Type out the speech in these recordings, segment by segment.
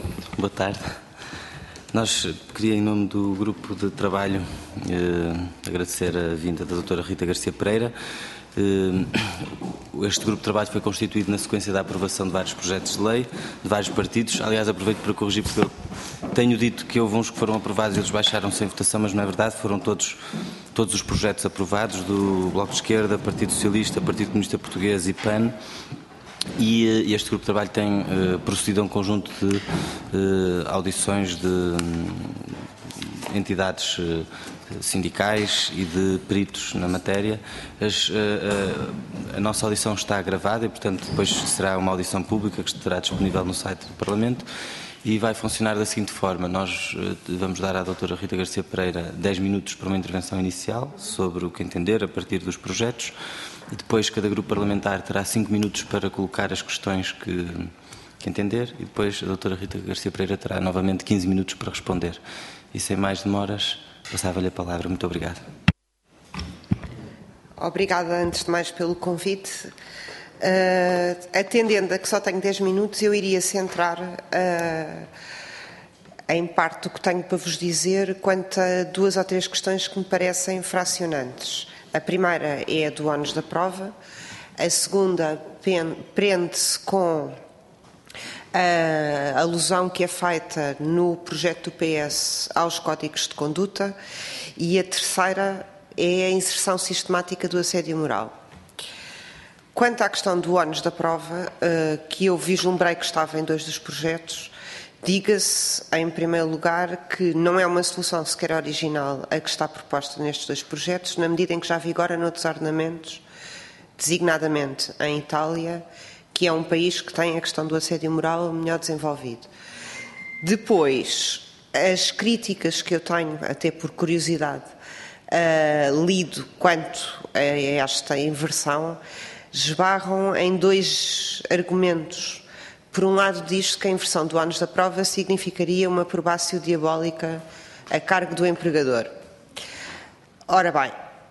Boa tarde. Nós queria, em nome do grupo de trabalho, agradecer a vinda da doutora Rita Garcia Pereira. Este grupo de trabalho foi constituído na sequência da aprovação de vários projetos de lei, de vários partidos. Aliás, aproveito para corrigir, porque eu tenho dito que houve uns que foram aprovados e outros baixaram sem votação, mas não é verdade, foram todos os projetos aprovados, do Bloco de Esquerda, Partido Socialista, Partido Comunista Português e PAN. E este grupo de trabalho tem procedido a um conjunto de audições de entidades sindicais e de peritos na matéria. A nossa audição está gravada e, portanto, depois será uma audição pública que estará disponível no site do Parlamento e vai funcionar da seguinte forma. Nós vamos dar à doutora Rita Garcia Pereira 10 minutos para uma intervenção inicial sobre o que entender a partir dos projetos. E depois cada grupo parlamentar terá 5 minutos para colocar as questões que entender e depois a doutora Rita Garcia Pereira terá novamente 15 minutos para responder. E sem mais demoras, passava-lhe a palavra. Muito obrigado. Obrigada, antes de mais, pelo convite. Atendendo a que só tenho 10 minutos, eu iria centrar em parte do que tenho para vos dizer quanto a 2 ou 3 questões que me parecem fracionantes. A primeira é a do ónus da prova, a segunda prende-se com a alusão que é feita no projeto do PS aos códigos de conduta e a terceira é a inserção sistemática do assédio moral. Quanto à questão do ónus da prova, que eu vislumbrei que estava em 2 dos projetos, diga-se, em primeiro lugar, que não é uma solução sequer original a que está proposta nestes 2 projetos, na medida em que já vigora noutros ordenamentos, designadamente em Itália, que é um país que tem a questão do assédio moral melhor desenvolvido. Depois, as críticas que eu tenho, até por curiosidade, lido quanto a esta inversão, esbarram em 2 argumentos. Por um lado, diz-se que a inversão do ónus da prova significaria uma probatio diabólica a cargo do empregador. Ora bem,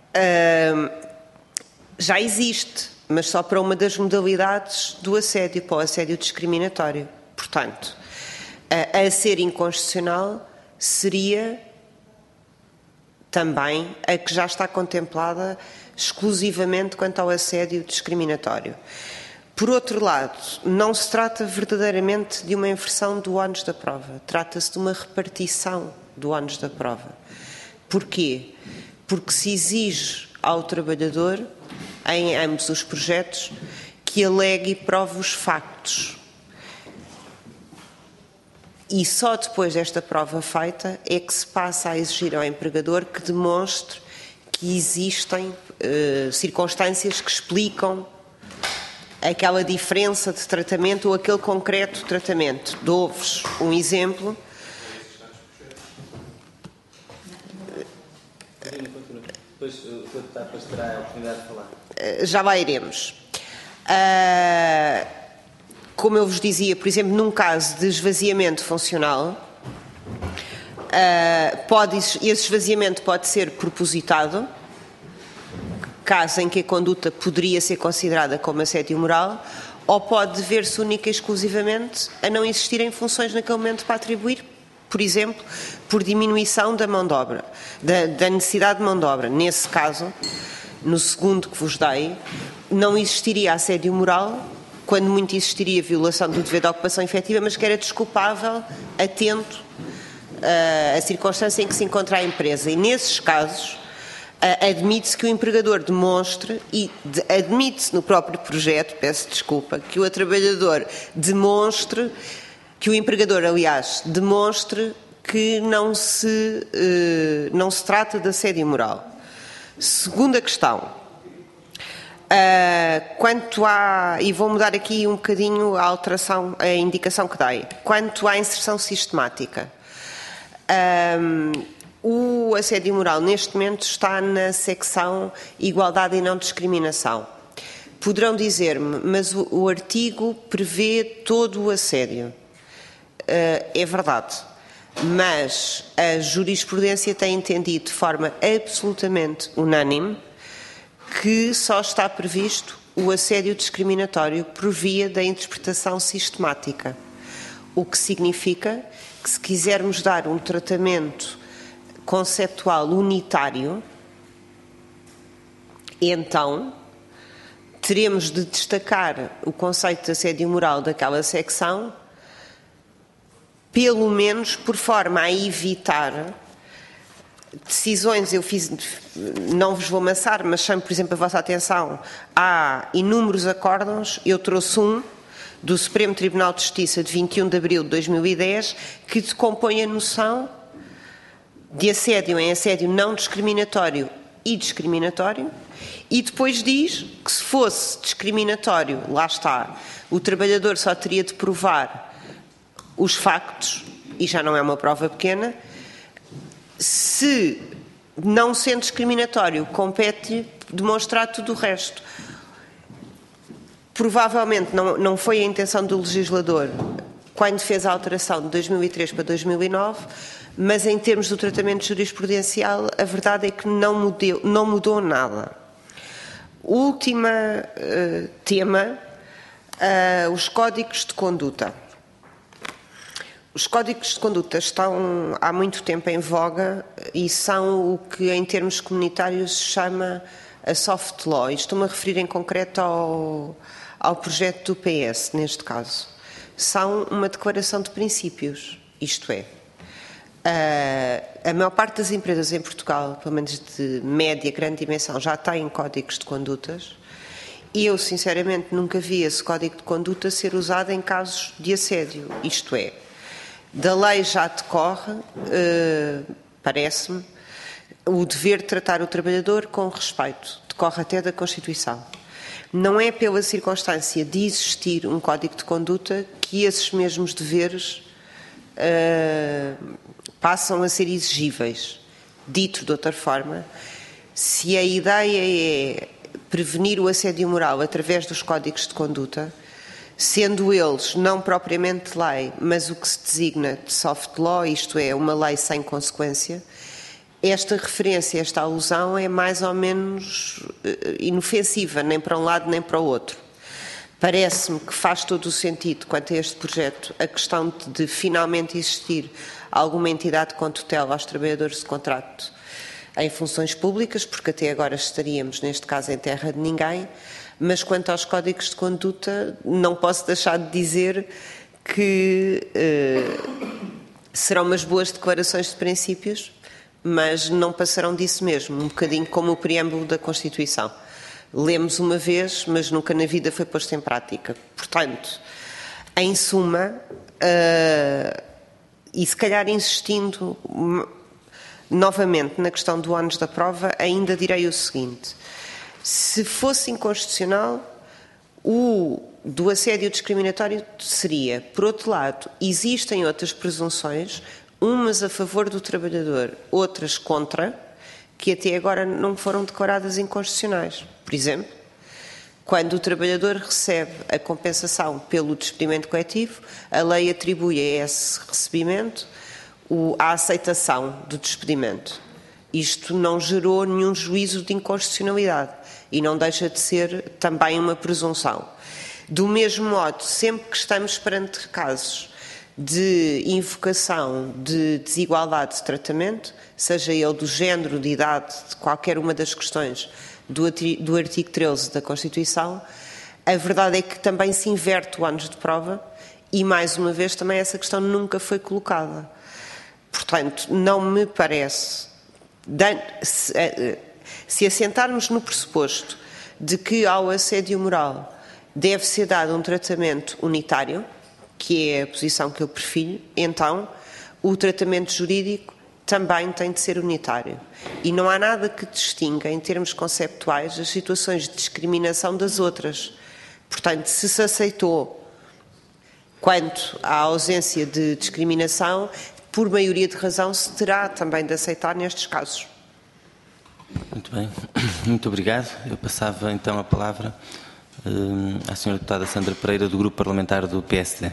já existe, mas só para uma das modalidades do assédio, para o assédio discriminatório. Portanto, a ser inconstitucional seria também a que já está contemplada exclusivamente quanto ao assédio discriminatório. Por outro lado, não se trata verdadeiramente de uma inversão do ónus da prova, trata-se de uma repartição do ónus da prova. Porquê? Porque se exige ao trabalhador, em ambos os projetos, que alegue e prove os factos. E só depois desta prova feita é que se passa a exigir ao empregador que demonstre que existem circunstâncias que explicam aquela diferença de tratamento ou aquele concreto tratamento. Dou-vos um exemplo. Depois o deputado terá a oportunidade de falar. Já lá iremos. Como eu vos dizia, por exemplo, num caso de esvaziamento funcional, esse esvaziamento pode ser propositado, caso em que a conduta poderia ser considerada como assédio moral, ou pode dever-se única e exclusivamente a não existirem funções naquele momento para atribuir, por exemplo, por diminuição da mão de obra, da necessidade de mão de obra. Nesse caso, no segundo que vos dei, não existiria assédio moral, quando muito existiria violação do dever de ocupação efetiva, mas que era desculpável, atento à circunstância em que se encontra a empresa. E nesses casos, admite-se que o empregador demonstre, e admite-se no próprio projeto, peço desculpa, que o trabalhador demonstre, que o empregador, aliás, demonstre que não se trata de assédio moral. Segunda questão. Quanto à, e vou mudar aqui um bocadinho a alteração, a indicação que dei, quanto à inserção sistemática. O assédio moral, neste momento, está na secção Igualdade e Não Discriminação. Poderão dizer-me, mas o artigo prevê todo o assédio. É verdade, mas a jurisprudência tem entendido de forma absolutamente unânime que só está previsto o assédio discriminatório por via da interpretação sistemática. O que significa que, se quisermos dar um tratamento conceptual unitário, então teremos de destacar o conceito de assédio moral daquela secção, pelo menos por forma a evitar decisões. Não vos vou amassar, mas chamo, por exemplo, a vossa atenção. Há inúmeros acórdãos, eu trouxe um do Supremo Tribunal de Justiça de 21 de abril de 2010, que decompõe a noção de assédio em assédio não discriminatório e discriminatório, e depois diz que, se fosse discriminatório, lá está, o trabalhador só teria de provar os factos, e já não é uma prova pequena. Se, não sendo discriminatório, compete demonstrar tudo o resto. Provavelmente não foi a intenção do legislador quando fez a alteração de 2003 para 2009, mas em termos do tratamento jurisprudencial, a verdade é que não mudou nada. O último tema, os códigos de conduta. Os códigos de conduta estão há muito tempo em voga e são o que, em termos comunitários, se chama a soft law. E estou-me a referir em concreto ao projeto do PS, neste caso. São uma declaração de princípios, isto é, a maior parte das empresas em Portugal, pelo menos de média, grande dimensão, já têm códigos de condutas, e eu, sinceramente, nunca vi esse código de conduta ser usado em casos de assédio, isto é, da lei já decorre, parece-me, o dever de tratar o trabalhador com respeito, decorre até da Constituição. Não é pela circunstância de existir um código de conduta que esses mesmos deveres passam a ser exigíveis. Dito de outra forma, se a ideia é prevenir o assédio moral através dos códigos de conduta, sendo eles não propriamente lei, mas o que se designa de soft law, isto é, uma lei sem consequência, esta referência, esta alusão é mais ou menos inofensiva, nem para um lado nem para o outro. Parece-me que faz todo o sentido, quanto a este projeto, a questão de finalmente existir alguma entidade com tutela aos trabalhadores de contrato em funções públicas, porque até agora estaríamos, neste caso, em terra de ninguém, mas quanto aos códigos de conduta, não posso deixar de dizer que serão umas boas declarações de princípios, mas não passarão disso mesmo, um bocadinho como o preâmbulo da Constituição. Lemos uma vez, mas nunca na vida foi posto em prática. Portanto, em suma, e se calhar insistindo novamente na questão do ónus da prova, ainda direi o seguinte: se fosse inconstitucional, o do assédio discriminatório seria, por outro lado, existem outras presunções, umas a favor do trabalhador, outras contra, que até agora não foram declaradas inconstitucionais. Por exemplo, quando o trabalhador recebe a compensação pelo despedimento coletivo, a lei atribui a esse recebimento a aceitação do despedimento. Isto não gerou nenhum juízo de inconstitucionalidade e não deixa de ser também uma presunção. Do mesmo modo, sempre que estamos perante casos de invocação de desigualdade de tratamento, seja ele do género, de idade, de qualquer uma das questões do artigo 13 da Constituição, a verdade é que também se inverte o ónus de prova e, mais uma vez, também essa questão nunca foi colocada. Portanto, não me parece, se assentarmos no pressuposto de que ao assédio moral deve ser dado um tratamento unitário, que é a posição que eu prefiro, então o tratamento jurídico também tem de ser unitário. E não há nada que distinga, em termos conceptuais, as situações de discriminação das outras. Portanto, se se aceitou quanto à ausência de discriminação, por maioria de razão, se terá também de aceitar nestes casos. Muito bem. Muito obrigado. Eu passava então a palavra à Sra. Deputada Sandra Pereira, do Grupo Parlamentar do PSD.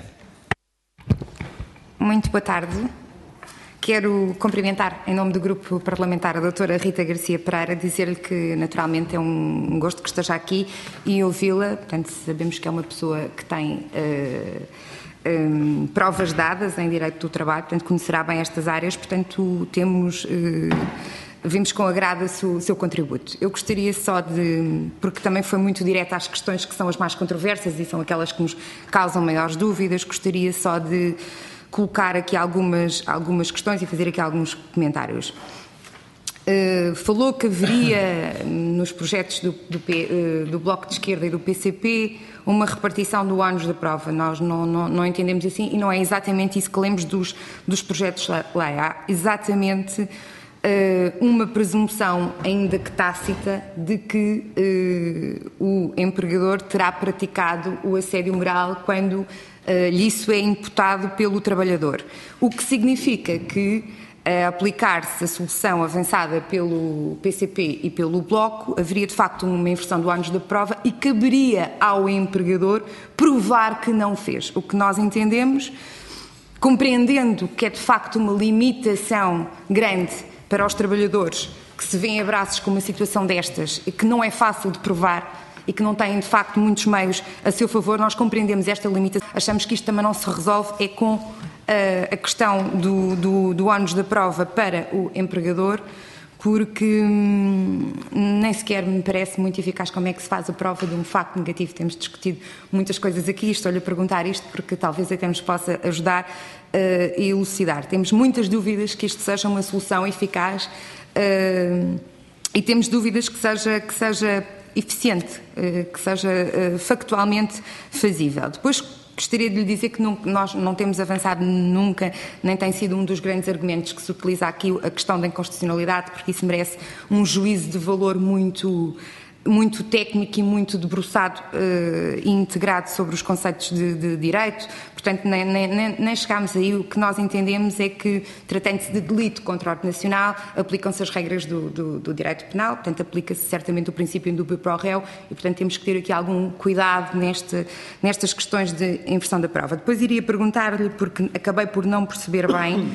Muito boa tarde. Quero cumprimentar, em nome do Grupo Parlamentar, a doutora Rita Garcia Pereira, dizer-lhe que, naturalmente, é um gosto que esteja aqui e ouvi-la. Portanto, sabemos que é uma pessoa que tem provas dadas em direito do trabalho, portanto conhecerá bem estas áreas, portanto vimos com agrado o seu contributo. Eu gostaria só porque também foi muito direto às questões que são as mais controversas e são aquelas que nos causam maiores dúvidas, gostaria só de colocar aqui algumas questões e fazer aqui alguns comentários. Falou que haveria nos projetos do Bloco de Esquerda e do PCP uma repartição do ónus da prova. Nós não entendemos assim e não é exatamente isso que lemos dos projetos de lei. Há exatamente uma presunção, ainda que tácita, de que o empregador terá praticado o assédio moral quando lhe isso é imputado pelo trabalhador. O que significa que, a aplicar-se a solução avançada pelo PCP e pelo Bloco, haveria de facto uma inversão do ónus da prova e caberia ao empregador provar que não fez. O que nós entendemos, compreendendo que é de facto uma limitação grande para os trabalhadores que se veem a braços com uma situação destas e que não é fácil de provar e que não têm de facto muitos meios a seu favor, nós compreendemos esta limitação. Achamos que isto também não se resolve com a questão do ónus da prova para o empregador, porque nem sequer me parece muito eficaz como é que se faz a prova de um facto negativo. Temos discutido muitas coisas aqui, estou-lhe a perguntar isto porque talvez até nos possa ajudar a elucidar. Temos muitas dúvidas que isto seja uma solução eficaz e temos dúvidas que seja eficiente, que seja factualmente fazível. Depois, gostaria de lhe dizer que nós não temos avançado nunca, nem tem sido um dos grandes argumentos que se utiliza aqui a questão da inconstitucionalidade, porque isso merece um juízo de valor muito técnico e muito debruçado e integrado sobre os conceitos de direito. Portanto, nem chegámos aí. O que nós entendemos é que, tratando-se de delito contra a ordem nacional, aplicam-se as regras do direito penal, portanto, aplica-se certamente o princípio indúbio pro réu e, portanto, temos que ter aqui algum cuidado nestas questões de inversão da prova. Depois iria perguntar-lhe, porque acabei por não perceber bem,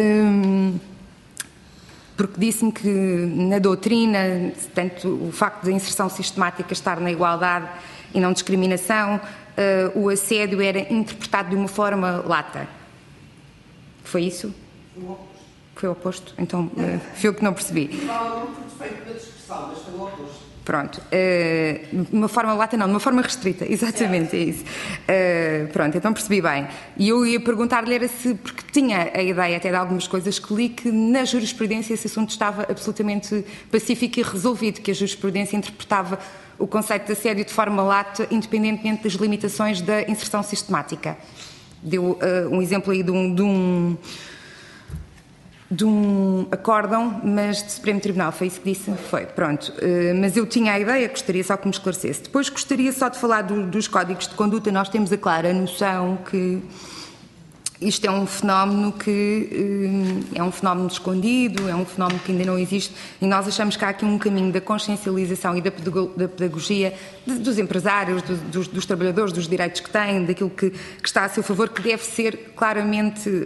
porque disse-me que na doutrina, tanto o facto da inserção sistemática estar na igualdade e não discriminação, o assédio era interpretado de uma forma lata. Foi isso? Foi o oposto. Foi o oposto? Então, foi o que não percebi. Fala muito defeito da discussão, mas foi o oposto. Pronto, de uma forma lata não, de uma forma restrita, exatamente, é isso. Pronto, então percebi bem. E eu ia perguntar-lhe era se, porque tinha a ideia até de algumas coisas que li, que na jurisprudência esse assunto estava absolutamente pacífico e resolvido, que a jurisprudência interpretava o conceito de assédio de forma lata, independentemente das limitações da inserção sistemática. Deu um exemplo aí de um acórdão, mas de Supremo Tribunal, foi isso que disse? Foi, pronto. Mas eu tinha a ideia, gostaria só que me esclarecesse. Depois gostaria só de falar dos códigos de conduta. Nós temos a clara noção que isto é um fenómeno é um fenómeno escondido, é um fenómeno que ainda não existe e nós achamos que há aqui um caminho da consciencialização e da pedagogia dos empresários, dos trabalhadores, dos direitos que têm, daquilo que está a seu favor, que deve ser claramente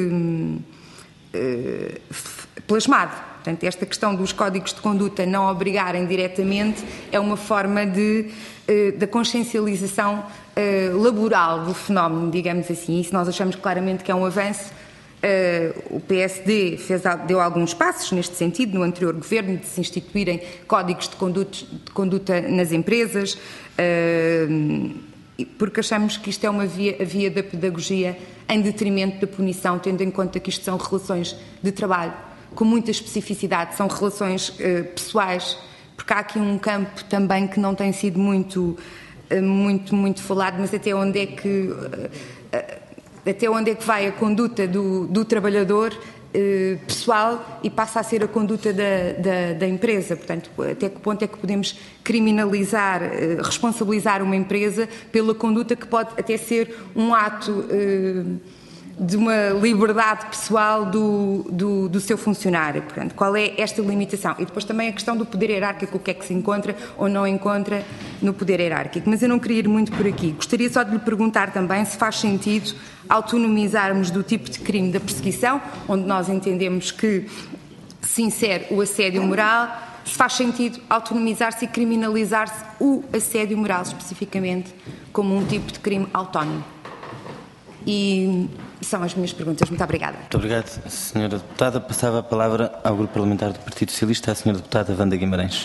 plasmado. Portanto, esta questão dos códigos de conduta não obrigarem diretamente é uma forma da consciencialização laboral do fenómeno, digamos assim. Isso nós achamos claramente que é um avanço. O PSD deu alguns passos neste sentido, no anterior governo, de se instituírem códigos de conduta nas empresas, porque achamos que isto é a via da pedagogia em detrimento da punição, tendo em conta que isto são relações de trabalho com muita especificidade, são relações pessoais, porque há aqui um campo também que não tem sido muito falado, mas até onde é que vai a conduta do trabalhador pessoal e passa a ser a conduta da empresa. Portanto, até que ponto é que podemos criminalizar, responsabilizar uma empresa pela conduta que pode até ser um ato de uma liberdade pessoal do seu funcionário. Portanto, qual é esta limitação? E depois também a questão do poder hierárquico, o que é que se encontra ou não encontra no poder hierárquico. Mas eu não queria ir muito por aqui. Gostaria só de lhe perguntar também se faz sentido autonomizarmos do tipo de crime da perseguição, onde nós entendemos que se insere o assédio moral, se faz sentido autonomizar-se e criminalizar-se o assédio moral especificamente como um tipo de crime autónomo. e são as minhas perguntas. Muito obrigada. Muito obrigado, Sra. Deputada. Passava a palavra ao Grupo Parlamentar do Partido Socialista, a Sra. Deputada Wanda Guimarães.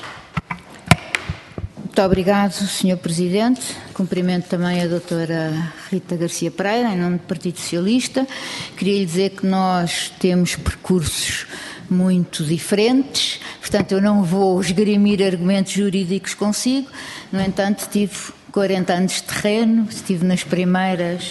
Muito obrigado, Sr. Presidente. Cumprimento também a doutora Rita Garcia Pereira, em nome do Partido Socialista. Queria lhe dizer que nós temos percursos muito diferentes, portanto eu não vou esgrimir argumentos jurídicos consigo. No entanto, tive 40 anos de terreno, estive nas primeiras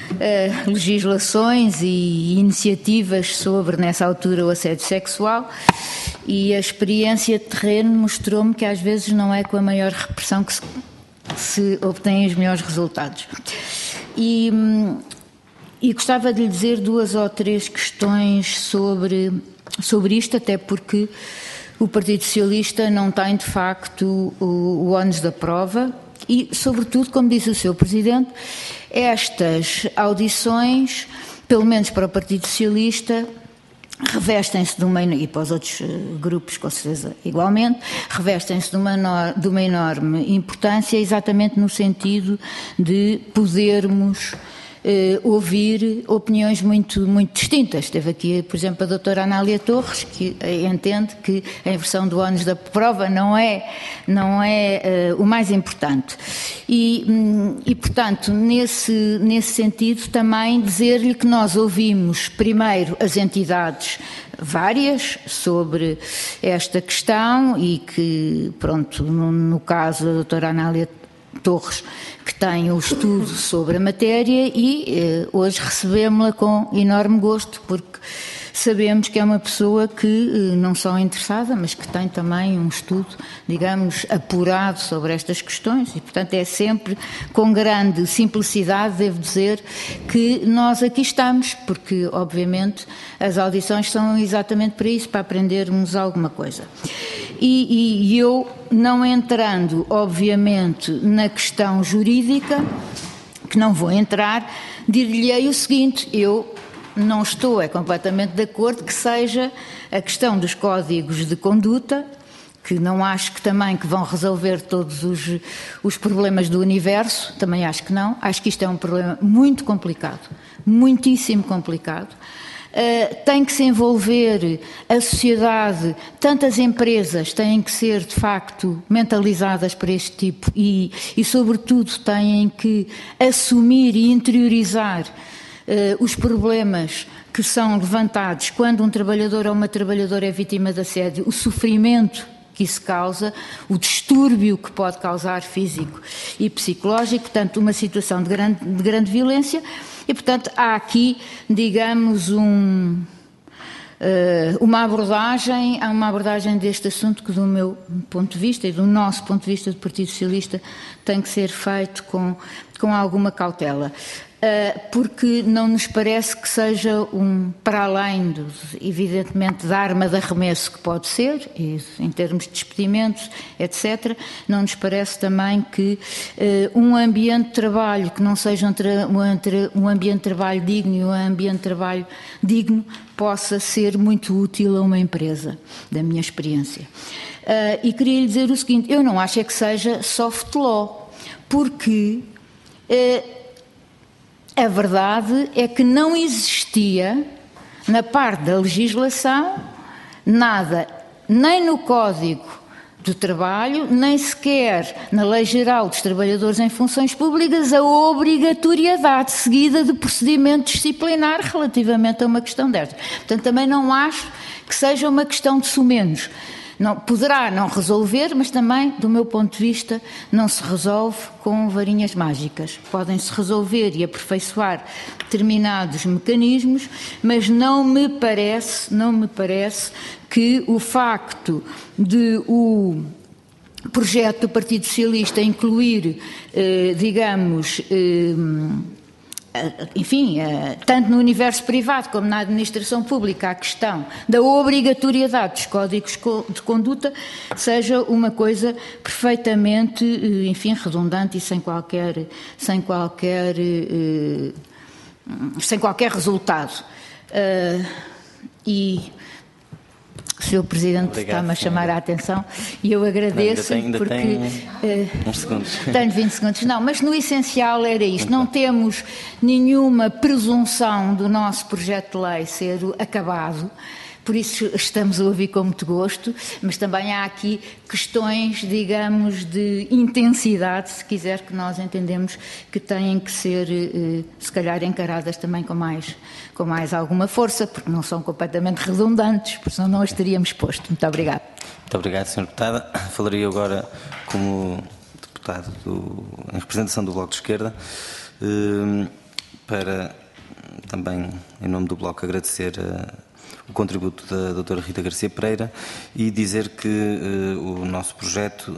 legislações e iniciativas sobre, nessa altura, o assédio sexual, e a experiência de terreno mostrou-me que às vezes não é com a maior repressão que se obtêm os melhores resultados. E gostava de lhe dizer 2 ou 3 questões sobre isto, até porque o Partido Socialista não tem, de facto, o ónus da prova e, sobretudo, como disse o Sr. Presidente, estas audições, pelo menos para o Partido Socialista, revestem-se de uma, e para os outros grupos com certeza igualmente, revestem-se de uma enorme importância, exatamente no sentido de podermos ouvir opiniões muito, muito distintas. Teve aqui, por exemplo, a doutora Anália Torres, que entende que a inversão do ónus da prova não é o mais importante. E portanto, nesse sentido, também dizer-lhe que nós ouvimos primeiro as entidades várias sobre esta questão e que, pronto, no caso da doutora Anália Torres, que tem o estudo sobre a matéria, e hoje recebemos-la com enorme gosto, porque sabemos que é uma pessoa que não só é interessada, mas que tem também um estudo, digamos, apurado sobre estas questões, e portanto é sempre com grande simplicidade, devo dizer, que nós aqui estamos, porque obviamente as audições são exatamente para isso, para aprendermos alguma coisa. E eu, não entrando obviamente na questão jurídica, que não vou entrar, dir-lhe-ei o seguinte: eu não estou completamente de acordo que seja a questão dos códigos de conduta, que não acho que também que vão resolver todos os problemas do universo, também acho que não. Acho que isto é um problema muito complicado, muitíssimo complicado. Tem que se envolver a sociedade, tantas empresas têm que ser de facto mentalizadas para este tipo e sobretudo têm que assumir e interiorizar os problemas que são levantados quando um trabalhador ou uma trabalhadora é vítima de assédio, o sofrimento que isso causa, o distúrbio que pode causar físico e psicológico, portanto uma situação de grande violência. E, portanto, há aqui, digamos, uma abordagem deste assunto que, do meu ponto de vista e do nosso ponto de vista do Partido Socialista, tem que ser feito com alguma cautela. Porque não nos parece que seja para além, evidentemente, da arma de arremesso que pode ser, em termos de despedimentos, etc., não nos parece também que um ambiente de trabalho que não seja um ambiente de trabalho digno e um ambiente de trabalho digno possa ser muito útil a uma empresa, da minha experiência. E queria lhe dizer o seguinte: eu não acho que seja soft law, porque a verdade é que não existia, na parte da legislação, nada, nem no Código do Trabalho, nem sequer na Lei Geral dos Trabalhadores em Funções Públicas, a obrigatoriedade seguida de procedimento disciplinar relativamente a uma questão desta. Portanto, também não acho que seja uma questão de sumenos. Não, poderá não resolver, mas também, do meu ponto de vista, não se resolve com varinhas mágicas. Podem-se resolver e aperfeiçoar determinados mecanismos, mas não me parece que o facto de o projeto do Partido Socialista incluir, enfim, tanto no universo privado como na administração pública, a questão da obrigatoriedade dos códigos de conduta seja uma coisa perfeitamente, enfim, redundante e sem qualquer resultado. E O Sr. Presidente está-me a chamar a atenção e eu agradeço. Ainda porque tem uns segundos. Tenho 20 segundos. Não, mas no essencial era isto. Não temos nenhuma presunção do nosso projeto de lei ser acabado. Por isso estamos a ouvir com muito gosto, mas também há aqui questões, digamos, de intensidade, se quiser, que nós entendemos que têm que ser, se calhar, encaradas também com mais alguma força, porque não são completamente redundantes, porque senão não as teríamos posto. Muito obrigada. Muito obrigado, Sra. Deputada. Falaria agora como deputado em representação do Bloco de Esquerda, para também, em nome do Bloco, agradecer o contributo da doutora Rita Garcia Pereira e dizer que o nosso projeto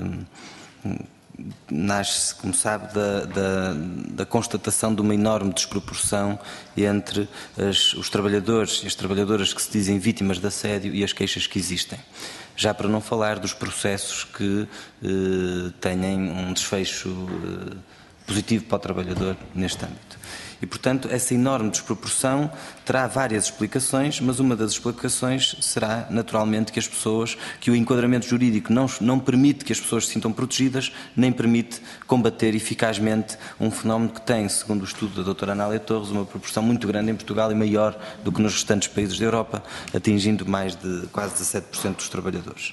nasce, como sabe, da constatação de uma enorme desproporção entre os trabalhadores e as trabalhadoras que se dizem vítimas de assédio e as queixas que existem. Já para não falar dos processos que tenham um desfecho positivo para o trabalhador neste âmbito. E, portanto, essa enorme desproporção terá várias explicações, mas uma das explicações será, naturalmente, que o enquadramento jurídico não permite que as pessoas se sintam protegidas, nem permite combater eficazmente um fenómeno que tem, segundo o estudo da doutora Anália Torres, uma proporção muito grande em Portugal e maior do que nos restantes países da Europa, atingindo mais de quase 17% dos trabalhadores.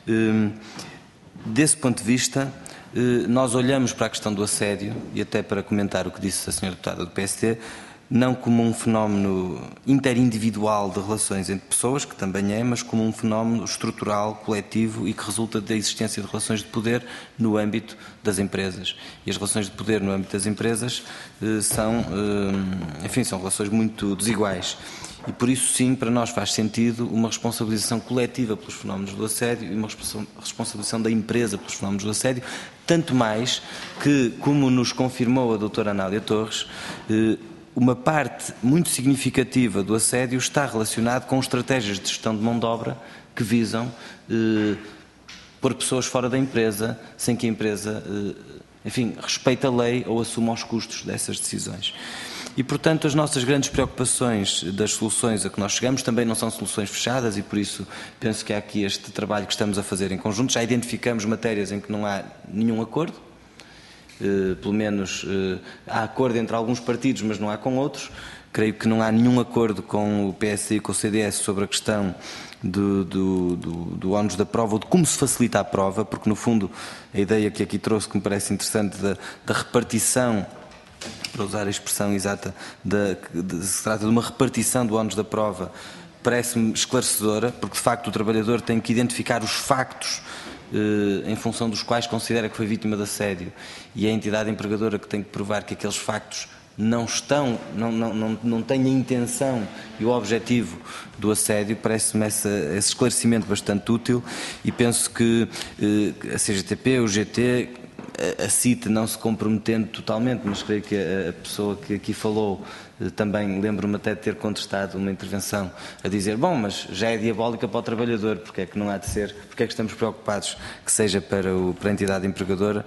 Desse ponto de vista, nós olhamos para a questão do assédio, e até para comentar o que disse a Sra. Deputada do PSD, não como um fenómeno interindividual de relações entre pessoas, que também é, mas como um fenómeno estrutural, coletivo e que resulta da existência de relações de poder no âmbito das empresas. E as relações de poder no âmbito das empresas são relações muito desiguais. E por isso, sim, para nós faz sentido uma responsabilização coletiva pelos fenómenos do assédio e uma responsabilização da empresa pelos fenómenos do assédio, tanto mais que, como nos confirmou a doutora Anália Torres, uma parte muito significativa do assédio está relacionado com estratégias de gestão de mão de obra que visam pôr pessoas fora da empresa sem que a empresa, respeite a lei ou assuma os custos dessas decisões. E, portanto, as nossas grandes preocupações das soluções a que nós chegamos também não são soluções fechadas e, por isso, penso que há aqui este trabalho que estamos a fazer em conjunto. Já identificamos matérias em que não há nenhum acordo, pelo menos há acordo entre alguns partidos, mas não há com outros. Creio que não há nenhum acordo com o PSD e com o CDS sobre a questão do ónus da prova ou de como se facilita a prova, porque, no fundo, a ideia que aqui trouxe, que me parece interessante, da repartição, para usar a expressão exata, se trata de uma repartição do ónus da prova, parece-me esclarecedora, porque de facto o trabalhador tem que identificar os factos em função dos quais considera que foi vítima de assédio, e é a entidade empregadora que tem que provar que aqueles factos não têm a intenção e o objetivo do assédio. Parece-me esse esclarecimento bastante útil, e penso que a CGTP, o GT, a CIT não se comprometendo totalmente, mas creio que a pessoa que aqui falou também, lembro-me até de ter contestado uma intervenção a dizer, bom, mas já é diabólica para o trabalhador, porque é que não há de ser, porque é que estamos preocupados que seja para a entidade empregadora.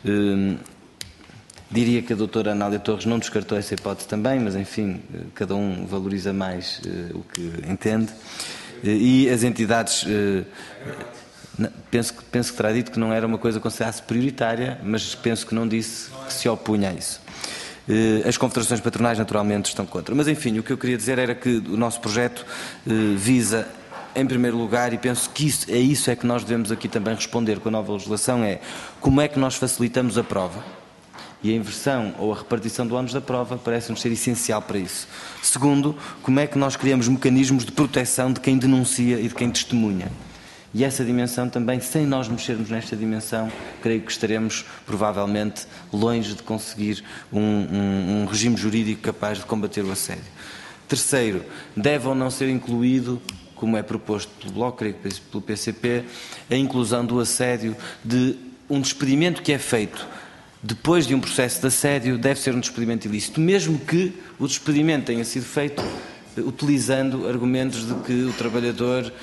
Diria que a doutora Anália Torres não descartou essa hipótese também, mas enfim, cada um valoriza mais o que entende. E as entidades... Penso que terá dito que não era uma coisa considerada prioritária, mas penso que não disse que se opunha a isso. As confederações patronais naturalmente estão contra. Mas enfim, o que eu queria dizer era que o nosso projeto visa, em primeiro lugar, e penso que isso é que nós devemos aqui também responder com a nova legislação, é como é que nós facilitamos a prova. E a inversão ou a repartição do ónus da prova parece-nos ser essencial para isso. Segundo, como é que nós criamos mecanismos de proteção de quem denuncia e de quem testemunha. E essa dimensão também, sem nós mexermos nesta dimensão, creio que estaremos provavelmente longe de conseguir um regime jurídico capaz de combater o assédio. Terceiro, deve ou não ser incluído, como é proposto pelo Bloco, creio que pelo PCP, a inclusão do assédio de um despedimento que é feito depois de um processo de assédio, deve ser um despedimento ilícito, mesmo que o despedimento tenha sido feito utilizando argumentos de que o trabalhador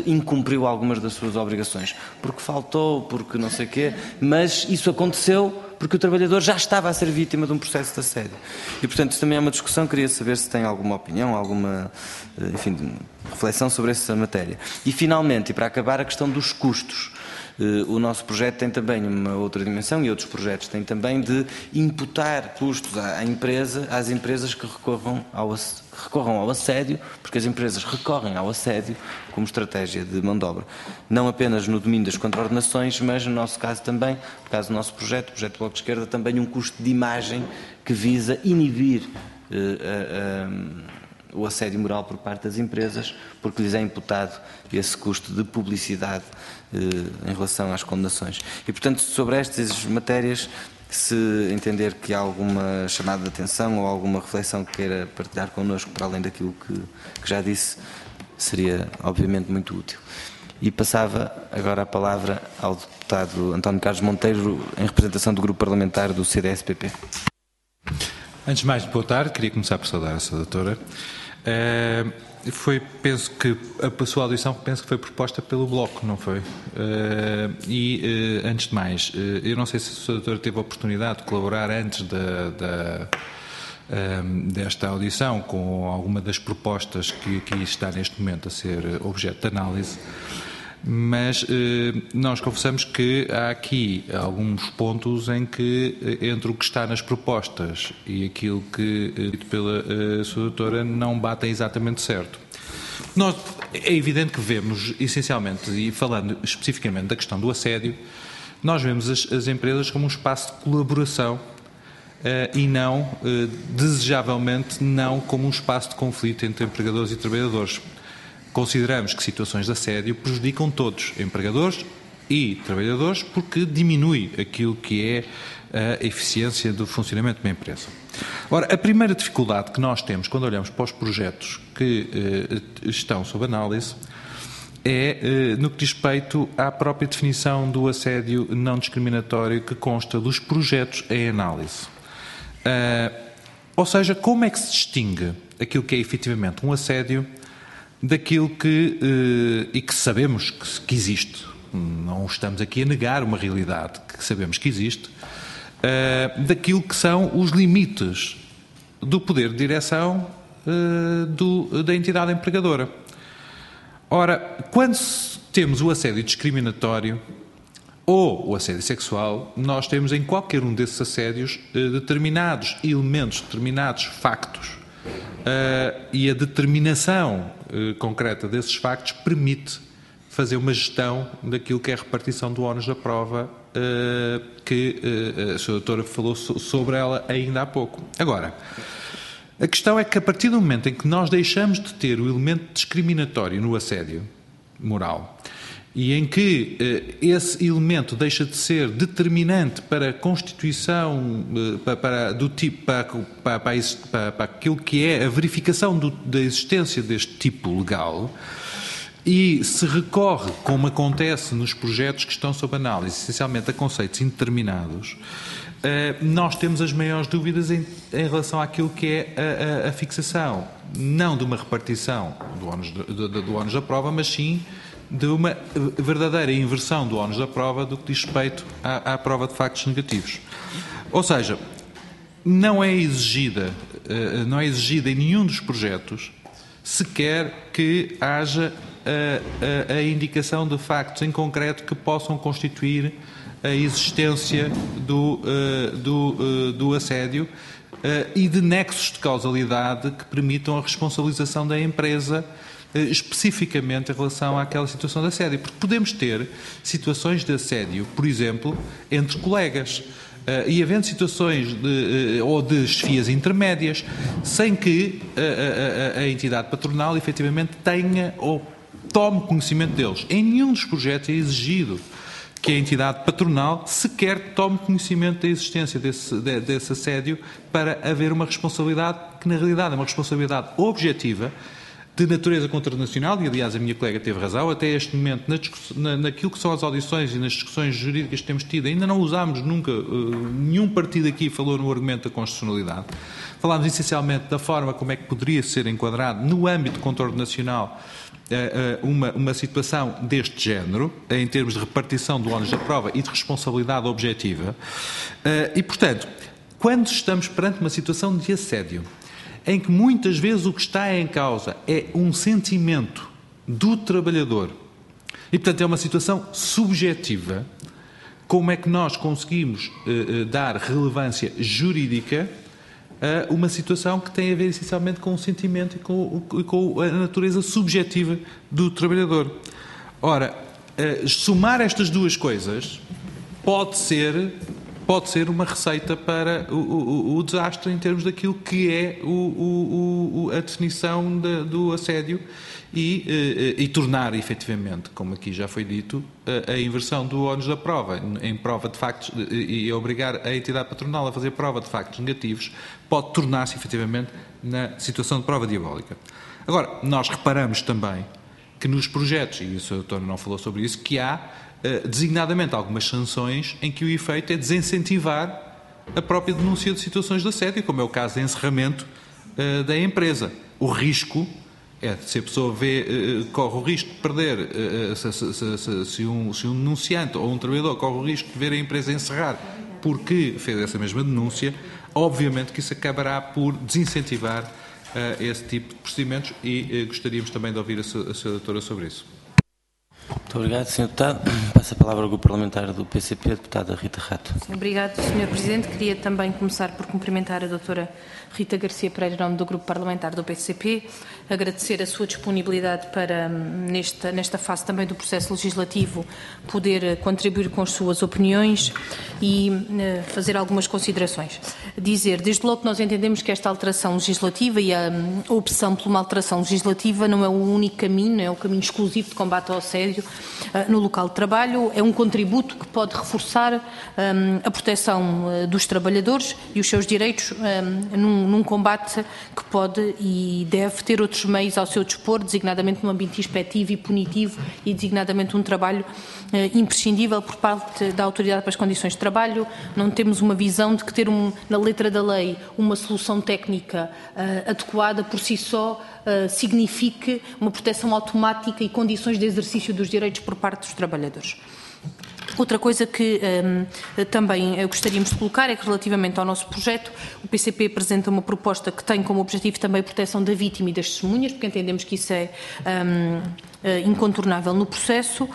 incumpriu algumas das suas obrigações, porque faltou, porque não sei o quê, mas isso aconteceu porque o trabalhador já estava a ser vítima de um processo de assédio. E, portanto, isso também é uma discussão. Queria saber se tem alguma opinião, alguma, enfim, reflexão sobre essa matéria. E, finalmente, e para acabar, a questão dos custos. O nosso projeto tem também uma outra dimensão, e outros projetos têm também, de imputar custos às empresas que recorram ao assédio, porque as empresas recorrem ao assédio como estratégia de mão de obra. Não apenas no domínio das contraordenações, mas no nosso caso também, no caso do nosso projeto, o projeto do Bloco de Esquerda, também um custo de imagem que visa inibir o assédio moral por parte das empresas, porque lhes é imputado esse custo de publicidade em relação às condenações. E, portanto, sobre estas matérias, se entender que há alguma chamada de atenção ou alguma reflexão que queira partilhar connosco, para além daquilo que já disse, seria, obviamente, muito útil. E passava agora a palavra ao deputado António Carlos Monteiro, em representação do grupo parlamentar do CDS-PP. Antes de mais, boa tarde. Queria começar por saudar a Sra. Doutora. Penso que a sua audição foi proposta pelo Bloco, não foi? Antes de mais, eu não sei se a Sra. Doutora teve a oportunidade de colaborar antes desta audição com alguma das propostas que aqui está neste momento a ser objeto de análise, mas nós confessamos que há aqui alguns pontos em que, entre o que está nas propostas e aquilo que dito pela Sra. Doutora, não batem exatamente certo. É evidente que vemos, essencialmente, e falando especificamente da questão do assédio, nós vemos as empresas como um espaço de colaboração e não, desejavelmente, não como um espaço de conflito entre empregadores e trabalhadores. Consideramos que situações de assédio prejudicam todos, empregadores e trabalhadores, porque diminui aquilo que é a eficiência do funcionamento de uma empresa. Ora, a primeira dificuldade que nós temos quando olhamos para os projetos que estão sob análise é no que diz respeito à própria definição do assédio não discriminatório que consta dos projetos em análise. Ou seja, como é que se distingue aquilo que é efetivamente um assédio daquilo que sabemos que existe. Não estamos aqui a negar uma realidade que sabemos que existe, daquilo que são os limites do poder de direção da entidade empregadora. Ora, quando temos o assédio discriminatório ou o assédio sexual, nós temos em qualquer um desses assédios determinados elementos, determinados factos, e a determinação concreta desses factos permite fazer uma gestão daquilo que é a repartição do ónus da prova, que a Sra. Doutora falou sobre ela ainda há pouco. Agora, a questão é que a partir do momento em que nós deixamos de ter o elemento discriminatório no assédio moral e em que esse elemento deixa de ser determinante para a constituição, para aquilo que é a verificação da existência deste tipo legal, e se recorre, como acontece nos projetos que estão sob análise, essencialmente a conceitos indeterminados, nós temos as maiores dúvidas em relação àquilo que é a fixação, não de uma repartição do ónus da prova, mas sim de uma verdadeira inversão do ónus da prova do que diz respeito à prova de factos negativos. Ou seja, não é exigida em nenhum dos projetos sequer que haja a indicação de factos em concreto que possam constituir a existência do assédio e de nexos de causalidade que permitam a responsabilização da empresa especificamente em relação àquela situação de assédio. Porque podemos ter situações de assédio, por exemplo, entre colegas, e havendo situações ou de chefias intermédias, sem que a entidade patronal efetivamente tenha ou tome conhecimento deles. Em nenhum dos projetos é exigido que a entidade patronal sequer tome conhecimento da existência desse assédio para haver uma responsabilidade que, na realidade, é uma responsabilidade objetiva de natureza contranacional, e aliás a minha colega teve razão, até este momento, naquilo que são as audições e nas discussões jurídicas que temos tido, ainda não usámos nunca, nenhum partido aqui falou no argumento da constitucionalidade. Falámos essencialmente da forma como é que poderia ser enquadrado no âmbito contraordenacional uma situação deste género, em termos de repartição do ónus da prova e de responsabilidade objetiva. E, portanto, quando estamos perante uma situação de assédio, em que muitas vezes o que está em causa é um sentimento do trabalhador, e, portanto, é uma situação subjetiva, como é que nós conseguimos dar relevância jurídica a uma situação que tem a ver essencialmente com o sentimento e com a natureza subjetiva do trabalhador? Ora, somar estas duas coisas pode ser uma receita para o desastre em termos daquilo que é a definição do assédio e tornar, efetivamente, como aqui já foi dito, a inversão do ónus da prova em prova de factos e obrigar a entidade patronal a fazer prova de factos negativos pode tornar-se, efetivamente, na situação de prova diabólica. Agora, nós reparamos também que nos projetos, e o Sr. Doutor não falou sobre isso, que há designadamente algumas sanções em que o efeito é desincentivar a própria denúncia de situações de assédio, como é o caso de encerramento da empresa. O risco é, se a pessoa corre o risco de perder, se um denunciante ou um trabalhador corre o risco de ver a empresa encerrar porque fez essa mesma denúncia, obviamente que isso acabará por desincentivar esse tipo de procedimentos e gostaríamos também de ouvir a Sra. Doutora sobre isso. Muito obrigado, Sr. Deputado. Passo a palavra ao Grupo Parlamentar do PCP, a Deputada Rita Rato. Obrigado, Sr. Presidente. Queria também começar por cumprimentar a Doutora Rita Garcia Pereira, em nome do Grupo Parlamentar do PCP, agradecer a sua disponibilidade para, nesta fase também do processo legislativo, poder contribuir com as suas opiniões e fazer algumas considerações. Dizer, desde logo que nós entendemos que esta alteração legislativa e a opção por uma alteração legislativa não é o único caminho, não é o caminho exclusivo de combate ao assédio no local de trabalho, é um contributo que pode reforçar a proteção dos trabalhadores e os seus direitos num combate que pode e deve ter outros meios ao seu dispor, designadamente num ambiente inspectivo e punitivo e designadamente um trabalho imprescindível por parte da Autoridade para as Condições de Trabalho. Não temos uma visão de que ter na letra da lei uma solução técnica adequada por si só signifique uma proteção automática e condições de exercício dos direitos por parte dos trabalhadores. Outra coisa que também gostaríamos de colocar é que, relativamente ao nosso projeto, o PCP apresenta uma proposta que tem como objetivo também a proteção da vítima e das testemunhas, porque entendemos que isso é incontornável no processo,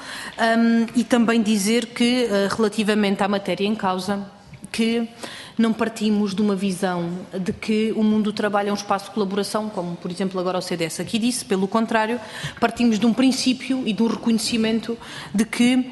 e também dizer que, relativamente à matéria em causa, que não partimos de uma visão de que o mundo do trabalho é um espaço de colaboração, como, por exemplo, agora o CDS aqui disse. Pelo contrário, partimos de um princípio e de um reconhecimento de que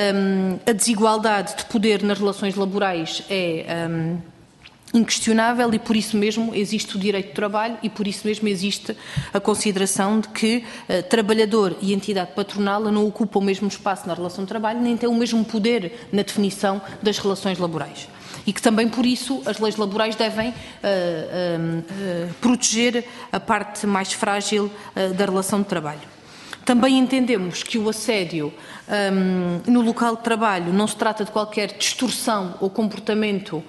a desigualdade de poder nas relações laborais é inquestionável e por isso mesmo existe o direito de trabalho e por isso mesmo existe a consideração de que trabalhador e entidade patronal não ocupam o mesmo espaço na relação de trabalho nem têm o mesmo poder na definição das relações laborais. E que também, por isso, as leis laborais devem proteger a parte mais frágil da relação de trabalho. Também entendemos que o assédio no local de trabalho não se trata de qualquer distorção ou comportamento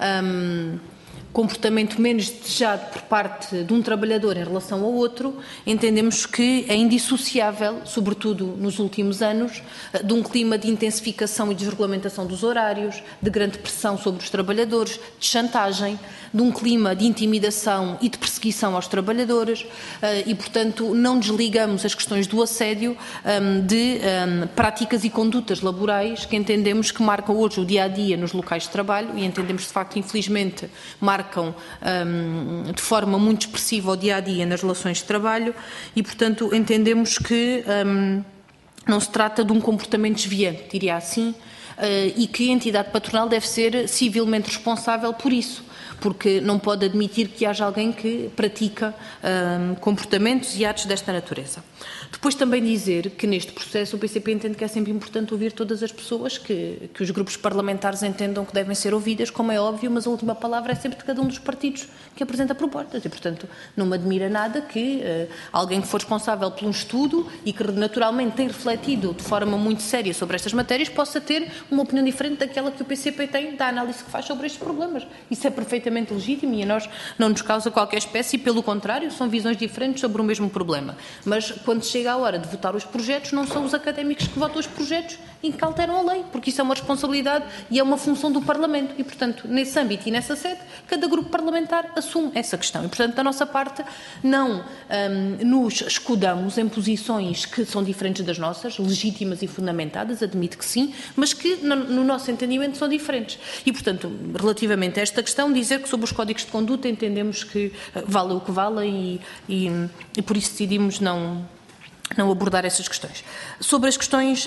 menos desejado por parte de um trabalhador em relação ao outro. Entendemos que é indissociável, sobretudo nos últimos anos, de um clima de intensificação e desregulamentação dos horários, de grande pressão sobre os trabalhadores, de chantagem, de um clima de intimidação e de perseguição aos trabalhadores e, portanto, não desligamos as questões do assédio de práticas e condutas laborais que entendemos que marcam hoje o dia-a-dia nos locais de trabalho e entendemos, de facto, infelizmente, marcam de forma muito expressiva o dia-a-dia nas relações de trabalho e, portanto, entendemos que não se trata de um comportamento desviante, diria assim, e que a entidade patronal deve ser civilmente responsável por isso, porque não pode admitir que haja alguém que pratica comportamentos e atos desta natureza. Depois também dizer que neste processo o PCP entende que é sempre importante ouvir todas as pessoas que os grupos parlamentares entendam que devem ser ouvidas, como é óbvio, mas a última palavra é sempre de cada um dos partidos que apresenta propostas e, portanto, não me admira nada que alguém que for responsável por um estudo e que naturalmente tem refletido de forma muito séria sobre estas matérias possa ter uma opinião diferente daquela que o PCP tem da análise que faz sobre estes problemas. Isso é perfeitamente perfeitamente legítimo e a nós não nos causa qualquer espécie, pelo contrário, são visões diferentes sobre o mesmo problema. Mas quando chega a hora de votar os projetos, não são os académicos que votam os projetos e que alteram a lei, porque isso é uma responsabilidade e é uma função do Parlamento. E, portanto, nesse âmbito e nessa sede, cada grupo parlamentar assume essa questão. E, portanto, da nossa parte, não nos escudamos em posições que são diferentes das nossas, legítimas e fundamentadas, admito que sim, mas que, no nosso entendimento, são diferentes. E, portanto, relativamente a esta questão, dizer que sobre os códigos de conduta entendemos que vale o que vale e por isso decidimos não abordar essas questões. Sobre as questões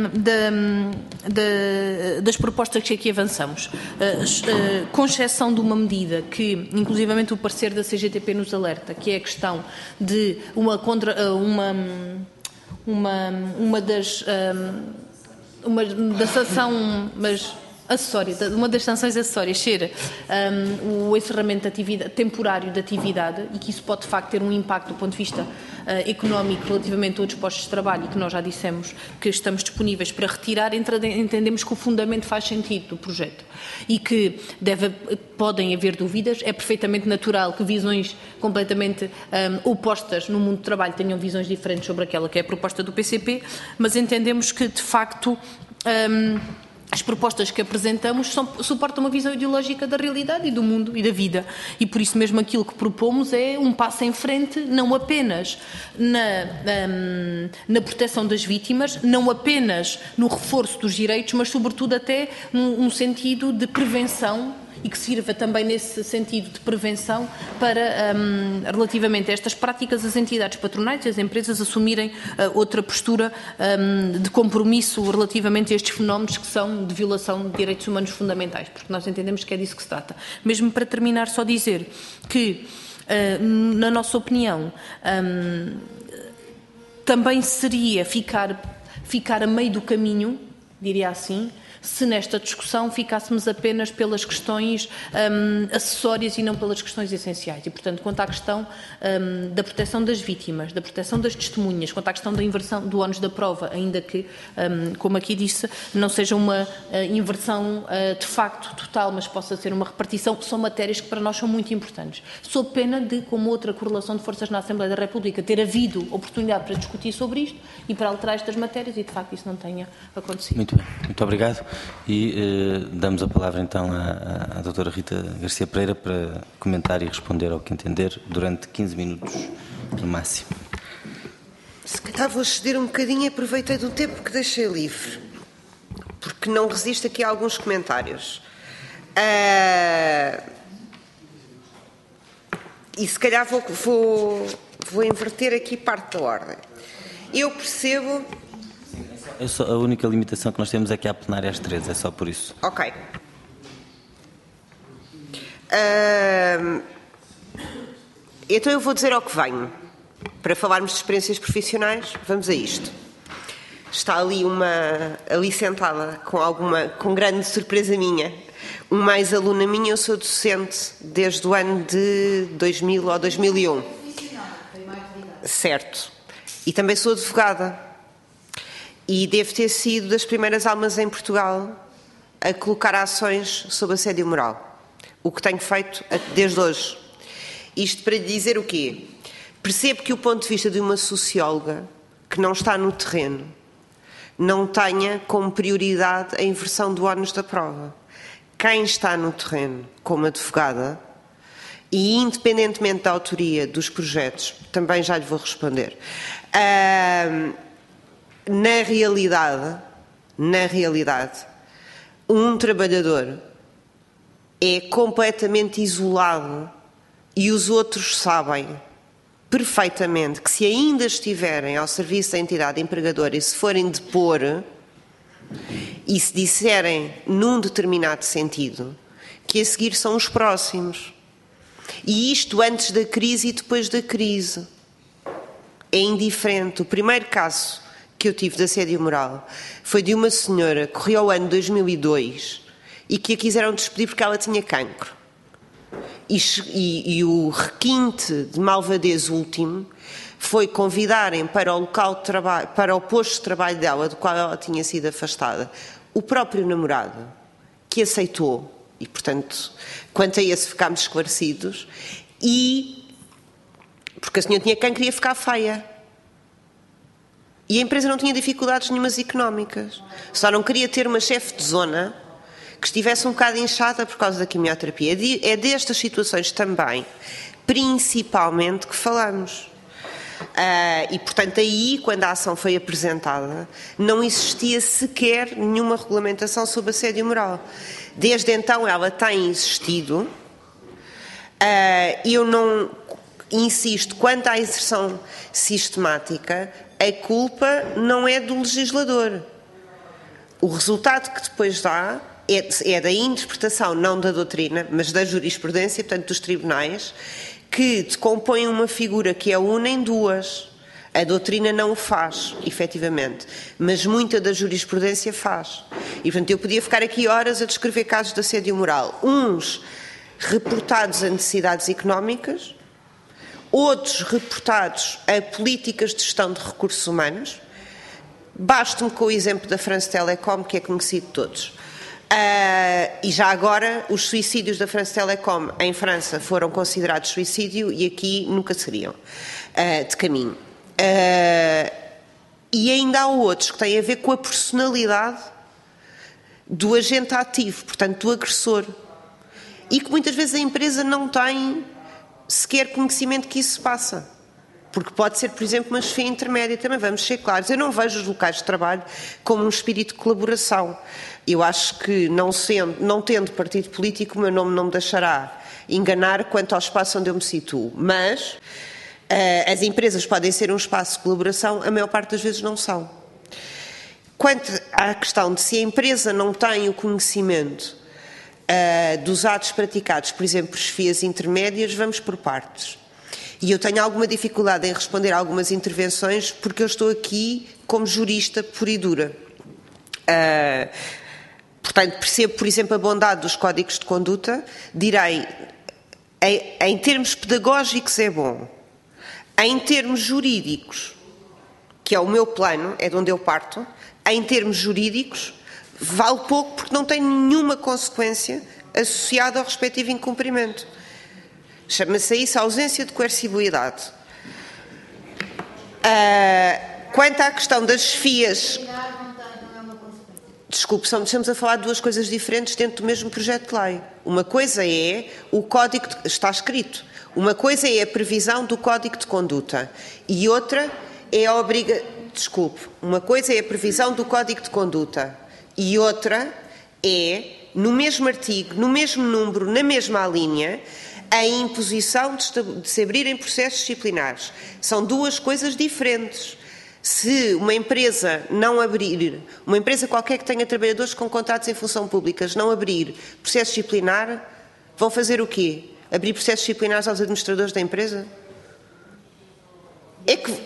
das propostas que aqui avançamos, com exceção de uma medida que, inclusivamente, o parecer da CGTP nos alerta, que é a questão de uma das sanções acessórias ser o encerramento de atividade, temporário da atividade, e que isso pode, de facto, ter um impacto do ponto de vista económico relativamente a outros postos de trabalho, e que nós já dissemos que estamos disponíveis para retirar, entendemos que o fundamento faz sentido do projeto e que podem haver dúvidas. É perfeitamente natural que visões completamente opostas no mundo do trabalho tenham visões diferentes sobre aquela que é a proposta do PCP, mas entendemos que, de facto, as propostas que apresentamos suportam uma visão ideológica da realidade e do mundo e da vida. E por isso mesmo aquilo que propomos é um passo em frente, não apenas na proteção das vítimas, não apenas no reforço dos direitos, mas sobretudo até num sentido de prevenção, e que sirva também nesse sentido de prevenção para, relativamente a estas práticas, as entidades patronais e as empresas assumirem outra postura de compromisso relativamente a estes fenómenos que são de violação de direitos humanos fundamentais, porque nós entendemos que é disso que se trata. Mesmo para terminar, só dizer que, na nossa opinião, também seria ficar a meio do caminho, diria assim, se nesta discussão ficássemos apenas pelas questões acessórias e não pelas questões essenciais. E, portanto, quanto à questão da proteção das vítimas, da proteção das testemunhas, quanto à questão da inversão do ónus da prova, ainda que, como aqui disse, não seja uma inversão de facto total, mas possa ser uma repartição, são matérias que para nós são muito importantes. Sob pena de, como outra correlação de forças na Assembleia da República, ter havido oportunidade para discutir sobre isto e para alterar estas matérias e, de facto, isso não tenha acontecido. Muito bem, muito obrigado. E damos a palavra então à doutora Rita Garcia Pereira para comentar e responder ao que entender durante 15 minutos no máximo. Se calhar vou ceder um bocadinho e aproveitei do tempo que deixei livre, porque não resisto aqui a alguns comentários. E se calhar vou inverter aqui parte da ordem. Eu percebo... A única limitação que nós temos é que há plenária às 13, é só por isso. Ok. Então eu vou dizer ao que venho. Para falarmos de experiências profissionais, vamos a isto. Está ali sentada, com grande surpresa minha, uma ex-aluna minha. Eu sou docente desde o ano de 2000 ou 2001. Certo. E também sou advogada. E devo ter sido das primeiras almas em Portugal a colocar ações sobre assédio moral. O que tenho feito desde hoje. Isto para lhe dizer o quê? Percebo que o ponto de vista de uma socióloga que não está no terreno não tenha como prioridade a inversão do ónus da prova. Quem está no terreno como advogada, e independentemente da autoria dos projetos, também já lhe vou responder, na realidade, um trabalhador é completamente isolado e os outros sabem perfeitamente que, se ainda estiverem ao serviço da entidade empregadora e se forem depor e se disserem num determinado sentido, que a seguir são os próximos. E isto antes da crise e depois da crise. É indiferente. O primeiro caso que eu tive de assédio moral foi de uma senhora que correu ao ano 2002 e que a quiseram despedir porque ela tinha cancro. E o requinte de malvadez último foi convidarem para o local de trabalho, para o posto de trabalho dela, do qual ela tinha sido afastada, o próprio namorado, que aceitou E, portanto, quanto a esse ficámos esclarecidos. Porque a senhora tinha quem queria ficar feia. E a empresa não tinha dificuldades nenhumas económicas. Só não queria ter uma chefe de zona que estivesse um bocado inchada por causa da quimioterapia. É destas situações também, principalmente, que falamos. E, portanto, aí, quando a ação foi apresentada, não existia sequer nenhuma regulamentação sobre assédio moral. Desde então, ela tem existido. Eu não insisto, quanto à inserção sistemática, a culpa não é do legislador. O resultado que depois dá é da interpretação, não da doutrina, mas da jurisprudência, portanto, dos tribunais, que decompõem uma figura que é una em duas. A doutrina não o faz, efetivamente, mas muita da jurisprudência faz. E, portanto, eu podia ficar aqui horas a descrever casos de assédio moral. Uns reportados a necessidades económicas, outros reportados a políticas de gestão de recursos humanos. Basto-me com o exemplo da France Telecom, que é conhecido de todos. E já agora, os suicídios da France Telecom em França foram considerados suicídio e aqui nunca seriam, de caminho. E ainda há outros que têm a ver com a personalidade do agente ativo, portanto, do agressor. E que muitas vezes a empresa não tem sequer conhecimento que isso se passa. Porque pode ser, por exemplo, uma chefia intermédia, também vamos ser claros. Eu não vejo os locais de trabalho como um espírito de colaboração. Eu acho que, não tendo partido político, o meu nome não me deixará enganar quanto ao espaço onde eu me situo. Mas as empresas podem ser um espaço de colaboração, a maior parte das vezes não são. Quanto à questão de se a empresa não tem o conhecimento dos atos praticados, por exemplo, por chefias intermédias, vamos por partes. E eu tenho alguma dificuldade em responder a algumas intervenções porque eu estou aqui como jurista pura e dura. Portanto, percebo, por exemplo, a bondade dos códigos de conduta. Direi, em termos pedagógicos é bom. Em termos jurídicos, que é o meu plano, é de onde eu parto, em termos jurídicos, vale pouco porque não tem nenhuma consequência associada ao respectivo incumprimento. Chama-se isso ausência de coercibilidade. Quanto à questão das chefias... Desculpe, estamos a falar de duas coisas diferentes dentro do mesmo projeto de lei. Uma coisa é o código, está escrito. Uma coisa é a previsão do código de conduta e outra é a uma coisa é a previsão do código de conduta e outra é, no mesmo artigo, no mesmo número, na mesma linha, a imposição de se abrirem processos disciplinares. São duas coisas diferentes. Se uma empresa não abrir, uma empresa qualquer que tenha trabalhadores com contratos em função pública, não abrir processo disciplinar, vão fazer o quê? Abrir processos disciplinares aos administradores da empresa? É que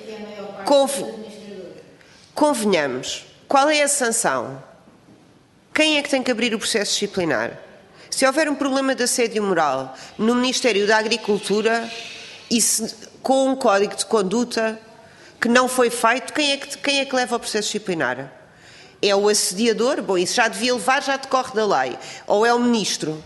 convenhamos. Qual é a sanção? Quem é que tem que abrir o processo disciplinar? Se houver um problema de assédio moral no Ministério da Agricultura e com um código de conduta que não foi feito, quem é que leva o processo disciplinar? É o assediador? Bom, isso já devia levar, já decorre da lei. Ou é o ministro?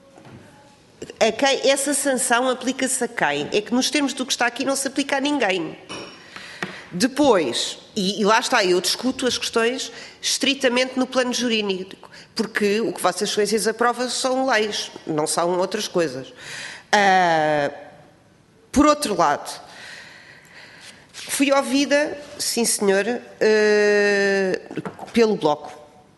Essa sanção aplica-se a quem? É que nos termos do que está aqui não se aplica a ninguém. Depois, e lá está, eu discuto as questões estritamente no plano jurídico, porque o que Vossas Excelências aprovam são leis, não são outras coisas. Por outro lado, fui ouvida, sim senhor, pelo Bloco.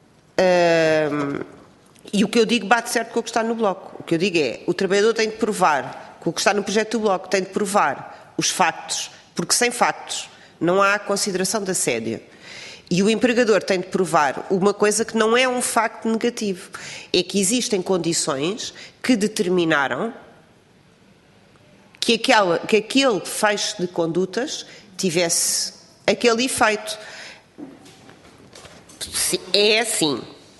E o que eu digo bate certo com o que está no Bloco. O que eu digo é, o trabalhador tem de provar, com o que está no projeto do Bloco, tem de provar os factos, porque sem factos não há consideração de assédio. E o empregador tem de provar uma coisa que não é um facto negativo, é que existem condições que determinaram que aquele fecho de condutas tivesse aquele efeito. É assim.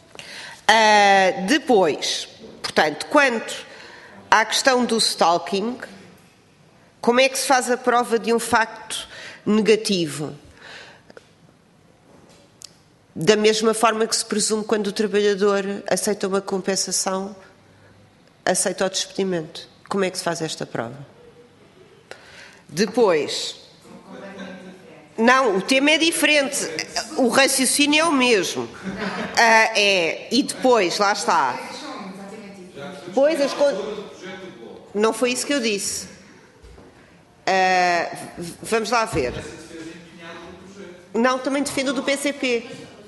Depois, portanto, quanto à questão do stalking, como é que se faz a prova de um facto negativo? Da mesma forma que se presume quando o trabalhador aceita uma compensação aceita o despedimento. Como é que se faz esta prova? Depois... Não, o tema é diferente. O raciocínio é o mesmo. E depois, lá está. Depois as Não foi isso que eu disse. Vamos lá ver. Não, também defendo do PCP.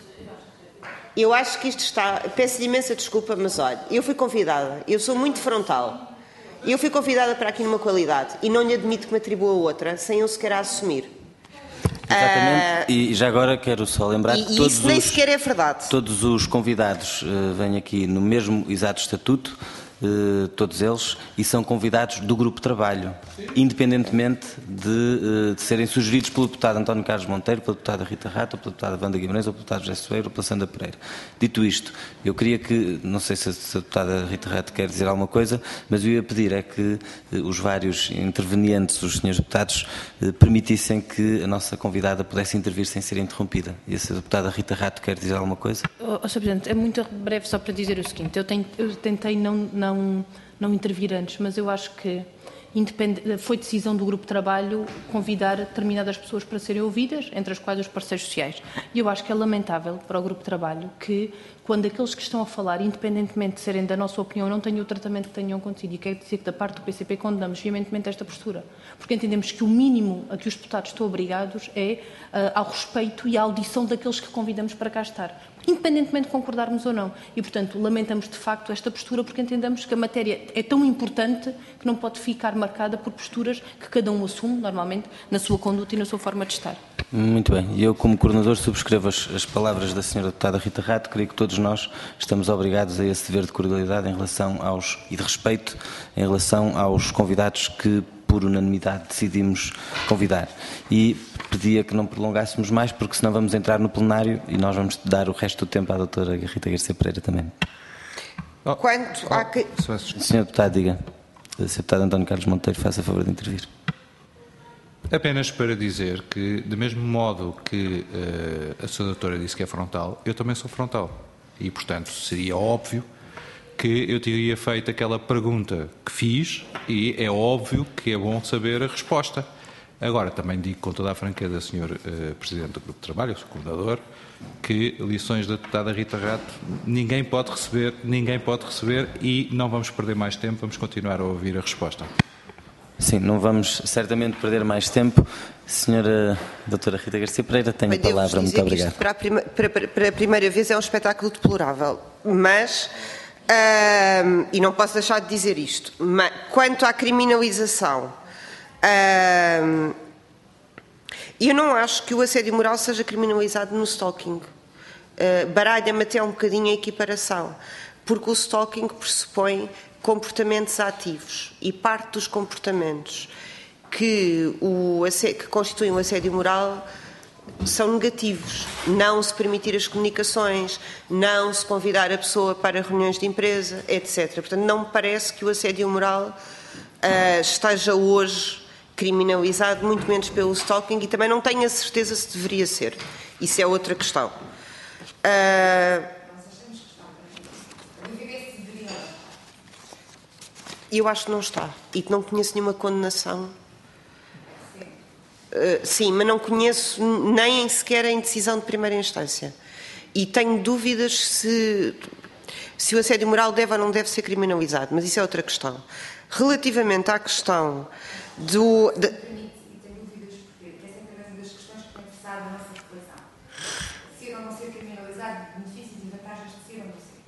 Eu acho que isto está... Peço-lhe imensa desculpa, mas olha, eu fui convidada. Eu sou muito frontal. Eu fui convidada para aqui numa qualidade e não lhe admito que me atribua outra sem eu sequer a assumir. Exatamente, e já agora quero só lembrar que todos isso nem sequer é verdade. Todos os convidados vêm aqui no mesmo exato estatuto, todos eles, e são convidados do grupo de trabalho, independentemente de serem sugeridos pelo deputado António Carlos Monteiro, pela deputada Rita Rato, pela deputada Wanda Guimarães ou pelo deputado José Soeiro ou pela Sandra Pereira. Dito isto, eu queria que, não sei se a deputada Rita Rato quer dizer alguma coisa, mas eu ia pedir é que os vários intervenientes, os senhores deputados, permitissem que a nossa convidada pudesse intervir sem ser interrompida. E se a deputada Rita Rato quer dizer alguma coisa? Sr. Presidente, é muito breve só para dizer o seguinte, eu tentei não intervir antes, mas eu acho que foi decisão do grupo de trabalho convidar determinadas pessoas para serem ouvidas, entre as quais os parceiros sociais. E eu acho que é lamentável para o grupo de trabalho que, quando aqueles que estão a falar, independentemente de serem da nossa opinião, não tenham o tratamento que tenham acontecido. E quero dizer que, da parte do PCP, condenamos veementemente esta postura. Porque entendemos que o mínimo a que os deputados estão obrigados é ao respeito e à audição daqueles que convidamos para cá estar, independentemente de concordarmos ou não. E, portanto, lamentamos de facto esta postura porque entendemos que a matéria é tão importante que não pode ficar marcada por posturas que cada um assume, normalmente, na sua conduta e na sua forma de estar. Muito bem. E eu, como coordenador, subscrevo as palavras da senhora deputada Rita Rato. Creio que todos nós estamos obrigados a esse dever de cordialidade e de respeito em relação aos convidados que, por unanimidade, decidimos convidar. E pedia que não prolongássemos mais, porque senão vamos entrar no plenário e nós vamos dar o resto do tempo à doutora Rita Garcia Pereira também. Quanto à que... Senhor deputado, diga. Sr. deputado António Carlos Monteiro, faça a favor de intervir. Apenas para dizer que, do mesmo modo que a sua doutora disse que é frontal, eu também sou frontal. E, portanto, seria óbvio que eu teria feito aquela pergunta que fiz e é óbvio que é bom saber a resposta. Agora, também digo com toda a franqueza, Sr. Presidente do Grupo de Trabalho, eu sou coordenador, que lições da deputada Rita Rato ninguém pode receber e não vamos perder mais tempo, vamos continuar a ouvir a resposta. Sim, não vamos certamente perder mais tempo. Senhora doutora Rita Garcia Pereira, tem a palavra. Muito obrigado. Para a primeira vez é um espetáculo deplorável, mas... e não posso deixar de dizer isto, mas quanto à criminalização, eu não acho que o assédio moral seja criminalizado no stalking. Baralha-me até um bocadinho a equiparação, porque o stalking pressupõe comportamentos ativos e parte dos comportamentos que constituem o assédio moral são negativos. Não se permitir as comunicações, não se convidar a pessoa para reuniões de empresa, etc. Portanto, não me parece que o assédio moral esteja hoje criminalizado, muito menos pelo stalking, e também não tenho a certeza se deveria ser. Isso é outra questão. Eu acho que não está, e que não conheço nenhuma condenação. Sim, mas não conheço nem sequer em decisão de primeira instância. E tenho dúvidas se o assédio moral deve ou não deve ser criminalizado, mas isso é outra questão. Relativamente à questão do... Tenho dúvidas porque essa é uma das questões que tem fixado a nossa reflexão. Ser ou não ser criminalizado, benefícios e vantagens de ser ou não ser.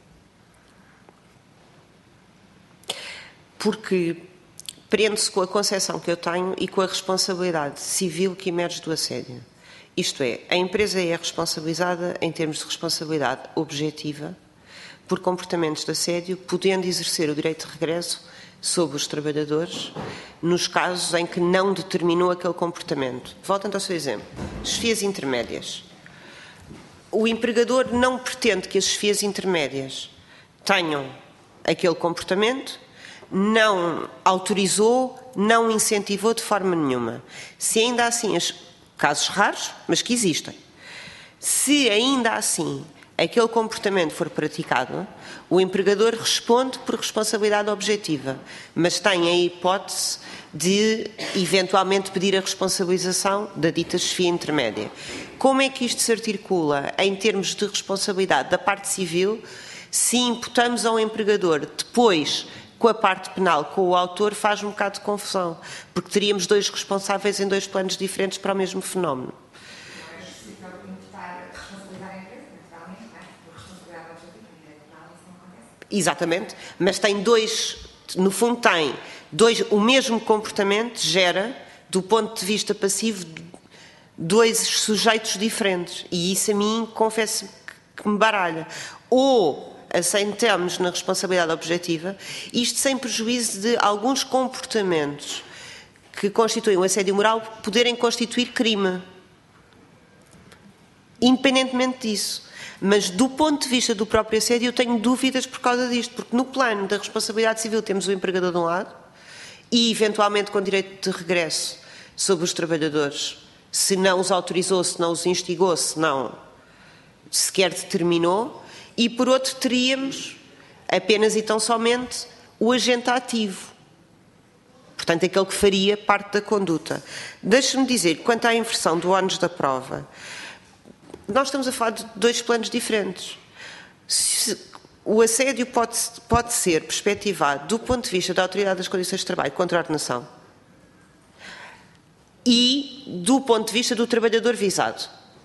Porque prende-se com a concepção que eu tenho e com a responsabilidade civil que emerge do assédio. Isto é, a empresa é responsabilizada em termos de responsabilidade objetiva por comportamentos de assédio, podendo exercer o direito de regresso sobre os trabalhadores nos casos em que não determinou aquele comportamento. Voltando ao seu exemplo, chefias intermédias. O empregador não pretende que as chefias intermédias tenham aquele comportamento, não autorizou, não incentivou de forma nenhuma. Se ainda assim, casos raros, mas que existem, se ainda assim aquele comportamento for praticado, o empregador responde por responsabilidade objetiva, mas tem a hipótese de, eventualmente, pedir a responsabilização da dita chefia intermédia. Como é que isto se articula em termos de responsabilidade da parte civil se imputamos ao empregador depois, com a parte penal, com o autor, faz um bocado de confusão, porque teríamos dois responsáveis em dois planos diferentes para o mesmo fenómeno. Exatamente, mas tem dois, no fundo tem dois, o mesmo comportamento gera, do ponto de vista passivo, dois sujeitos diferentes, e isso a mim, confesso que me baralha. Ou assentamos na responsabilidade objetiva, isto sem prejuízo de alguns comportamentos que constituem o assédio moral poderem constituir crime, independentemente disso. Mas do ponto de vista do próprio assédio eu tenho dúvidas por causa disto, porque no plano da responsabilidade civil temos o empregador de um lado e eventualmente com direito de regresso sobre os trabalhadores, se não os autorizou, se não os instigou, se não sequer determinou, e por outro teríamos apenas e tão somente o agente ativo, portanto aquele que faria parte da conduta. Deixe-me dizer, quanto à inversão do ónus da prova, nós estamos a falar de dois planos diferentes. O assédio pode ser perspectivado do ponto de vista da Autoridade das Condições de Trabalho contra a ordenação e do ponto de vista do trabalhador visado.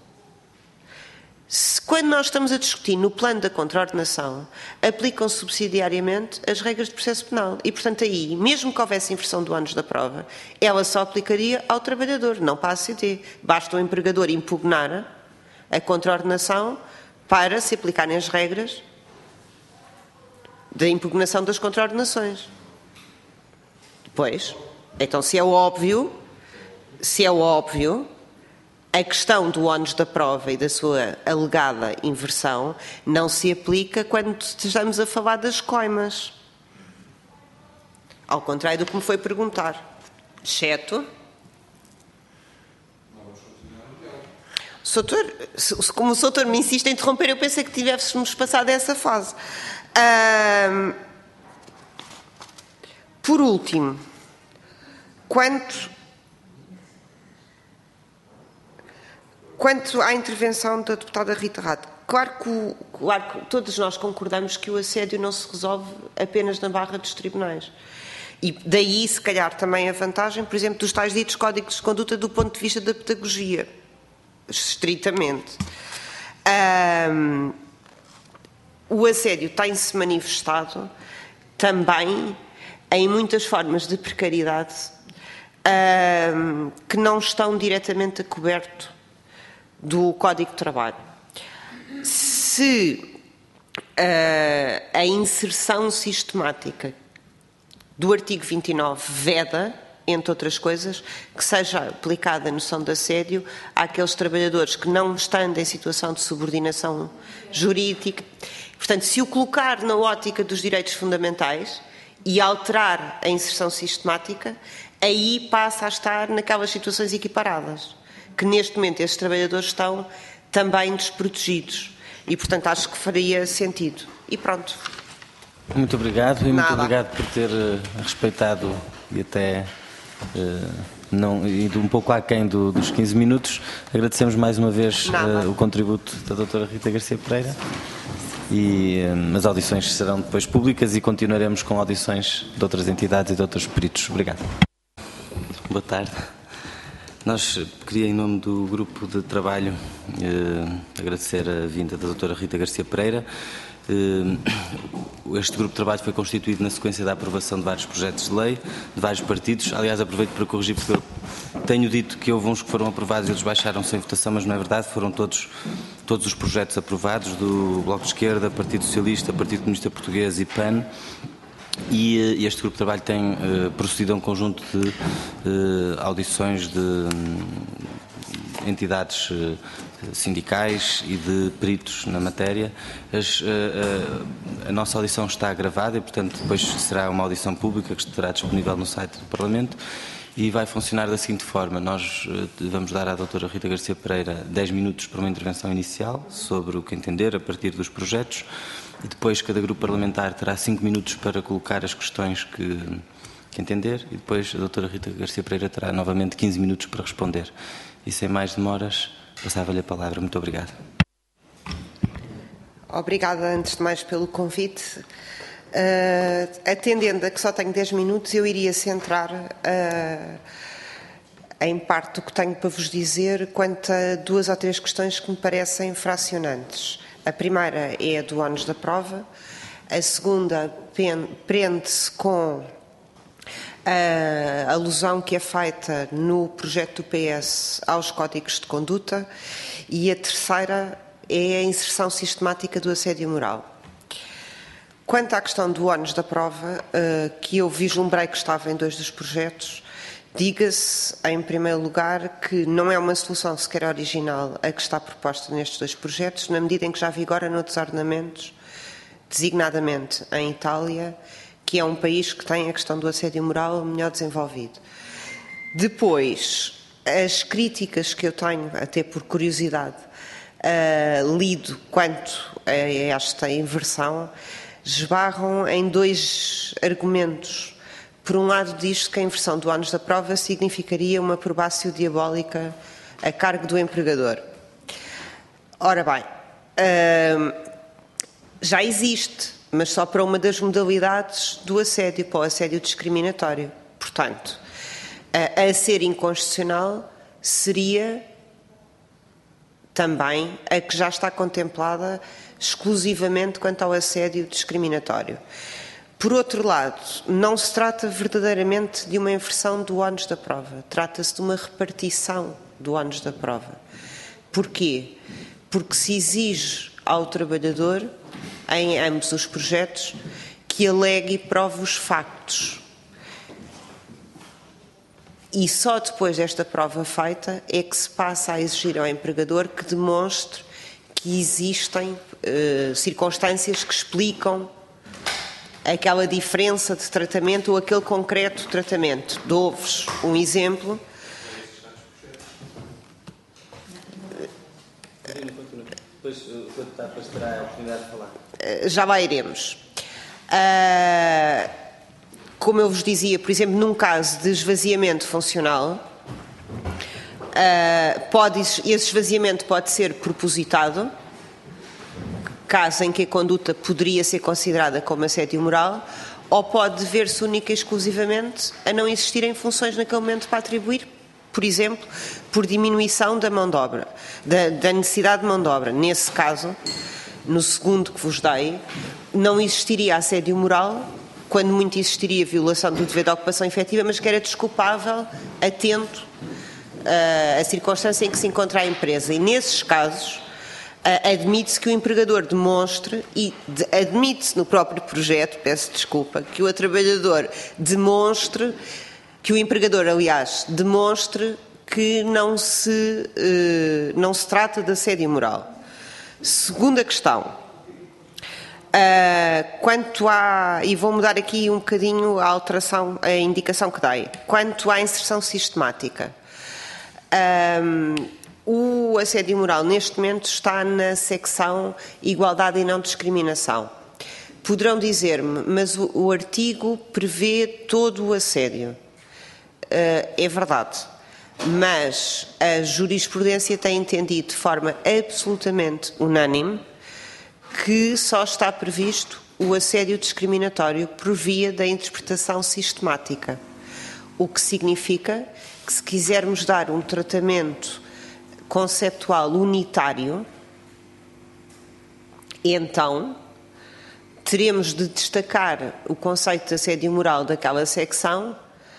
Quando nós estamos a discutir no plano da contraordenação, aplicam subsidiariamente as regras de processo penal. E, portanto, aí, mesmo que houvesse inversão do ónus da prova, ela só aplicaria ao trabalhador, não para a ACD. Basta o empregador impugnar a contraordenação para se aplicarem as regras da impugnação das contraordenações. Depois, então, se é óbvio, a questão do ónus da prova e da sua alegada inversão não se aplica quando estamos a falar das coimas. Ao contrário do que me foi perguntar. Exceto... Como o Soutor me insiste em interromper, eu pensei que tivéssemos passado essa fase. Por último, quanto à intervenção da deputada Rita Rato, claro que todos nós concordamos que o assédio não se resolve apenas na barra dos tribunais. E daí, se calhar, também a vantagem, por exemplo, dos tais ditos códigos de conduta do ponto de vista da pedagogia, estritamente. O assédio tem-se manifestado também em muitas formas de precariedade que não estão diretamente a coberto do Código de Trabalho. Se a inserção sistemática do artigo 29 veda, entre outras coisas, que seja aplicada a noção de assédio àqueles trabalhadores que não estando em situação de subordinação jurídica. Portanto, se o colocar na ótica dos direitos fundamentais e alterar a inserção sistemática, aí passa a estar naquelas situações equiparadas, que neste momento esses trabalhadores estão também desprotegidos. E, portanto, acho que faria sentido. E pronto. Muito obrigado e muito obrigado por ter respeitado e até não ido um pouco aquém dos 15 minutos. Agradecemos mais uma vez o contributo da doutora Rita Garcia Pereira e as audições serão depois públicas e continuaremos com audições de outras entidades e de outros peritos. Obrigado. Boa tarde. Nós queria, em nome do grupo de trabalho, agradecer a vinda da doutora Rita Garcia Pereira. Este grupo de trabalho foi constituído na sequência da aprovação de vários projetos de lei, de vários partidos. Aliás, aproveito para corrigir, porque eu tenho dito que houve uns que foram aprovados e eles baixaram-se em votação, mas não é verdade, foram todos os projetos aprovados, do Bloco de Esquerda, Partido Socialista, Partido Comunista Português e PAN. E este grupo de trabalho tem procedido a um conjunto de audições de entidades sindicais e de peritos na matéria. A nossa audição está gravada e, portanto, depois será uma audição pública que estará disponível no site do Parlamento. e vai funcionar da seguinte forma. Nós vamos dar à doutora Rita Garcia Pereira 10 minutos para uma intervenção inicial sobre o que entender a partir dos projetos e depois cada grupo parlamentar terá 5 minutos para colocar as questões que entender e depois a doutora Rita Garcia Pereira terá novamente 15 minutos para responder. E sem mais demoras, passava-lhe a palavra. Muito obrigado. Obrigada, antes de mais, pelo convite. Atendendo a que só tenho 10 minutos, eu iria centrar em parte o que tenho para vos dizer quanto a 2 ou 3 questões que me parecem fracionantes. A primeira é a do ónus da prova, a segunda prende-se com a alusão que é feita no projeto do PS aos códigos de conduta e a terceira é a inserção sistemática do assédio moral. Quanto à questão do ónus da prova, que eu vislumbrei que estava em 2 dos projetos, diga-se, em primeiro lugar, que não é uma solução sequer original a que está proposta nestes 2 projetos, na medida em que já vigora noutros ordenamentos, designadamente em Itália, que é um país que tem a questão do assédio moral melhor desenvolvido. Depois, as críticas que eu tenho, até por curiosidade, lido quanto a esta inversão, esbarram em 2 argumentos. Por um lado, diz-se que a inversão do ónus da prova significaria uma probatio diabólica a cargo do empregador. Ora bem, já existe, mas só para uma das modalidades do assédio, para o assédio discriminatório. Portanto, a ser inconstitucional seria também a que já está contemplada exclusivamente quanto ao assédio discriminatório. Por outro lado, não se trata verdadeiramente de uma inversão do ónus da prova, trata-se de uma repartição do ónus da prova. Porquê? Porque se exige ao trabalhador, em ambos os projetos, que alegue e prove os factos. E só depois desta prova feita é que se passa a exigir ao empregador que demonstre que existem circunstâncias que explicam aquela diferença de tratamento ou aquele concreto tratamento. Dou-vos um exemplo. Depois, quando está para terá a oportunidade de falar. Já lá iremos. Como eu vos dizia, por exemplo, num caso de esvaziamento funcional, esse esvaziamento pode ser propositado, caso em que a conduta poderia ser considerada como assédio moral, ou pode dever-se única e exclusivamente a não existirem funções naquele momento para atribuir, por exemplo, por diminuição da mão de obra, da necessidade de mão de obra. Nesse caso, no segundo que vos dei, não existiria assédio moral, quando muito existiria violação do dever de ocupação efetiva, mas que era desculpável, atento à circunstância em que se encontra a empresa. E nesses casos, admite-se que o empregador demonstre, e admite-se no próprio projeto, peço desculpa, que o trabalhador demonstre, que o empregador, aliás, demonstre que não se trata de assédio moral. Segunda questão. Quanto e vou mudar aqui um bocadinho a alteração, a indicação que dei. Quanto à inserção sistemática, o assédio moral neste momento está na secção Igualdade e não discriminação. Poderão dizer-me, mas o artigo prevê todo o assédio. É verdade, mas a jurisprudência tem entendido de forma absolutamente unânime que só está previsto o assédio discriminatório por via da interpretação sistemática. O que significa que, se quisermos dar um tratamento conceptual unitário, então teremos de destacar o conceito de assédio moral daquela secção,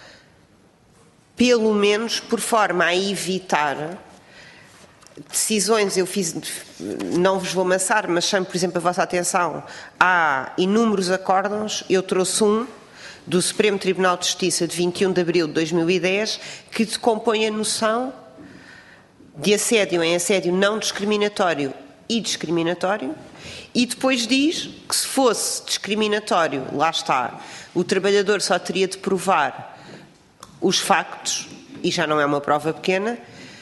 pelo menos por forma a evitar decisões. Eu fiz, não vos vou amassar, mas chamo, por exemplo, a vossa atenção. Há inúmeros acórdãos, eu trouxe um do Supremo Tribunal de Justiça de 21 de abril de 2010, que decompõe a noção de assédio em assédio não discriminatório e discriminatório, e depois diz que, se fosse discriminatório, lá está, o trabalhador só teria de provar os factos, e já não é uma prova pequena,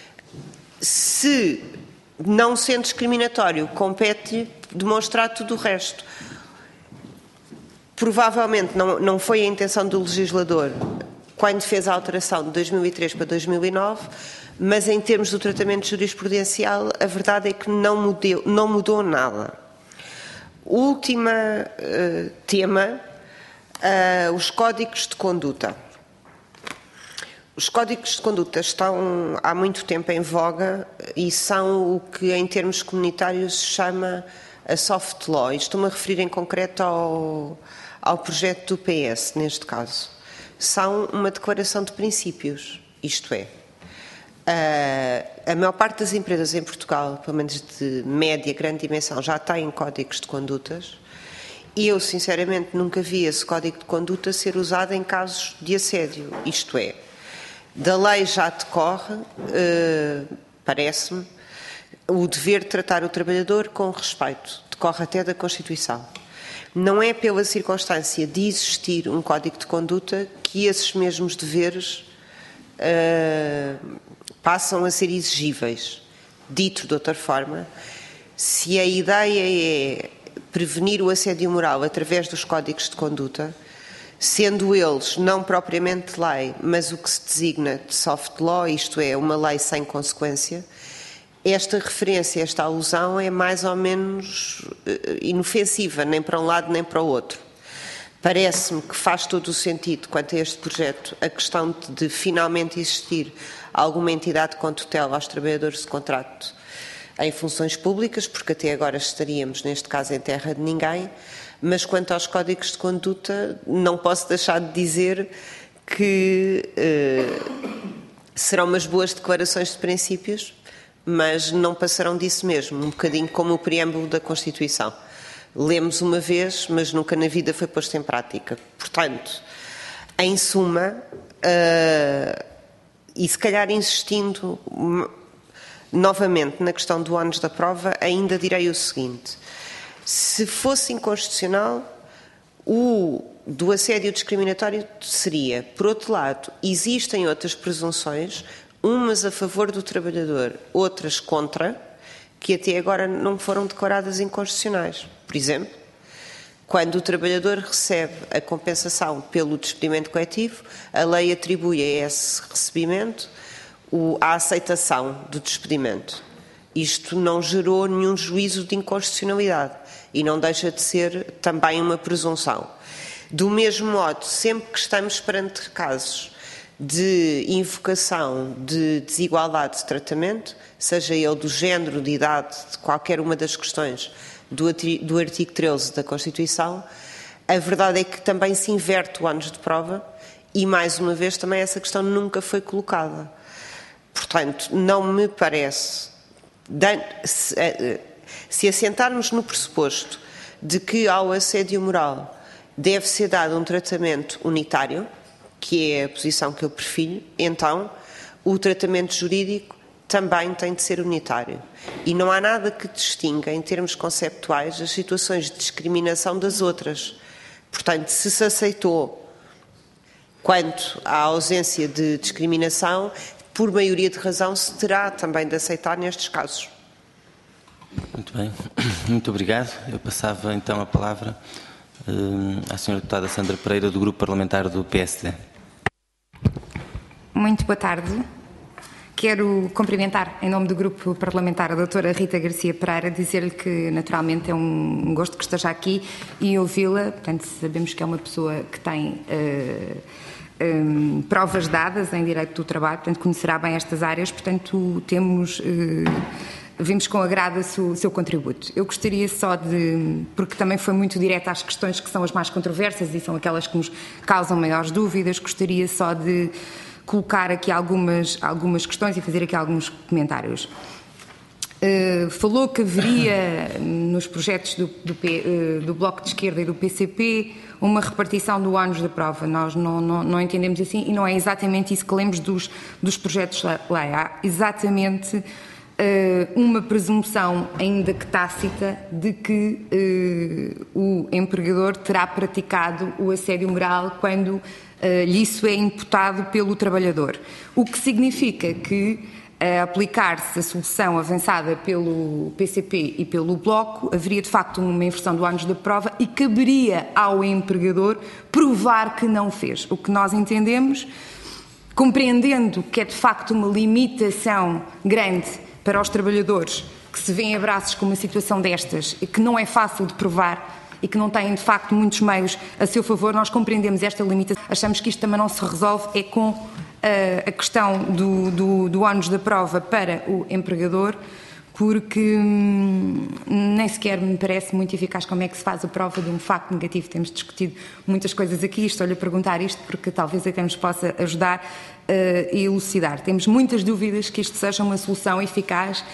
se não sendo discriminatório, compete demonstrar tudo o resto. Provavelmente não foi a intenção do legislador quando fez a alteração de 2003 para 2009, mas em termos do tratamento jurisprudencial, a verdade é que não mudou nada. Último tema, os códigos de conduta. Os códigos de conduta estão há muito tempo em voga e são o que em termos comunitários se chama a soft law. Estou-me a referir em concreto ao projeto do PS, neste caso. São uma declaração de princípios, isto é, a maior parte das empresas em Portugal, pelo menos de média, grande dimensão, já têm códigos de condutas e eu, sinceramente, nunca vi esse código de conduta ser usado em casos de assédio, isto é, da lei já decorre, parece-me, o dever de tratar o trabalhador com respeito, decorre até da Constituição. Não é pela circunstância de existir um código de conduta que esses mesmos deveres passam a ser exigíveis. Dito de outra forma, se a ideia é prevenir o assédio moral através dos códigos de conduta, sendo eles não propriamente lei, mas o que se designa de soft law, isto é, uma lei sem consequência, esta referência, esta alusão é mais ou menos inofensiva, nem para um lado nem para o outro. Parece-me que faz todo o sentido, quanto a este projeto, a questão de finalmente existir alguma entidade com tutela aos trabalhadores de contrato em funções públicas, porque até agora estaríamos, neste caso, em terra de ninguém, mas quanto aos códigos de conduta, não posso deixar de dizer que serão umas boas declarações de princípios, mas não passarão disso mesmo, um bocadinho como o preâmbulo da Constituição. Lemos uma vez, mas nunca na vida foi posto em prática. Portanto, em suma, e se calhar insistindo novamente na questão do ónus da prova, ainda direi o seguinte: se fosse inconstitucional, o do assédio discriminatório seria, por outro lado, existem outras presunções, umas a favor do trabalhador, outras contra, que até agora não foram declaradas inconstitucionais. Por exemplo, quando o trabalhador recebe a compensação pelo despedimento coletivo, a lei atribui a esse recebimento a aceitação do despedimento. Isto não gerou nenhum juízo de inconstitucionalidade e não deixa de ser também uma presunção. Do mesmo modo, sempre que estamos perante casos de invocação de desigualdade de tratamento, seja ele do género, de idade, de qualquer uma das questões do artigo 13 da Constituição, a verdade é que também se inverte o ónus de prova e, mais uma vez, também essa questão nunca foi colocada. Portanto, não me parece, se assentarmos no pressuposto de que ao assédio moral deve ser dado um tratamento unitário, que é a posição que eu prefiro, então o tratamento jurídico também tem de ser unitário. E não há nada que distinga, em termos conceptuais, as situações de discriminação das outras. Portanto, se se aceitou quanto à ausência de discriminação, por maioria de razão se terá também de aceitar nestes casos. Muito bem, muito obrigado. Eu passava então a palavra à Sra. Deputada Sandra Pereira, do Grupo Parlamentar do PSD. Muito boa tarde. Quero cumprimentar, em nome do Grupo Parlamentar, a doutora Rita Garcia Pereira, dizer-lhe que, naturalmente, é um gosto que esteja aqui e ouvi-la. Portanto, sabemos que é uma pessoa que tem provas dadas em direito do trabalho, portanto, conhecerá bem estas áreas. Portanto, vimos com agrado o seu contributo. Eu gostaria só porque também foi muito direto às questões que são as mais controversas e são aquelas que nos causam maiores dúvidas, gostaria só de colocar aqui algumas questões e fazer aqui alguns comentários. Falou que haveria nos projetos do Bloco de Esquerda e do PCP uma repartição do ónus da prova. Nós não entendemos assim e não é exatamente isso que lemos dos projetos de lei. Há exatamente uma presunção, ainda que tácita, de que o empregador terá praticado o assédio moral quando isso é imputado pelo trabalhador. O que significa que, a aplicar-se a solução avançada pelo PCP e pelo Bloco, haveria de facto uma inversão do ónus da prova e caberia ao empregador provar que não fez. O que nós entendemos, compreendendo que é de facto uma limitação grande para os trabalhadores que se veem abraços com uma situação destas e que não é fácil de provar e que não têm de facto muitos meios a seu favor, nós compreendemos esta limitação. Achamos que isto também não se resolve com a questão do ónus da prova para o empregador, porque nem sequer me parece muito eficaz como é que se faz a prova de um facto negativo. Temos discutido muitas coisas aqui, estou-lhe a perguntar isto porque talvez até nos possa ajudar a elucidar. Temos muitas dúvidas que isto seja uma solução eficaz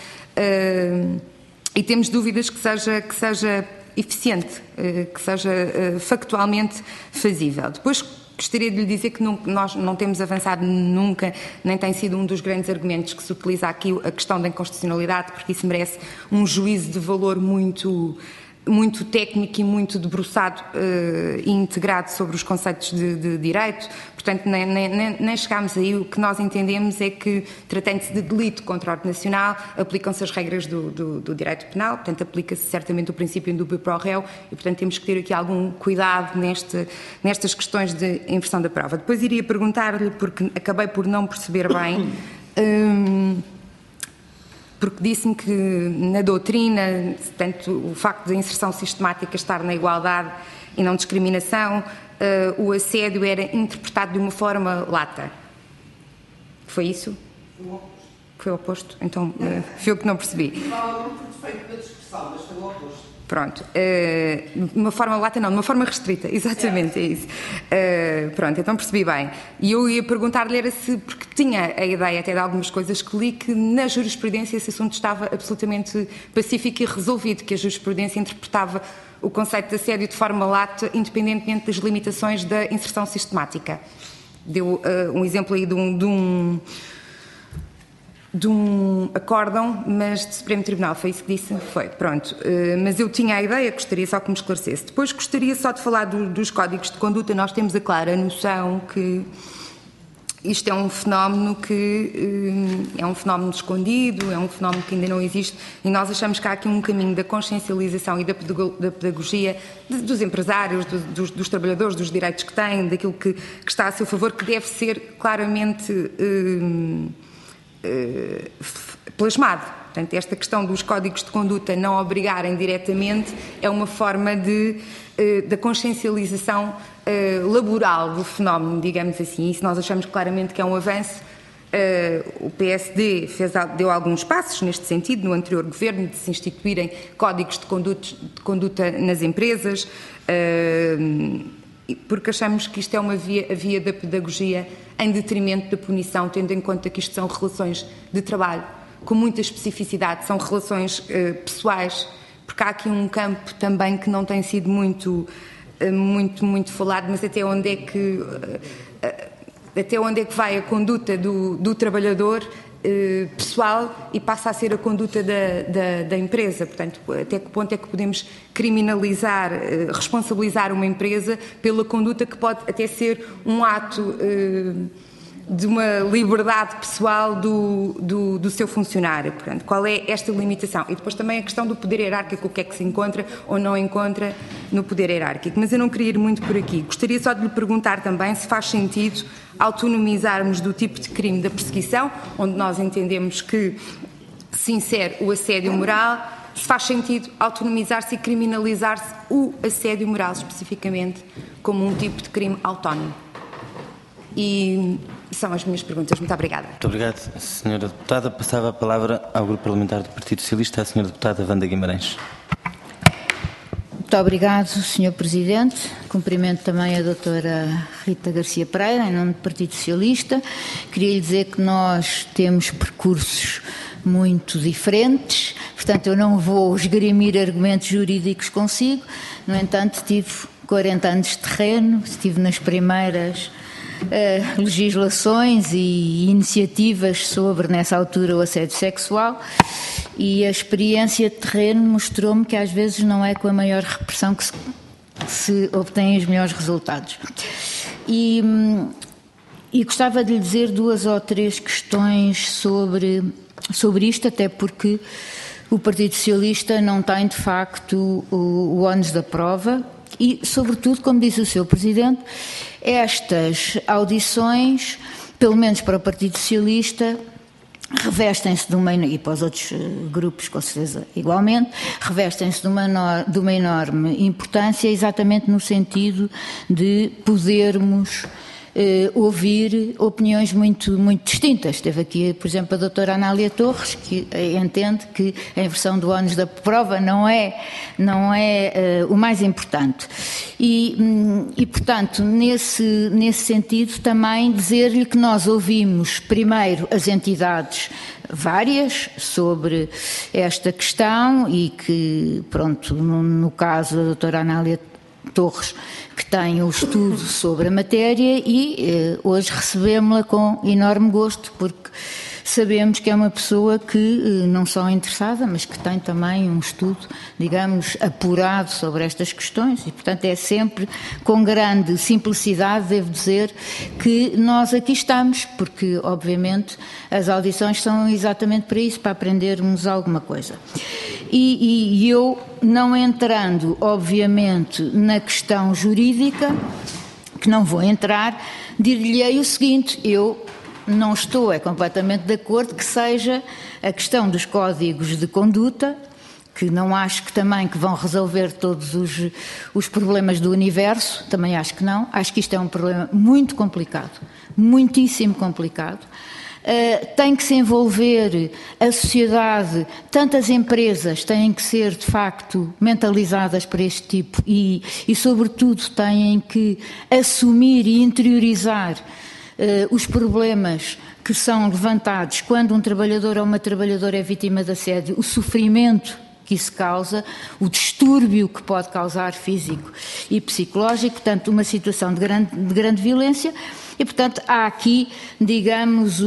e temos dúvidas que seja eficiente, que seja factualmente fazível. Depois, gostaria de lhe dizer que nós não temos avançado nunca, nem tem sido um dos grandes argumentos que se utiliza aqui a questão da inconstitucionalidade, porque isso merece um juízo de valor muito técnico e muito debruçado e integrado sobre os conceitos de direito. Portanto, nem chegámos aí. O que nós entendemos é que, tratando-se de delito contra a ordem nacional, aplicam-se as regras do direito penal, portanto, aplica-se certamente o princípio do dúbio pro réu e, portanto, temos que ter aqui algum cuidado nestas questões de inversão da prova. Depois iria perguntar-lhe, porque acabei por não perceber bem, porque disse-me que na doutrina, tanto o facto da inserção sistemática estar na igualdade e não discriminação, o assédio era interpretado de uma forma lata. Foi isso? Foi o oposto? Então, foi o que não percebi. Pronto, de uma forma lata não, de uma forma restrita, exatamente, é isso. Pronto, então percebi bem. E eu ia perguntar-lhe era se, porque tinha a ideia até de algumas coisas que li, que na jurisprudência esse assunto estava absolutamente pacífico e resolvido, que a jurisprudência interpretava o conceito de assédio de forma lata, independentemente das limitações da inserção sistemática. Deu um exemplo aí de um acórdão, mas de Supremo Tribunal, foi isso que disse? Foi, pronto. Mas eu tinha a ideia, gostaria só que me esclarecesse. Depois gostaria só de falar dos códigos de conduta. Nós temos a clara noção que isto é um fenómeno é um fenómeno escondido, é um fenómeno que ainda não existe e nós achamos que há aqui um caminho da consciencialização e da pedagogia dos empresários, dos trabalhadores, dos direitos que têm, daquilo que está a seu favor, que deve ser claramente plasmado. Portanto, esta questão dos códigos de conduta não obrigarem diretamente é uma forma da consciencialização laboral do fenómeno, digamos assim. Isso nós achamos claramente que é um avanço. O PSD deu alguns passos neste sentido no anterior governo, de se instituírem códigos de conduta nas empresas, porque achamos que isto é a via da pedagogia em detrimento da punição, tendo em conta que isto são relações de trabalho com muita especificidade, são relações pessoais, porque há aqui um campo também que não tem sido muito falado, mas até onde é que vai a conduta do trabalhador pessoal e passa a ser a conduta da empresa. Portanto, até que ponto é que podemos criminalizar, responsabilizar uma empresa pela conduta que pode até ser um ato de uma liberdade pessoal do seu funcionário. Portanto, qual é esta limitação? E depois também a questão do poder hierárquico, o que é que se encontra ou não encontra no poder hierárquico. Mas eu não queria ir muito por aqui. Gostaria só de lhe perguntar também se faz sentido autonomizarmos do tipo de crime da perseguição, onde nós entendemos que se insere o assédio moral, se faz sentido autonomizar-se e criminalizar-se o assédio moral especificamente como um tipo de crime autónomo. E são as minhas perguntas. Muito obrigada. Muito obrigado, Sra. Deputada. Passava a palavra ao Grupo Parlamentar do Partido Socialista, a Sra. Deputada Wanda Guimarães. Muito obrigado, Sr. Presidente. Cumprimento também a doutora Rita Garcia Pereira, em nome do Partido Socialista. Queria lhe dizer que nós temos percursos muito diferentes, portanto eu não vou esgrimir argumentos jurídicos consigo. No entanto, tive 40 anos de terreno, estive nas primeiras legislações e iniciativas sobre, nessa altura, o assédio sexual, e a experiência de terreno mostrou-me que às vezes não é com a maior repressão que se obtêm os melhores resultados. E gostava de lhe dizer 2 ou 3 questões sobre isto, até porque o Partido Socialista não tem, de facto, o ónus da prova e, sobretudo, como disse o Sr. Presidente, estas audições, pelo menos para o Partido Socialista, revestem-se de uma, e para os outros grupos com certeza igualmente, revestem-se de uma enorme importância, exatamente no sentido de podermos ouvir opiniões muito distintas. Teve aqui, por exemplo, a doutora Anália Torres, que entende que a inversão do ónus da prova não é o mais importante. E portanto, nesse sentido, também dizer-lhe que nós ouvimos primeiro as entidades várias sobre esta questão e que, pronto, no caso da doutora Anália Torres, que tem o estudo sobre a matéria e hoje recebemos-la com enorme gosto, porque sabemos que é uma pessoa que não só é interessada, mas que tem também um estudo, digamos, apurado sobre estas questões e, portanto, é sempre com grande simplicidade, devo dizer, que nós aqui estamos, porque, obviamente, as audições são exatamente para isso, para aprendermos alguma coisa. E eu, não entrando, obviamente, na questão jurídica, que não vou entrar, dir-lhe-ei o seguinte: eu não estou completamente de acordo que seja a questão dos códigos de conduta, que não acho que também que vão resolver todos os problemas do universo, também acho que não. Acho que isto é um problema muito complicado, muitíssimo complicado. Tem que se envolver a sociedade, tantas empresas têm que ser, de facto, mentalizadas para este tipo e sobretudo, têm que assumir e interiorizar os problemas que são levantados quando um trabalhador ou uma trabalhadora é vítima de assédio, o sofrimento que isso causa, o distúrbio que pode causar físico e psicológico, portanto, uma situação de grande violência. E, portanto, há aqui, digamos,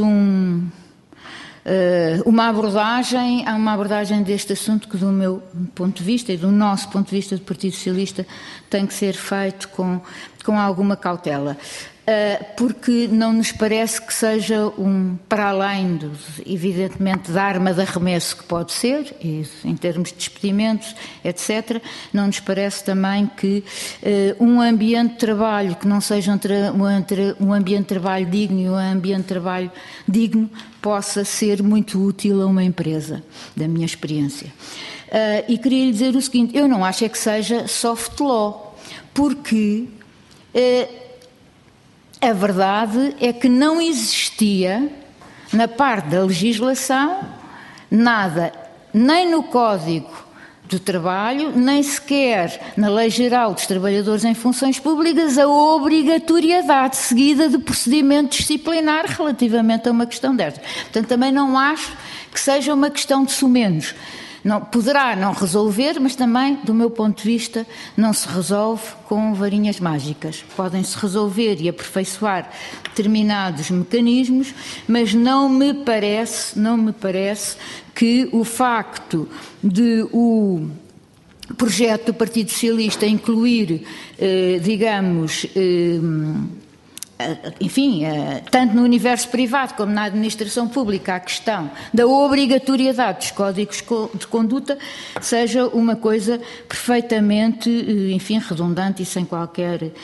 uma abordagem deste assunto que, do meu ponto de vista e do nosso ponto de vista do Partido Socialista, tem que ser feito com alguma cautela. Porque não nos parece que seja para além, evidentemente, da arma de arremesso que pode ser, em termos de despedimentos, etc., não nos parece também que um ambiente de trabalho que não seja um ambiente de trabalho digno e um ambiente de trabalho digno possa ser muito útil a uma empresa, da minha experiência. E queria lhe dizer o seguinte: eu não acho que seja soft law, porque a verdade é que não existia, na parte da legislação, nada, nem no Código do Trabalho, nem sequer na Lei Geral dos Trabalhadores em Funções Públicas, a obrigatoriedade seguida de procedimento disciplinar relativamente a uma questão desta. Portanto, também não acho que seja uma questão de sumenos. Não, poderá não resolver, mas também, do meu ponto de vista, não se resolve com varinhas mágicas. Podem-se resolver e aperfeiçoar determinados mecanismos, mas não me parece que o facto de o projeto do Partido Socialista incluir, digamos, enfim, tanto no universo privado como na administração pública, a questão da obrigatoriedade dos códigos de conduta seja uma coisa perfeitamente, enfim, redundante e sem qualquer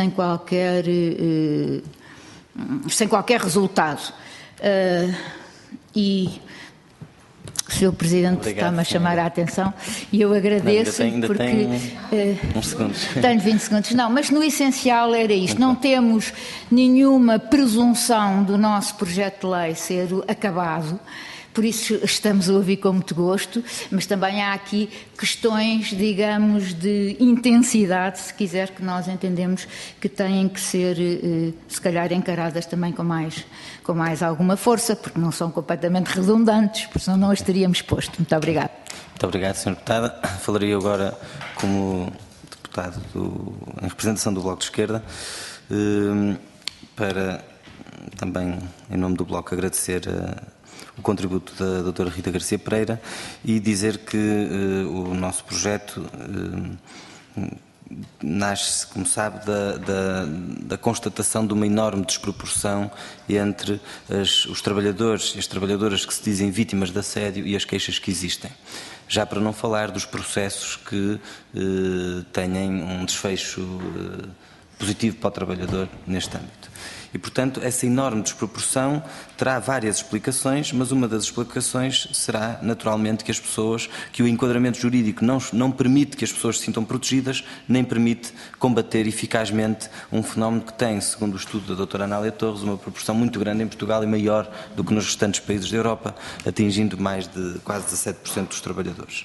resultado. O Sr. Presidente está-me a chamar a atenção e eu agradeço. Ainda porque tem uns segundos. Tenho 20 segundos. Não, mas no essencial era isto. Não temos nenhuma presunção do nosso projeto de lei ser acabado. Por isso estamos a ouvir com muito gosto, mas também há aqui questões, digamos, de intensidade, se quiser, que nós entendemos que têm que ser, se calhar, encaradas também com mais alguma força, porque não são completamente redundantes, porque senão não as teríamos posto. Muito obrigada. Muito obrigado, Sra. Deputada. Falaria agora como deputado em representação do Bloco de Esquerda, para também, em nome do Bloco, agradecer o contributo da doutora Rita Garcia Pereira e dizer que o nosso projeto nasce, como sabe, da constatação de uma enorme desproporção entre os trabalhadores e as trabalhadoras que se dizem vítimas de assédio e as queixas que existem. Já para não falar dos processos que tenham um desfecho positivo para o trabalhador neste âmbito. E, portanto, essa enorme desproporção terá várias explicações, mas uma das explicações será, naturalmente, que o enquadramento jurídico não permite que as pessoas se sintam protegidas, nem permite combater eficazmente um fenómeno que tem, segundo o estudo da doutora Anália Torres, uma proporção muito grande em Portugal e maior do que nos restantes países da Europa, atingindo mais de quase 17% dos trabalhadores.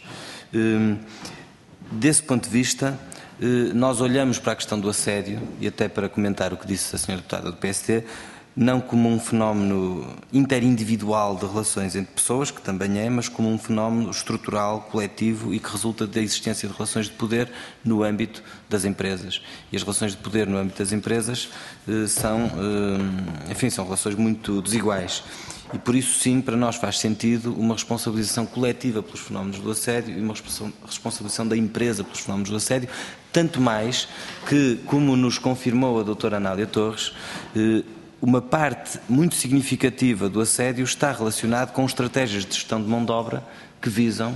Desse ponto de vista, nós olhamos para a questão do assédio, e até para comentar o que disse a senhora deputada do PSD, não como um fenómeno interindividual de relações entre pessoas, que também é, mas como um fenómeno estrutural, coletivo e que resulta da existência de relações de poder no âmbito das empresas. E as relações de poder no âmbito das empresas são relações muito desiguais. E por isso, sim, para nós faz sentido uma responsabilização coletiva pelos fenómenos do assédio e uma responsabilização da empresa pelos fenómenos do assédio, tanto mais que, como nos confirmou a doutora Anália Torres, uma parte muito significativa do assédio está relacionado com estratégias de gestão de mão de obra que visam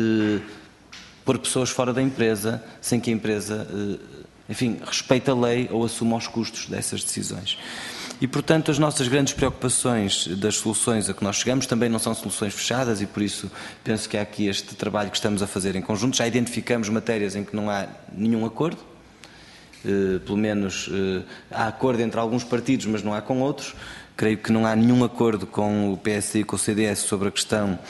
pôr pessoas fora da empresa sem que a empresa, respeite a lei ou assuma os custos dessas decisões. E, portanto, as nossas grandes preocupações das soluções a que nós chegamos também não são soluções fechadas e, por isso, penso que há aqui este trabalho que estamos a fazer em conjunto. Já identificamos matérias em que não há nenhum acordo, pelo menos há acordo entre alguns partidos, mas não há com outros. Creio que não há nenhum acordo com o PSD e com o CDS sobre a questão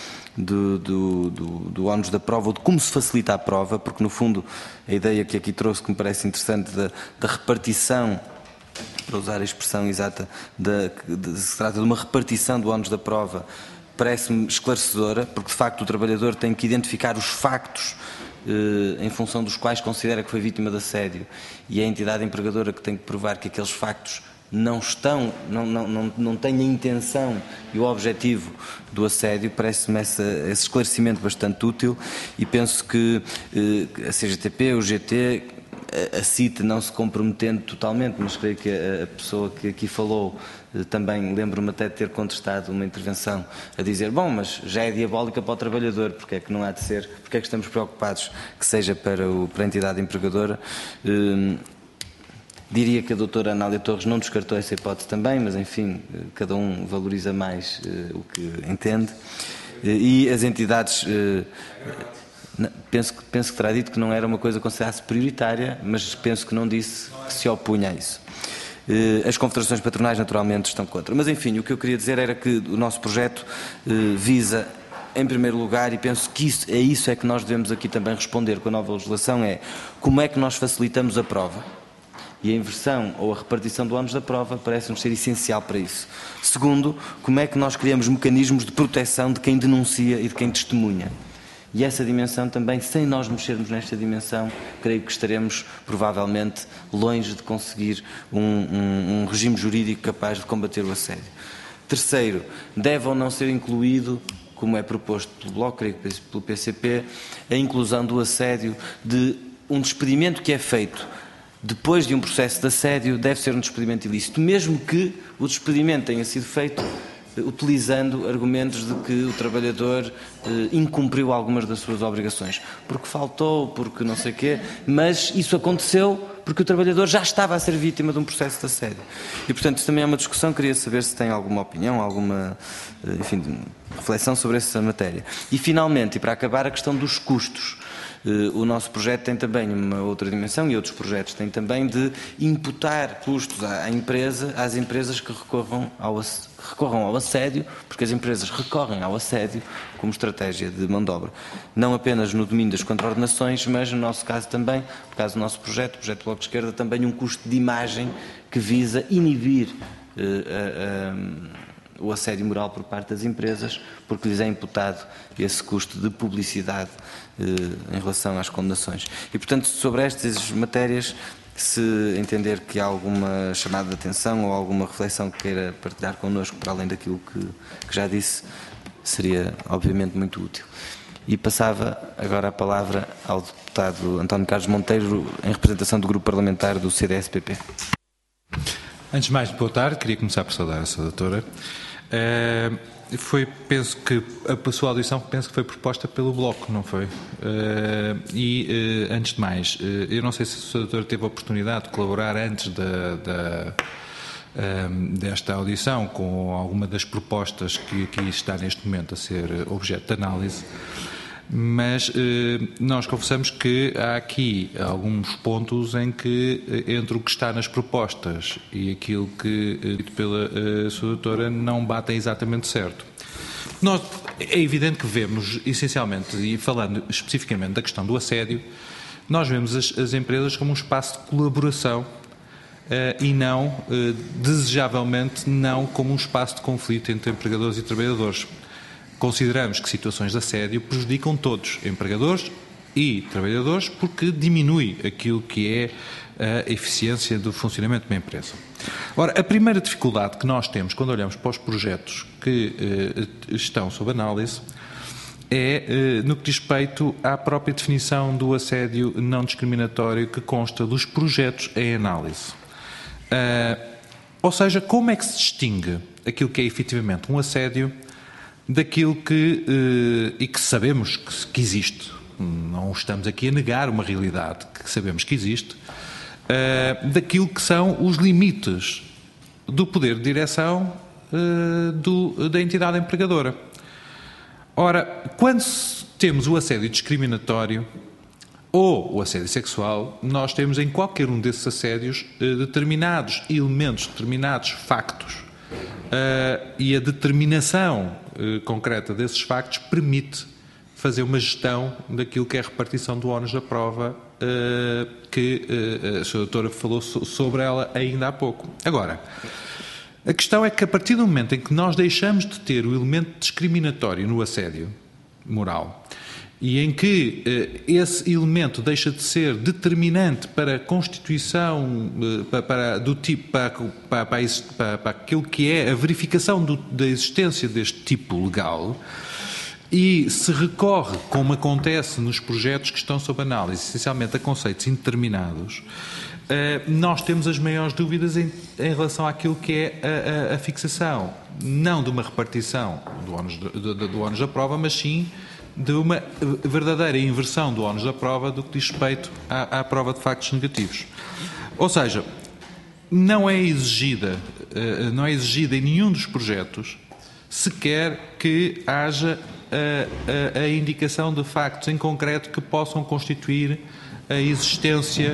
do ónus da prova ou de como se facilita a prova, porque, no fundo, a ideia que aqui trouxe, que me parece interessante, da repartição, para usar a expressão exata, se trata de uma repartição do ónus da prova, parece-me esclarecedora, porque de facto o trabalhador tem que identificar os factos em função dos quais considera que foi vítima de assédio, e é a entidade empregadora que tem que provar que aqueles factos não têm a intenção e o objetivo do assédio. Parece-me esse esclarecimento bastante útil, e penso que a CGTP, o GT, a CIT não se comprometendo totalmente, mas creio que a pessoa que aqui falou também, lembro-me até de ter contestado uma intervenção a dizer, bom, mas já é diabólica para o trabalhador, porque é que não há de ser, porque é que estamos preocupados que seja para a entidade empregadora. Diria que a doutora Anália Torres não descartou essa hipótese também, mas enfim, cada um valoriza mais o que entende. E as entidades... Penso que terá dito que não era uma coisa que considerasse prioritária, mas penso que não disse que se opunha a isso. As confederações patronais naturalmente estão contra. Mas enfim, o que eu queria dizer era que o nosso projeto visa, em primeiro lugar, e penso que isso é que nós devemos aqui também responder com a nova legislação, é como é que nós facilitamos a prova. E a inversão ou a repartição do ónus da prova parece-nos ser essencial para isso. Segundo, como é que nós criamos mecanismos de proteção de quem denuncia e de quem testemunha. E essa dimensão também, sem nós mexermos nesta dimensão, creio que estaremos provavelmente longe de conseguir um regime jurídico capaz de combater o assédio. Terceiro, deve ou não ser incluído, como é proposto pelo Bloco, creio que pelo PCP, a inclusão do assédio de um despedimento que é feito depois de um processo de assédio, deve ser um despedimento ilícito, mesmo que o despedimento tenha sido feito utilizando argumentos de que o trabalhador incumpriu algumas das suas obrigações, porque faltou, porque não sei o quê, mas isso aconteceu porque o trabalhador já estava a ser vítima de um processo de assédio. E, portanto, isso também é uma discussão, queria saber se tem alguma opinião, alguma, reflexão sobre essa matéria. E, finalmente, e para acabar, a questão dos custos. O nosso projeto tem também uma outra dimensão, e outros projetos têm também, de imputar custos às empresas que recorram ao assédio, porque as empresas recorrem ao assédio como estratégia de mão de obra. Não apenas no domínio das contraordenações, mas no nosso caso também, no caso do nosso projeto, o projeto do Bloco de Esquerda, também um custo de imagem que visa inibir o assédio moral por parte das empresas, porque lhes é imputado esse custo de publicidade em relação às condenações. E, portanto, sobre estas matérias, se entender que há alguma chamada de atenção ou alguma reflexão que queira partilhar connosco, para além daquilo que já disse, seria, obviamente, muito útil. E passava agora a palavra ao deputado António Carlos Monteiro, em representação do grupo parlamentar do CDS-PP. Antes de mais, boa tarde. Queria começar por saudar a sua doutora. Penso que a sua audição foi proposta pelo Bloco, não foi? Antes de mais, eu não sei se a sua doutora teve a oportunidade de colaborar antes desta audição com alguma das propostas que aqui está neste momento a ser objeto de análise, mas nós confessamos que há aqui alguns pontos em que, entre o que está nas propostas e aquilo que dito pela sua doutora, não batem exatamente certo. É evidente que vemos, essencialmente, e falando especificamente da questão do assédio, nós vemos as empresas como um espaço de colaboração e não, desejavelmente, não como um espaço de conflito entre empregadores e trabalhadores. Consideramos que situações de assédio prejudicam todos, empregadores e trabalhadores, porque diminui aquilo que é a eficiência do funcionamento de uma empresa. Ora, a primeira dificuldade que nós temos quando olhamos para os projetos que estão sob análise é no que diz respeito à própria definição do assédio não discriminatório que consta dos projetos em análise. Ou seja, como é que se distingue aquilo que é efetivamente um assédio daquilo que sabemos que existe. Não estamos aqui a negar uma realidade que sabemos que existe, daquilo que são os limites do poder de direção da entidade empregadora. Ora, quando temos o assédio discriminatório ou o assédio sexual, nós temos em qualquer um desses assédios determinados elementos, determinados factos, e a determinação concreta desses factos permite fazer uma gestão daquilo que é a repartição do ónus da prova, que a sua doutora falou sobre ela ainda há pouco. Agora, a questão é que a partir do momento em que nós deixamos de ter o elemento discriminatório no assédio moral e em que esse elemento deixa de ser determinante para a constituição, para aquilo que é a verificação da existência deste tipo legal, e se recorre, como acontece nos projetos que estão sob análise, essencialmente a conceitos indeterminados, nós temos as maiores dúvidas em relação àquilo que é a fixação, não de uma repartição do ónus da prova, mas sim de uma verdadeira inversão do ónus da prova do que diz respeito à prova de factos negativos. Ou seja, não é exigida em nenhum dos projetos sequer que haja a indicação de factos em concreto que possam constituir a existência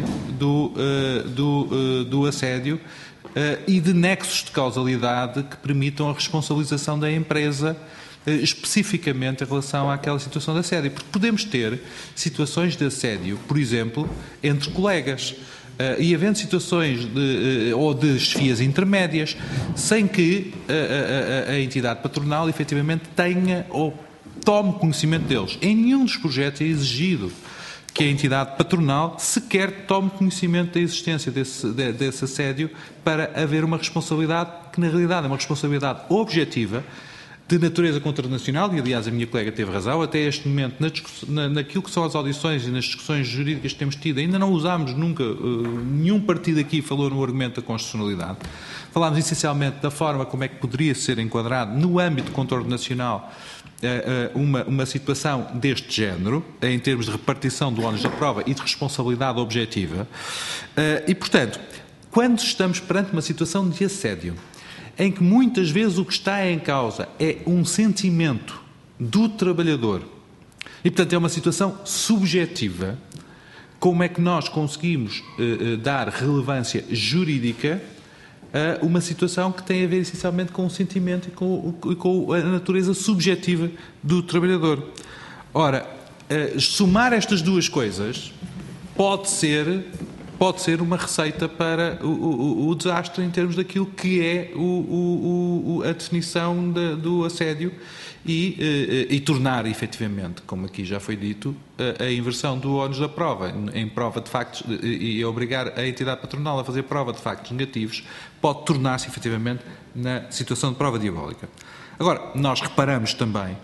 do assédio e de nexos de causalidade que permitam a responsabilização da empresa especificamente em relação àquela situação de assédio. Porque podemos ter situações de assédio, por exemplo, entre colegas, e havendo situações ou de chefias intermédias, sem que a entidade patronal efetivamente tenha ou tome conhecimento deles. Em nenhum dos projetos é exigido que a entidade patronal sequer tome conhecimento da existência desse assédio para haver uma responsabilidade que, na realidade, é uma responsabilidade objetiva de natureza contranacional, e aliás a minha colega teve razão, até este momento naquilo que são as audições e nas discussões jurídicas que temos tido, ainda não usámos nunca, nenhum partido aqui falou no argumento da constitucionalidade. Falámos essencialmente da forma como é que poderia ser enquadrado no âmbito do contorno nacional uma situação deste género, em termos de repartição do ónus da prova e de responsabilidade objetiva, e portanto, quando estamos perante uma situação de assédio, em que muitas vezes o que está em causa é um sentimento do trabalhador e, portanto, é uma situação subjetiva, como é que nós conseguimos dar relevância jurídica a uma situação que tem a ver essencialmente com o sentimento e com a natureza subjetiva do trabalhador? Ora, somar estas duas coisas pode ser uma receita para o desastre em termos daquilo que é a definição do assédio e tornar, efetivamente, como aqui já foi dito, a inversão do ónus da prova em prova de factos e obrigar a entidade patronal a fazer prova de factos negativos pode tornar-se, efetivamente, na situação de prova diabólica. Agora, nós reparamos também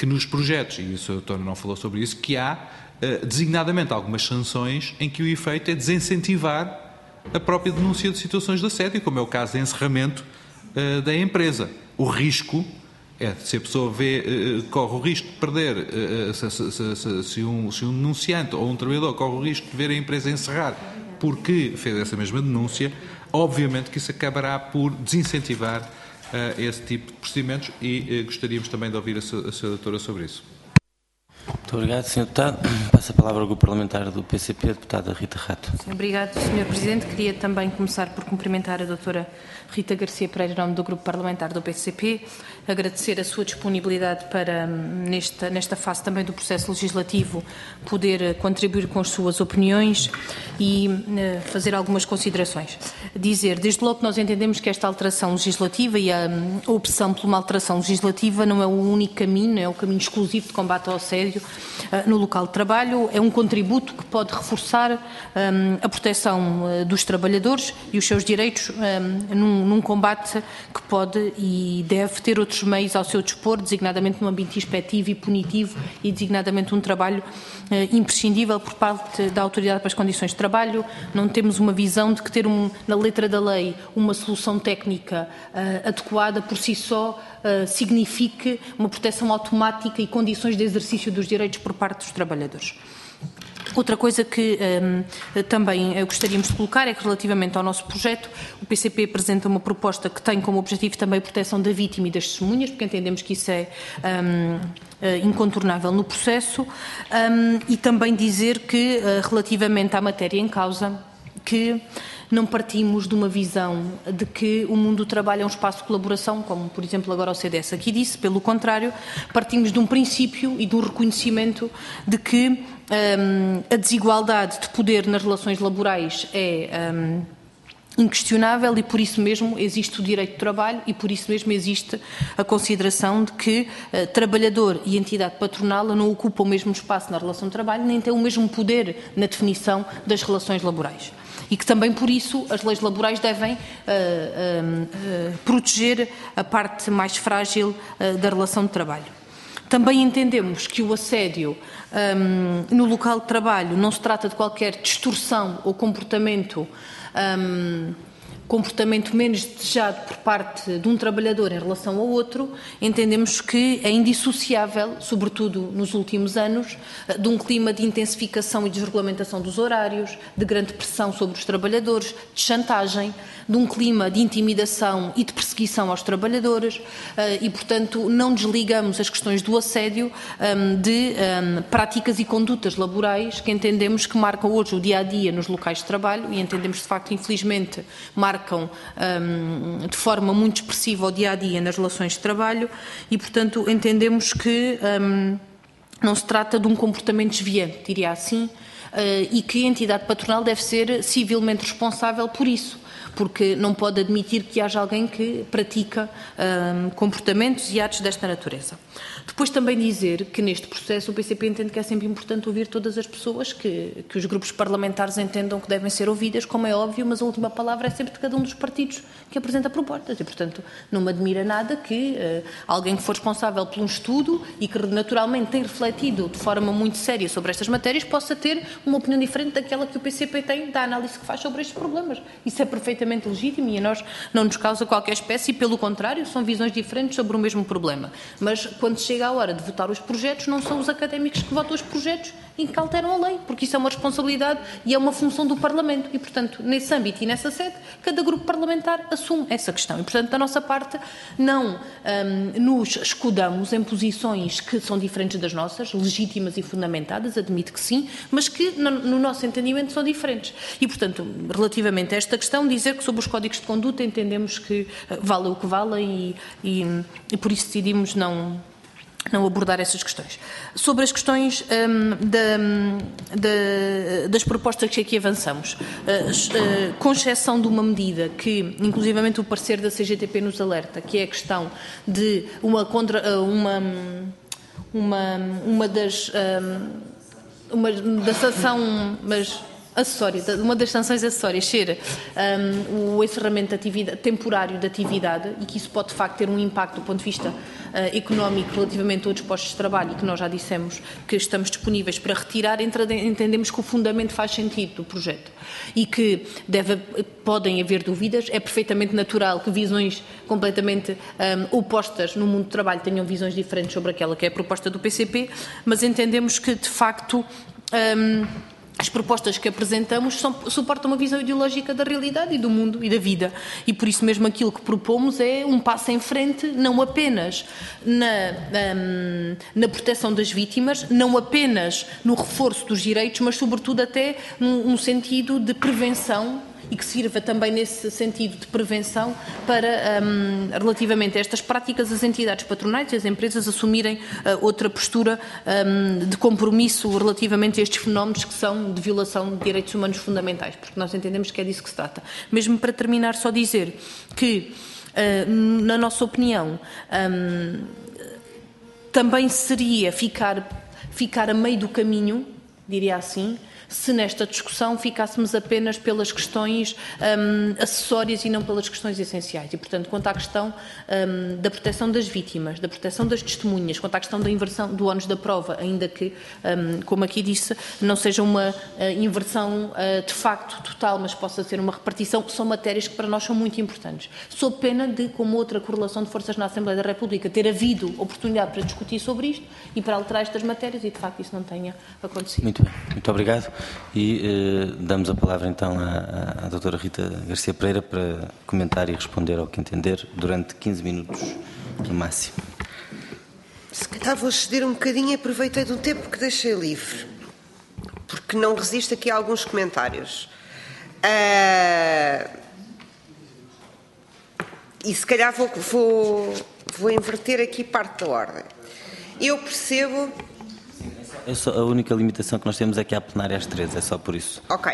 que nos projetos, e isso a doutora não falou sobre isso, que há designadamente algumas sanções em que o efeito é desincentivar a própria denúncia de situações de assédio, como é o caso de encerramento da empresa. O risco é, se a pessoa corre o risco de perder, se um denunciante ou um trabalhador corre o risco de ver a empresa encerrar porque fez essa mesma denúncia, obviamente que isso acabará por desincentivar esse tipo de procedimentos e gostaríamos também de ouvir a sua doutora sobre isso. Muito obrigado, Sr. Deputado. Passo a palavra ao Grupo Parlamentar do PCP, a deputada Rita Rato. Obrigado, Sr. Presidente. Queria também começar por cumprimentar a doutora Rita Garcia Pereira, em nome do Grupo Parlamentar do PCP, agradecer a sua disponibilidade para, nesta fase também do processo legislativo, poder contribuir com as suas opiniões e fazer algumas considerações. Dizer, desde logo que nós entendemos que esta alteração legislativa e a opção por uma alteração legislativa não é o único caminho, não é o caminho exclusivo de combate ao assédio no local de trabalho, é um contributo que pode reforçar a proteção dos trabalhadores e os seus direitos num combate que pode e deve ter outros meios ao seu dispor, designadamente no ambiente inspectivo e punitivo e designadamente um trabalho imprescindível por parte da Autoridade para as Condições de Trabalho. Não temos uma visão de que ter na letra da lei uma solução técnica adequada por si só signifique uma proteção automática e condições de exercício dos direitos por parte dos trabalhadores. Outra coisa que também gostaríamos de colocar é que, relativamente ao nosso projeto, o PCP apresenta uma proposta que tem como objetivo também a proteção da vítima e das testemunhas, porque entendemos que isso é incontornável no processo, e também dizer que, relativamente à matéria em causa, que não partimos de uma visão de que o mundo do trabalho é um espaço de colaboração, como, por exemplo, agora o CDS aqui disse. Pelo contrário, partimos de um princípio e de um reconhecimento de que a desigualdade de poder nas relações laborais é inquestionável e por isso mesmo existe o direito de trabalho e por isso mesmo existe a consideração de que trabalhador e entidade patronal não ocupam o mesmo espaço na relação de trabalho nem têm o mesmo poder na definição das relações laborais. E que também por isso as leis laborais devem proteger a parte mais frágil da relação de trabalho. Também entendemos que o assédio no local de trabalho não se trata de qualquer distorção ou comportamento menos desejado por parte de um trabalhador em relação ao outro. Entendemos que é indissociável, sobretudo nos últimos anos, de um clima de intensificação e desregulamentação dos horários, de grande pressão sobre os trabalhadores, de chantagem, de um clima de intimidação e de perseguição aos trabalhadores e, portanto, não desligamos as questões do assédio de práticas e condutas laborais que entendemos que marcam hoje o dia-a-dia nos locais de trabalho e entendemos, de facto, infelizmente, marcam de forma muito expressiva o dia-a-dia nas relações de trabalho e, portanto, entendemos que não se trata de um comportamento desviante, diria assim, e que a entidade patronal deve ser civilmente responsável por isso, porque não pode admitir que haja alguém que pratica comportamentos e atos desta natureza. Depois também dizer que neste processo o PCP entende que é sempre importante ouvir todas as pessoas que os grupos parlamentares entendam que devem ser ouvidas, como é óbvio, mas a última palavra é sempre de cada um dos partidos que apresenta propostas e, portanto, não me admira nada que alguém que for responsável por um estudo e que naturalmente tem refletido de forma muito séria sobre estas matérias possa ter uma opinião diferente daquela que o PCP tem da análise que faz sobre estes problemas. Isso é perfeitamente legítimo e a nós não nos causa qualquer espécie, pelo contrário, são visões diferentes sobre o mesmo problema. Mas quando chega a hora de votar os projetos, não são os académicos que votam os projetos e que alteram a lei, porque isso é uma responsabilidade e é uma função do Parlamento e, portanto, nesse âmbito e nessa sede, cada grupo parlamentar assume essa questão e, portanto, da nossa parte, não nos escudamos em posições que são diferentes das nossas, legítimas e fundamentadas, admito que sim, mas que, no nosso entendimento, são diferentes. E, portanto, relativamente a esta questão, dizer que sobre os códigos de conduta entendemos que vale o que vale e por isso decidimos não abordar essas questões. Sobre as questões das propostas que aqui avançamos, com exceção de uma medida que, inclusivamente, o parecer da CGTP nos alerta, que é a questão de uma da sanção, mas acessória, uma das sanções acessórias ser o encerramento temporário da atividade, e que isso pode de facto ter um impacto do ponto de vista económico relativamente a outros postos de trabalho, e que nós já dissemos que estamos disponíveis para retirar, entendemos que o fundamento faz sentido do projeto e que podem haver dúvidas. É perfeitamente natural que visões completamente opostas no mundo do trabalho tenham visões diferentes sobre aquela que é a proposta do PCP, mas entendemos que de facto as propostas que apresentamos suportam uma visão ideológica da realidade e do mundo e da vida, e por isso mesmo aquilo que propomos é um passo em frente, não apenas na proteção das vítimas, não apenas no reforço dos direitos, mas sobretudo até num sentido de prevenção, e que sirva também nesse sentido de prevenção para, relativamente a estas práticas, as entidades patronais e as empresas assumirem outra postura de compromisso relativamente a estes fenómenos que são de violação de direitos humanos fundamentais, porque nós entendemos que é disso que se trata. Mesmo para terminar, só dizer que, na nossa opinião, também seria ficar a meio do caminho, diria assim, se nesta discussão ficássemos apenas pelas questões acessórias e não pelas questões essenciais. E, portanto, quanto à questão da proteção das vítimas, da proteção das testemunhas, quanto à questão da inversão do ónus da prova, ainda que, como aqui disse, não seja uma inversão de facto total, mas possa ser uma repartição, são matérias que para nós são muito importantes. Sob pena de, como outra correlação de forças na Assembleia da República, ter havido oportunidade para discutir sobre isto e para alterar estas matérias, e de facto isso não tenha acontecido. Muito bem, muito obrigado. E damos a palavra então à doutora Rita Garcia Pereira para comentar e responder ao que entender durante 15 minutos no máximo. Se calhar vou ceder um bocadinho e aproveitei do tempo que deixei livre, porque não resisto aqui a alguns comentários. E se calhar vou inverter aqui parte da ordem. Eu percebo... A única limitação que nós temos é que há plenária às 13, é só por isso. Ok.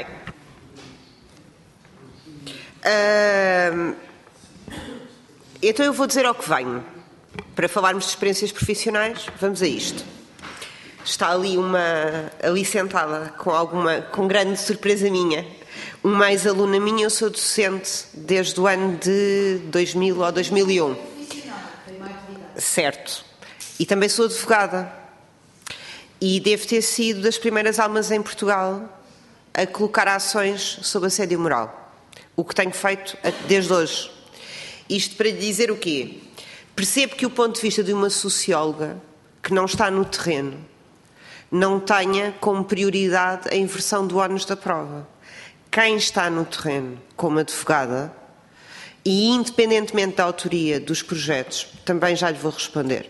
Então eu vou dizer ao que venho. Para falarmos de experiências profissionais, vamos a isto. Está ali sentada, com grande surpresa minha, uma ex-aluna minha. Eu sou docente desde o ano de 2000 ou 2001. Certo. E também sou advogada. E devo ter sido das primeiras almas em Portugal a colocar ações sobre assédio moral. O que tenho feito desde hoje. Isto para lhe dizer o quê? Percebo que o ponto de vista de uma socióloga que não está no terreno não tenha como prioridade a inversão do ónus da prova. Quem está no terreno como advogada, e independentemente da autoria dos projetos, também já lhe vou responder,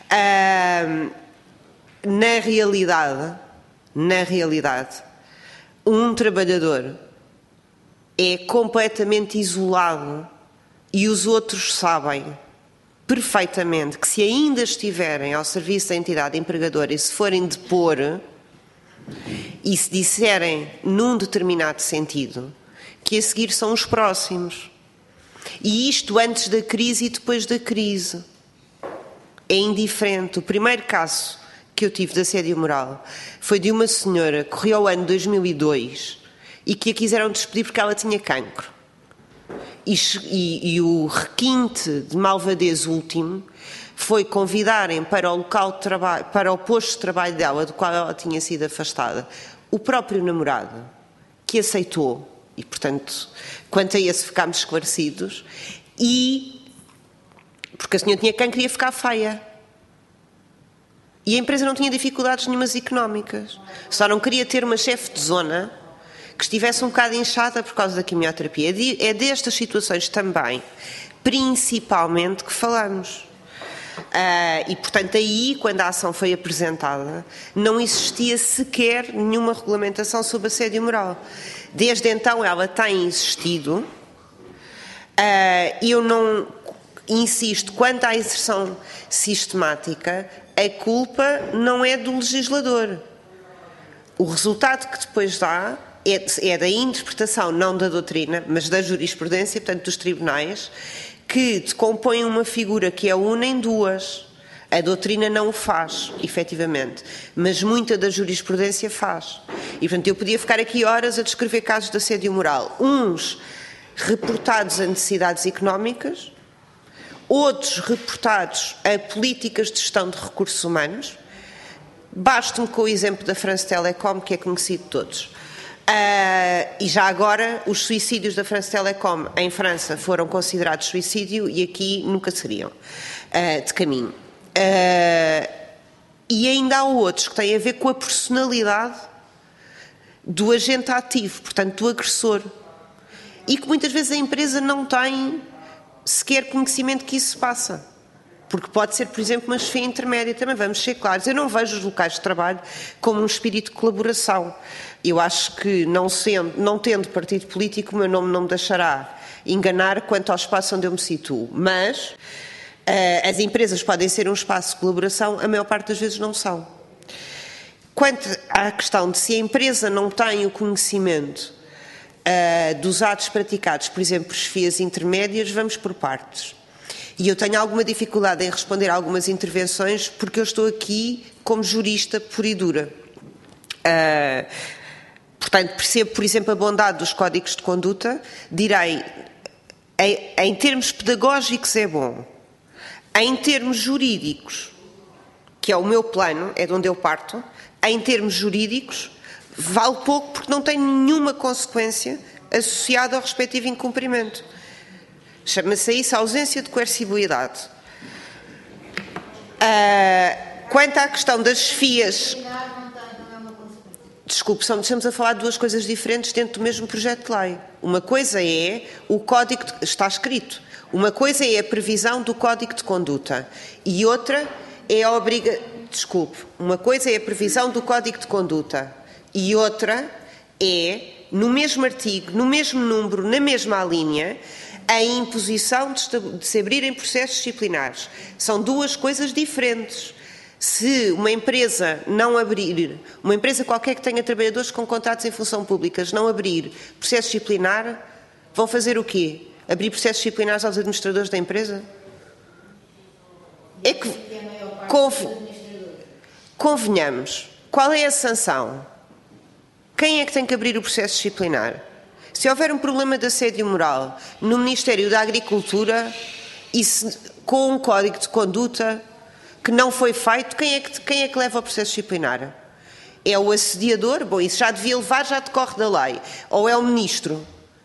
na realidade, um trabalhador é completamente isolado e os outros sabem perfeitamente que, se ainda estiverem ao serviço da entidade empregadora e se forem depor e se disserem num determinado sentido, que a seguir são os próximos. E isto antes da crise e depois da crise. É indiferente. O primeiro caso que eu tive de assédio moral foi de uma senhora que correu ao ano 2002 e que a quiseram despedir porque ela tinha cancro. E o requinte de malvadez último foi convidarem para o local de trabalho, para o posto de trabalho dela, do qual ela tinha sido afastada, o próprio namorado, que aceitou, e portanto, quanto a esse ficámos esclarecidos, e porque a senhora tinha cancro e ia ficar feia. E a empresa não tinha dificuldades nenhumas económicas. Só não queria ter uma chefe de zona que estivesse um bocado inchada por causa da quimioterapia. É destas situações também, principalmente, que falamos. E, portanto, aí, quando a ação foi apresentada, não existia sequer nenhuma regulamentação sobre assédio moral. Desde então, ela tem existido. Eu não insisto, quanto à inserção sistemática, a culpa não é do legislador. O resultado que depois dá é da interpretação, não da doutrina, mas da jurisprudência, portanto, dos tribunais, que decompõem uma figura que é una em duas. A doutrina não o faz, efetivamente, mas muita da jurisprudência faz. E, portanto, eu podia ficar aqui horas a descrever casos de assédio moral. Uns reportados a necessidades económicas, outros reportados a políticas de gestão de recursos humanos. Basto-me com o exemplo da France Telecom, que é conhecido de todos. E já agora, os suicídios da France Telecom em França foram considerados suicídio e aqui nunca seriam, de caminho. E ainda há outros que têm a ver com a personalidade do agente ativo, portanto, do agressor. E que muitas vezes a empresa não tem sequer conhecimento que isso se passa. Porque pode ser, por exemplo, uma chefia intermédia, também vamos ser claros. Eu não vejo os locais de trabalho como um espírito de colaboração. Eu acho que, não tendo partido político, o meu nome não me deixará enganar quanto ao espaço onde eu me situo. Mas as empresas podem ser um espaço de colaboração, a maior parte das vezes não são. Quanto à questão de se a empresa não tem o conhecimento dos atos praticados, por exemplo, por chefias intermédias, vamos por partes. E eu tenho alguma dificuldade em responder a algumas intervenções porque eu estou aqui como jurista pura e dura. Portanto, percebo, por exemplo, a bondade dos códigos de conduta. Direi, em termos pedagógicos é bom. Em termos jurídicos, que é o meu plano, é de onde eu parto, em termos jurídicos, vale pouco porque não tem nenhuma consequência associada ao respectivo incumprimento. Chama-se isso ausência de coercibilidade. Quanto à questão das chefias... Desculpe, estamos a falar de duas coisas diferentes dentro do mesmo projeto de lei. Uma coisa é o código, está escrito, uma coisa é a previsão do código de conduta e outra é a uma coisa é a previsão do código de conduta e outra é, no mesmo artigo, no mesmo número, na mesma linha, a imposição de se abrirem processos disciplinares. São duas coisas diferentes. Se uma empresa não abrir, uma empresa qualquer que tenha trabalhadores com contratos em função pública, não abrir processo disciplinar, vão fazer o quê? Abrir processos disciplinares aos administradores da empresa? É que convenhamos. Qual é a sanção? Quem é que tem que abrir o processo disciplinar? Se houver um problema de assédio moral no Ministério da Agricultura e com um código de conduta que não foi feito, quem é que leva o processo disciplinar? É o assediador? Bom, isso já devia levar, já decorre da lei. Ou é o ministro?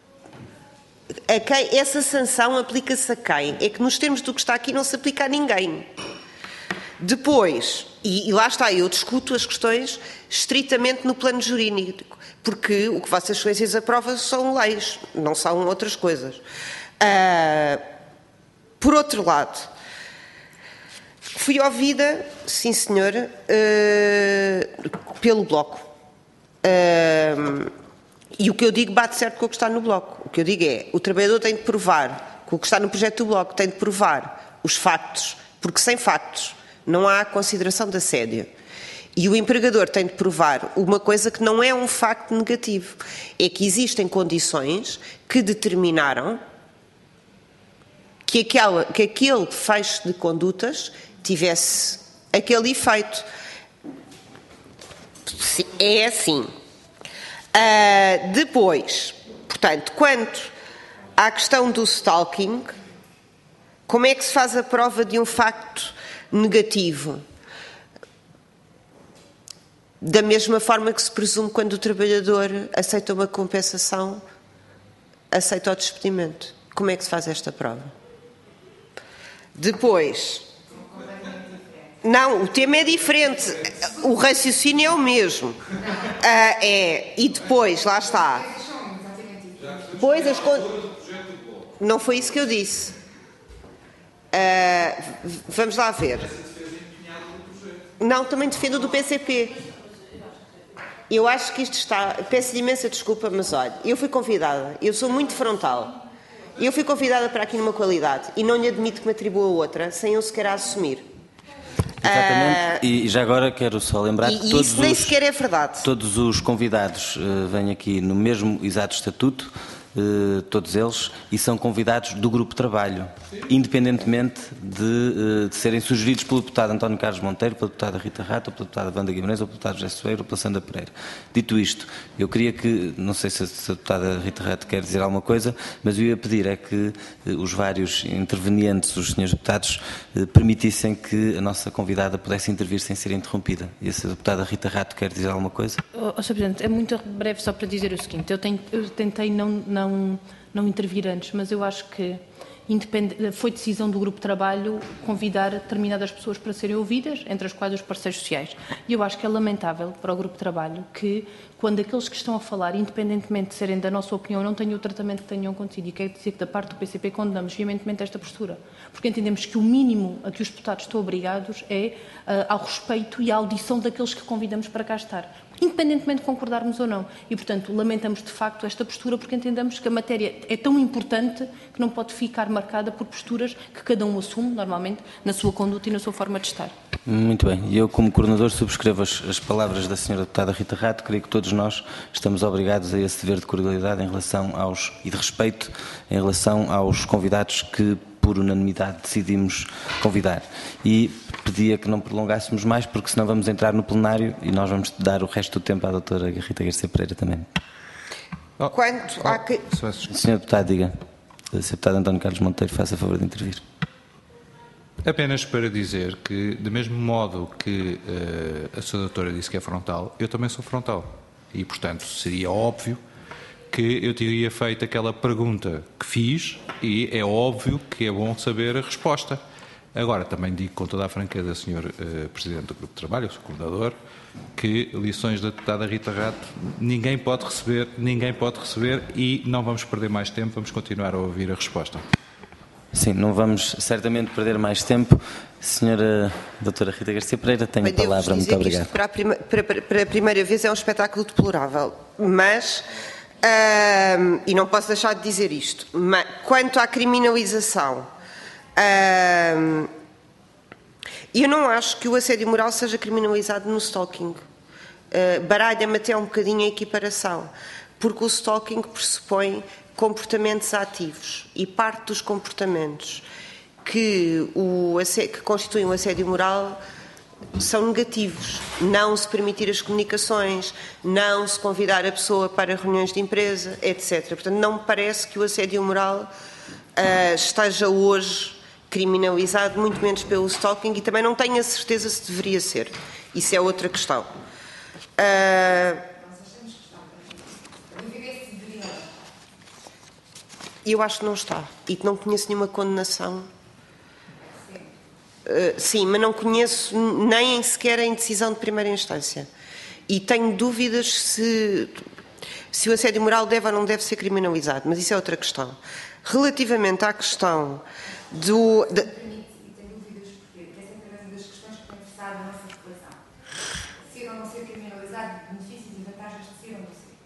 Essa sanção aplica-se a quem? É que nos termos do que está aqui não se aplica a ninguém. Depois, e lá está, eu discuto as questões estritamente no plano jurídico, porque o que Vossas Excelências aprovam são leis, não são outras coisas. Por outro lado, fui ouvida, sim senhora, pelo Bloco. E o que eu digo bate certo com o que está no Bloco. O que eu digo é, o trabalhador tem de provar, com o que está no projeto do Bloco, tem de provar os factos, porque sem factos não há consideração de assédio. E o empregador tem de provar uma coisa que não é um facto negativo, é que existem condições que determinaram que aquele fecho de condutas tivesse aquele efeito. É assim. Depois, portanto, quanto à questão do stalking, como é que se faz a prova de um facto negativo? Da mesma forma que se presume quando o trabalhador aceita uma compensação, aceita o despedimento. Como é que se faz esta prova? Depois... Não, o tema é diferente. O raciocínio é o mesmo. E depois, lá está. Não foi isso que eu disse. Vamos lá ver. Não, também defendo do PCP. Eu acho que isto está... Peço-lhe imensa desculpa, mas olha, eu fui convidada, eu sou muito frontal. Eu fui convidada para aqui numa qualidade e não lhe admito que me atribua outra sem eu sequer a assumir. Exatamente, e já agora quero só lembrar que todos isso nem sequer é verdade. Todos os convidados vêm aqui no mesmo exato estatuto todos eles, e são convidados do grupo de trabalho, independentemente de serem sugeridos pelo deputado António Carlos Monteiro, pela deputada Rita Rata, ou pela deputada Wanda Guimarães, ou pelo deputado José Soeiro, ou pela Sandra Pereira. Dito isto, eu queria que, não sei se a deputada Rita Rata quer dizer alguma coisa, mas eu ia pedir que os vários intervenientes, os senhores deputados, permitissem que a nossa convidada pudesse intervir sem ser interrompida. E se a deputada Rita Rato quer dizer alguma coisa? Sr. Presidente, é muito breve só para dizer o seguinte, eu tentei não intervir antes, mas eu acho que foi decisão do grupo de trabalho convidar determinadas pessoas para serem ouvidas, entre as quais os parceiros sociais. E eu acho que é lamentável para o grupo de trabalho que, quando aqueles que estão a falar, independentemente de serem da nossa opinião, não tenham o tratamento que tenham acontecido. E quero dizer que, da parte do PCP, condenamos veementemente esta postura. Porque entendemos que o mínimo a que os deputados estão obrigados é ao respeito e à audição daqueles que convidamos para cá estar, independentemente de concordarmos ou não. E, portanto, lamentamos de facto esta postura porque entendemos que a matéria é tão importante que não pode ficar marcada por posturas que cada um assume, normalmente, na sua conduta e na sua forma de estar. Muito bem. E eu, como coordenador, subscrevo as palavras da senhora deputada Rita Rato. Creio que todos nós estamos obrigados a esse dever de cordialidade e de respeito em relação aos convidados que, por unanimidade, decidimos convidar. E pedia que não prolongássemos mais, porque senão vamos entrar no plenário e nós vamos dar o resto do tempo à doutora Rita Garcia Pereira também. Senhor deputado, diga. Senhor deputado António Carlos Monteiro, faça favor de intervir. Apenas para dizer que, do mesmo modo que a sua doutora disse que é frontal, eu também sou frontal. E, portanto, seria óbvio que eu teria feito aquela pergunta que fiz e é óbvio que é bom saber a resposta. Agora, também digo com toda a franqueza, Sr. Presidente do Grupo de Trabalho, eu sou coordenador, que lições da deputada Rita Rato ninguém pode receber e não vamos perder mais tempo, vamos continuar a ouvir a resposta. Sim, não vamos certamente perder mais tempo. Senhora doutora Rita Garcia Pereira, tenho a palavra. Muito obrigado. Para a primeira vez é um espetáculo deplorável, mas... e não posso deixar de dizer isto, mas quanto à criminalização, eu não acho que o assédio moral seja criminalizado no stalking. Baralha-me até um bocadinho a equiparação, porque o stalking pressupõe comportamentos ativos e parte dos comportamentos que constituem o assédio moral são negativos. Não se permitir as comunicações, não se convidar a pessoa para reuniões de empresa, etc. Portanto, não me parece que o assédio moral esteja hoje criminalizado, muito menos pelo stalking, e também não tenho a certeza se deveria ser. Isso é outra questão. Eu acho que não está. E que não conheço nenhuma condenação. Sim, mas não conheço nem sequer em decisão de primeira instância. E tenho dúvidas se o assédio moral deve ou não deve ser criminalizado, mas isso é outra questão. Relativamente à questão do... Tenho dúvidas porque essa é uma das questões que tem interessado a nossa população. Ser ou não ser criminalizado, benefícios e vantagens de ser ou não ser.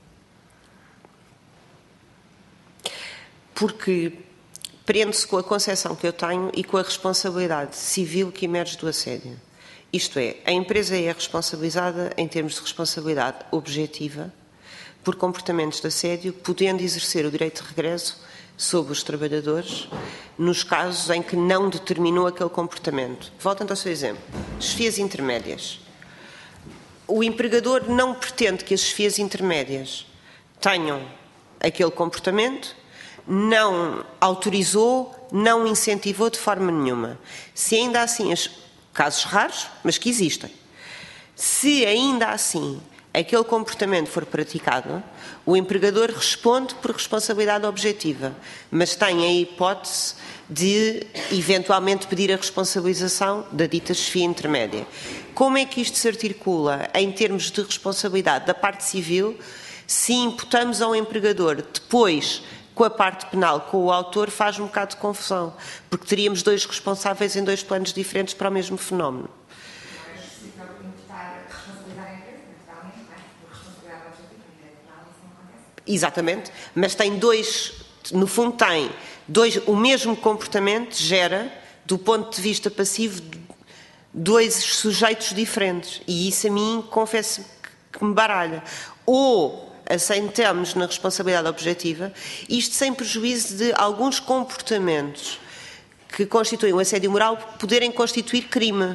Porque prende-se com a concepção que eu tenho e com a responsabilidade civil que emerge do assédio. Isto é, a empresa é responsabilizada em termos de responsabilidade objetiva por comportamentos de assédio, podendo exercer o direito de regresso sobre os trabalhadores nos casos em que não determinou aquele comportamento. Voltando ao seu exemplo, chefias intermédias. O empregador não pretende que as chefias intermédias tenham aquele comportamento, não autorizou, não incentivou de forma nenhuma. Se ainda assim, casos raros, mas que existem, se ainda assim aquele comportamento for praticado, o empregador responde por responsabilidade objetiva, mas tem a hipótese de eventualmente pedir a responsabilização da dita chefia intermédia. Como é que isto se articula em termos de responsabilidade da parte civil se imputamos ao empregador depois com a parte penal, com o autor, faz um bocado de confusão, porque teríamos dois responsáveis em dois planos diferentes para o mesmo fenómeno. Exatamente, mas tem dois, no fundo tem dois, o mesmo comportamento gera, do ponto de vista passivo, dois sujeitos diferentes, e isso a mim, confesso que me baralha. Ou assentamos na responsabilidade objetiva, isto sem prejuízo de alguns comportamentos que constituem o assédio moral poderem constituir crime.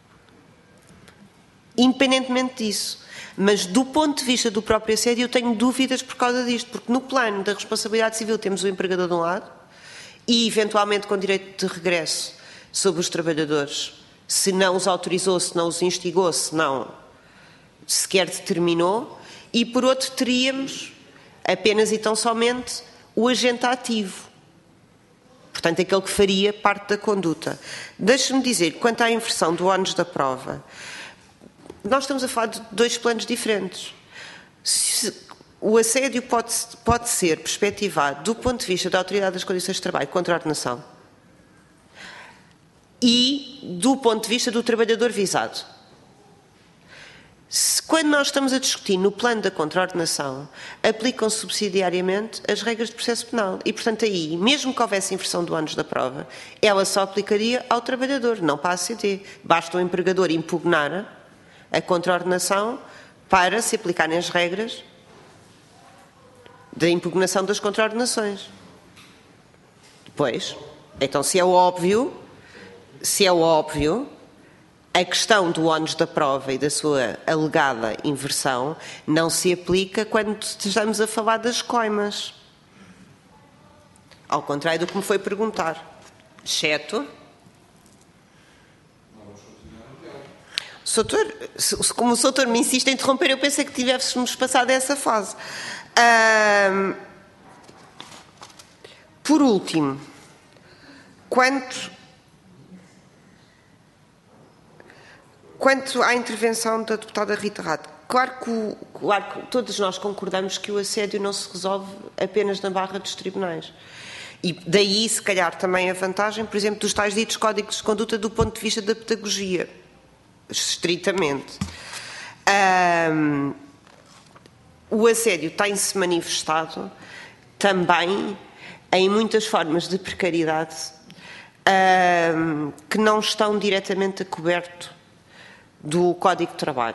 Independentemente disso. Mas do ponto de vista do próprio assédio eu tenho dúvidas por causa disto, porque no plano da responsabilidade civil temos o empregador de um lado e eventualmente com direito de regresso sobre os trabalhadores, se não os autorizou, se não os instigou, se não sequer determinou, e por outro teríamos apenas e tão somente o agente ativo. Portanto, aquele que faria parte da conduta. Deixe-me dizer, quanto à inversão do ónus da prova, nós estamos a falar de dois planos diferentes. O assédio pode ser perspectivado do ponto de vista da Autoridade das Condições de Trabalho contra a ordenação e do ponto de vista do trabalhador visado. Quando nós estamos a discutir no plano da contraordenação, aplicam-se subsidiariamente as regras de processo penal. E, portanto, aí, mesmo que houvesse inversão do ónus da prova, ela só aplicaria ao trabalhador, não para a ACT. Basta o empregador impugnar a contraordenação para se aplicarem as regras da impugnação das contraordenações. Depois, então, se é óbvio, a questão do ónus da prova e da sua alegada inversão não se aplica quando estamos a falar das coimas. Ao contrário do que me foi perguntar. Exceto... Como o Soutor me insiste em interromper, eu pensei que tivéssemos passado essa fase. Por último, quanto à intervenção da deputada Rita Rato, claro que todos nós concordamos que o assédio não se resolve apenas na barra dos tribunais. E daí, se calhar, também a vantagem, por exemplo, dos tais ditos códigos de conduta do ponto de vista da pedagogia. Estritamente. O assédio tem-se manifestado também em muitas formas de precariedade que não estão diretamente a coberto do Código de Trabalho.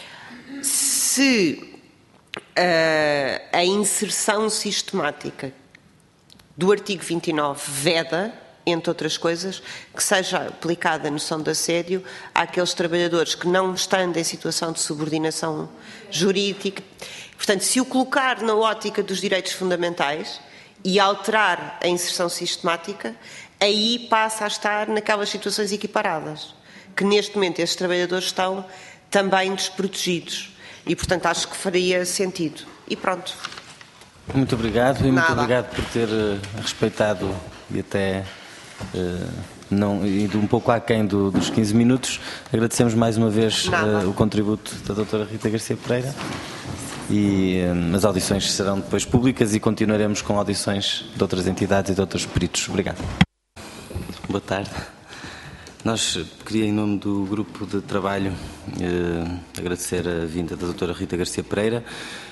Se a inserção sistemática do artigo 29 veda, entre outras coisas, que seja aplicada a noção de assédio àqueles trabalhadores que, não estando em situação de subordinação jurídica, portanto, se o colocar na ótica dos direitos fundamentais e alterar a inserção sistemática, aí passa a estar naquelas situações equiparadas, que neste momento esses trabalhadores estão também desprotegidos. E, portanto, acho que faria sentido. E pronto. Muito obrigado e muito obrigado por ter respeitado e até... não, indo um pouco aquém dos 15 minutos, agradecemos mais uma vez o contributo da doutora Rita Garcia Pereira e as audições serão depois públicas e continuaremos com audições de outras entidades e de outros peritos. Obrigado. Boa tarde. Nós queria, em nome do grupo de trabalho, agradecer a vinda da doutora Rita Garcia Pereira.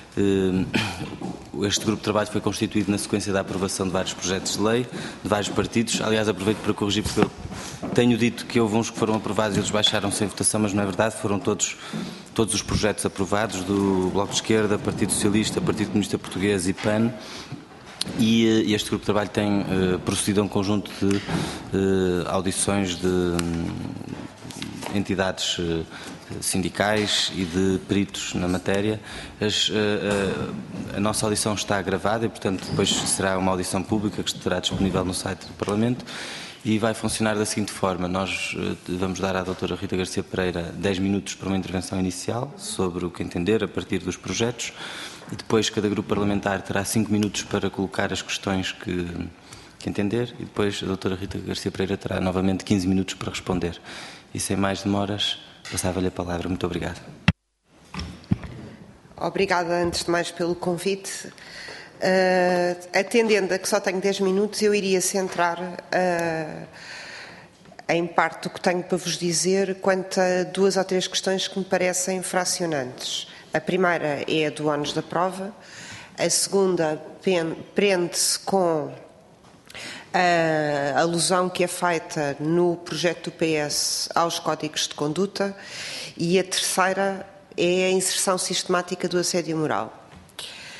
Este grupo de trabalho foi constituído na sequência da aprovação de vários projetos de lei, de vários partidos. Aliás, aproveito para corrigir, porque eu tenho dito que houve uns que foram aprovados e eles baixaram sem votação, mas não é verdade. Foram todos os projetos aprovados, do Bloco de Esquerda, Partido Socialista, Partido Comunista Português e PAN. E este grupo de trabalho tem procedido a um conjunto de audições de entidades sindicais e de peritos na matéria. A nossa audição está gravada e, portanto, depois será uma audição pública que estará disponível no site do Parlamento e vai funcionar da seguinte forma. Nós vamos dar à doutora Rita Garcia Pereira 10 minutos para uma intervenção inicial sobre o que entender a partir dos projetos e depois cada grupo parlamentar terá 5 minutos para colocar as questões que entender e depois a doutora Rita Garcia Pereira terá novamente 15 minutos para responder. E sem mais demoras, passava-lhe a palavra. Muito obrigado. Obrigada, antes de mais, pelo convite. Atendendo a que só tenho 10 minutos, eu iria centrar em parte do que tenho para vos dizer quanto a 2 ou 3 questões que me parecem fracionantes. A primeira é a do ónus da prova, a segunda prende-se com a alusão que é feita no projeto do PS aos códigos de conduta e a terceira é a inserção sistemática do assédio moral.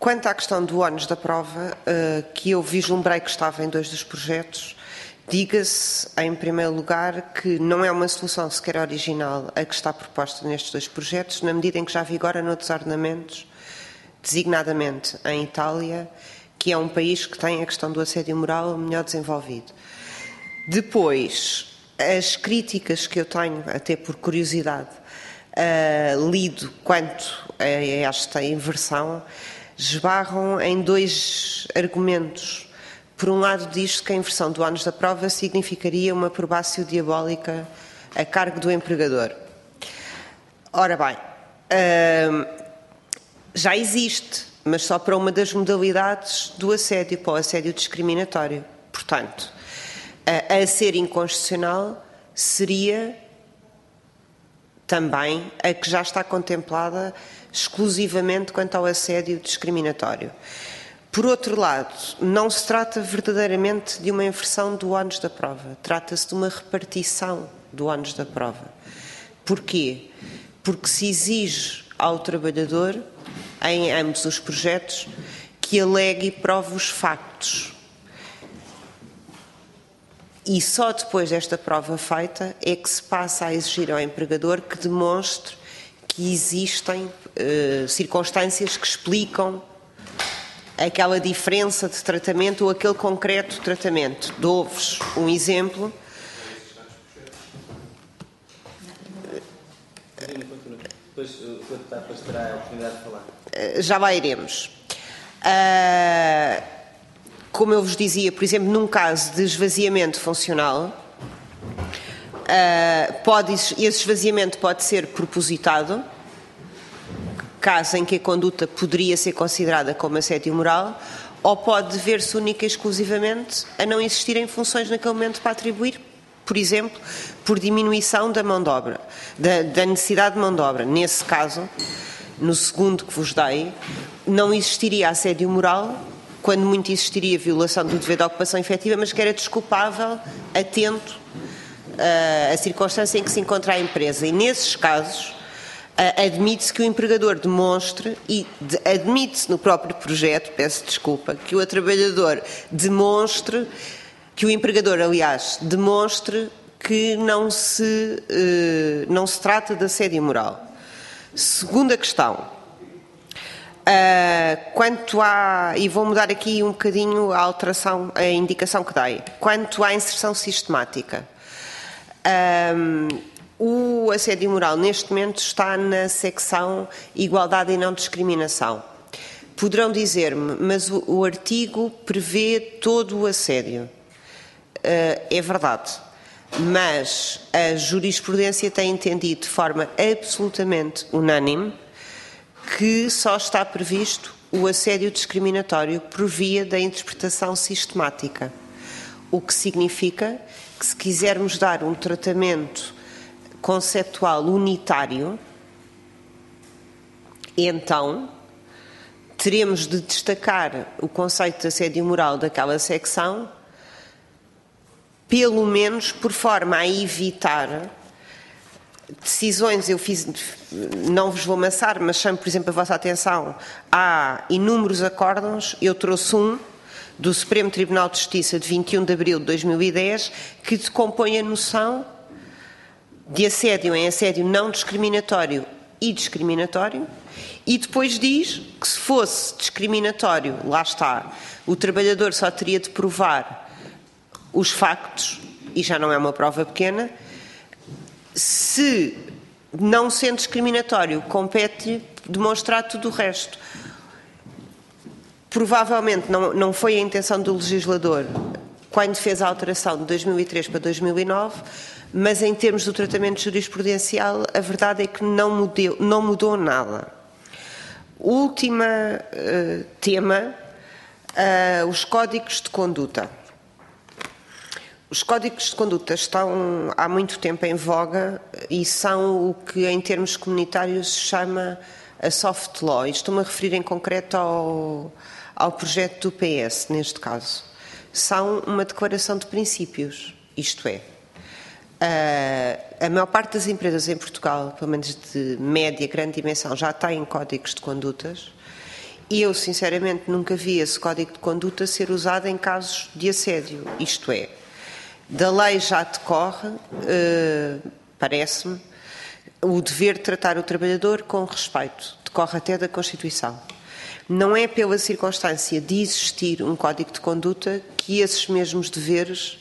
Quanto à questão do ónus da prova, que eu vislumbrei que estava em 2 dos projetos, diga-se, em primeiro lugar, que não é uma solução sequer original a que está proposta nestes 2 projetos, na medida em que já vigora noutros ordenamentos, designadamente em Itália, que é um país que tem a questão do assédio moral melhor desenvolvido. Depois, as críticas que eu tenho, até por curiosidade, lido quanto a esta inversão, esbarram em 2 argumentos. Por um lado, diz-se que a inversão do ónus da prova significaria uma probácio diabólica a cargo do empregador. Ora bem, já existe, mas só para uma das modalidades do assédio, para o assédio discriminatório. Portanto, a ser inconstitucional seria também a que já está contemplada exclusivamente quanto ao assédio discriminatório. Por outro lado, não se trata verdadeiramente de uma inversão do ónus da prova, trata-se de uma repartição do ónus da prova. Porquê? Porque se exige ao trabalhador, em ambos os projetos, que alegue e prove os factos. E só depois desta prova feita é que se passa a exigir ao empregador que demonstre que existem circunstâncias que explicam aquela diferença de tratamento ou aquele concreto tratamento. Dou-vos um exemplo. Depois terá a oportunidade de falar. Já lá iremos. Como eu vos dizia, por exemplo, num caso de esvaziamento funcional, esse esvaziamento pode ser propositado, caso em que a conduta poderia ser considerada como assédio moral, ou pode dever-se única e exclusivamente a não existirem funções naquele momento para atribuir, por exemplo, por diminuição da mão de obra, da necessidade de mão de obra. Nesse caso, no segundo que vos dei, não existiria assédio moral, quando muito existiria violação do dever de ocupação efetiva, mas que era desculpável, atento à circunstância em que se encontra a empresa. E nesses casos, admite-se que o empregador demonstre, e admite-se no próprio projeto, peço desculpa, que o trabalhador demonstre, que o empregador, aliás, demonstre que não se trata de assédio moral. Segunda questão. Quanto à, e vou mudar aqui um bocadinho a alteração, a indicação que dei, quanto à inserção sistemática. O assédio moral neste momento está na secção Igualdade e não discriminação. Poderão dizer-me, mas o artigo prevê todo o assédio. É verdade, mas a jurisprudência tem entendido de forma absolutamente unânime que só está previsto o assédio discriminatório por via da interpretação sistemática. O que significa que, se quisermos dar um tratamento conceptual unitário, então teremos de destacar o conceito de assédio moral daquela secção, pelo menos por forma a evitar decisões. Eu fiz, não vos vou amassar, mas chamo, por exemplo, a vossa atenção. Há inúmeros acórdãos, eu trouxe um do Supremo Tribunal de Justiça de 21 de abril de 2010, que decompõe a noção de assédio em assédio não discriminatório e discriminatório, e depois diz que, se fosse discriminatório, lá está, o trabalhador só teria de provar os factos, e já não é uma prova pequena. Se, não sendo discriminatório, compete demonstrar tudo o resto. Provavelmente não foi a intenção do legislador quando fez a alteração de 2003 para 2009, mas em termos do tratamento jurisprudencial, a verdade é que não mudou nada. Último tema, os códigos de conduta. Os códigos de conduta estão há muito tempo em voga e são o que, em termos comunitários, se chama a soft law. E estou-me a referir em concreto ao projeto do PS, neste caso. São uma declaração de princípios, isto é, a maior parte das empresas em Portugal, pelo menos de média, grande dimensão, já têm códigos de condutas, eu, sinceramente, nunca vi esse Código de Conduta ser usado em casos de assédio. Isto é, da lei já decorre, parece-me, o dever de tratar o trabalhador com respeito. Decorre até da Constituição. Não é pela circunstância de existir um Código de Conduta que esses mesmos deveres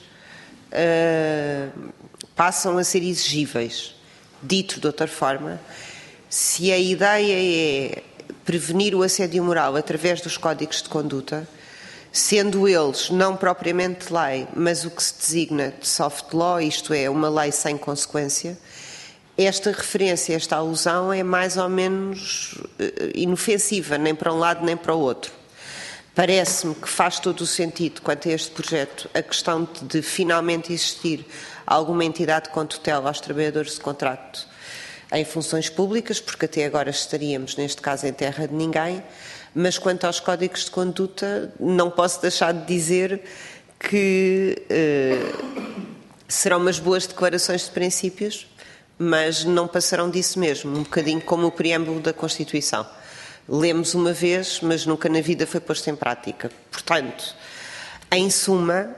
passam a ser exigíveis. Dito de outra forma, se a ideia é prevenir o assédio moral através dos códigos de conduta, sendo eles não propriamente lei, mas o que se designa de soft law, isto é, uma lei sem consequência, esta referência, esta alusão é mais ou menos inofensiva, nem para um lado nem para o outro. Parece-me que faz todo o sentido, quanto a este projeto, a questão de finalmente existir alguma entidade com tutela aos trabalhadores de contrato em funções públicas, porque até agora estaríamos, neste caso, em terra de ninguém, mas quanto aos códigos de conduta, não posso deixar de dizer que serão umas boas declarações de princípios, mas não passarão disso mesmo, um bocadinho como o preâmbulo da Constituição. Lemos uma vez, mas nunca na vida foi posto em prática. Portanto, em suma,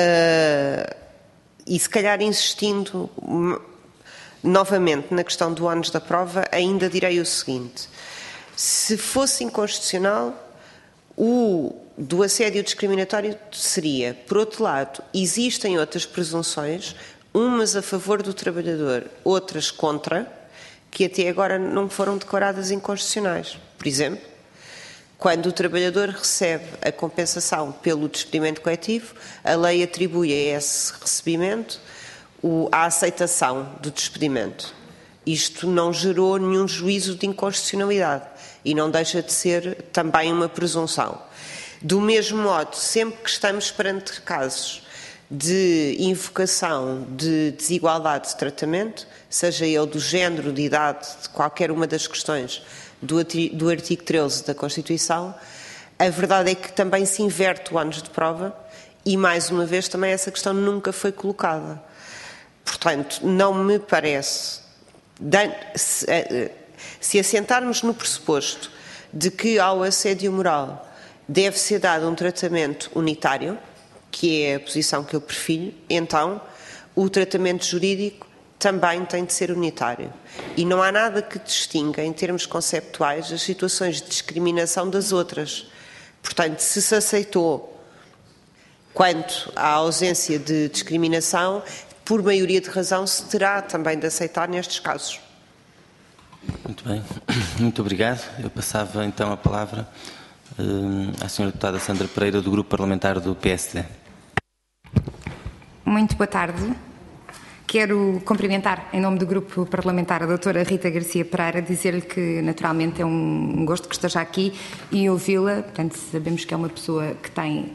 e se calhar insistindo novamente na questão do ónus da prova, ainda direi o seguinte: se fosse inconstitucional, o do assédio discriminatório seria, por outro lado, existem outras presunções, umas a favor do trabalhador, outras contra, que até agora não foram declaradas inconstitucionais. Por exemplo, quando o trabalhador recebe a compensação pelo despedimento coletivo, a lei atribui a esse recebimento a aceitação do despedimento. Isto não gerou nenhum juízo de inconstitucionalidade e não deixa de ser também uma presunção. Do mesmo modo, sempre que estamos perante casos de invocação de desigualdade de tratamento, seja ele do género, de idade, de qualquer uma das questões do artigo 13 da Constituição, a verdade é que também se inverte o ónus de prova e, mais uma vez, também essa questão nunca foi colocada. Portanto, não me parece, se assentarmos no pressuposto de que ao assédio moral deve ser dado um tratamento unitário, que é a posição que eu prefiro, então o tratamento jurídico também tem de ser unitário. E não há nada que distinga, em termos conceptuais, as situações de discriminação das outras. Portanto, se aceitou quanto à ausência de discriminação, por maioria de razão, se terá também de aceitar nestes casos. Muito bem, muito obrigado. Eu passava então a palavra à Sra. Deputada Sandra Pereira, do Grupo Parlamentar do PSD. Muito boa tarde. Quero cumprimentar, em nome do Grupo Parlamentar, a doutora Rita Garcia Pereira, dizer-lhe que, naturalmente, é um gosto que esteja aqui e ouvi-la. Portanto, sabemos que é uma pessoa que tem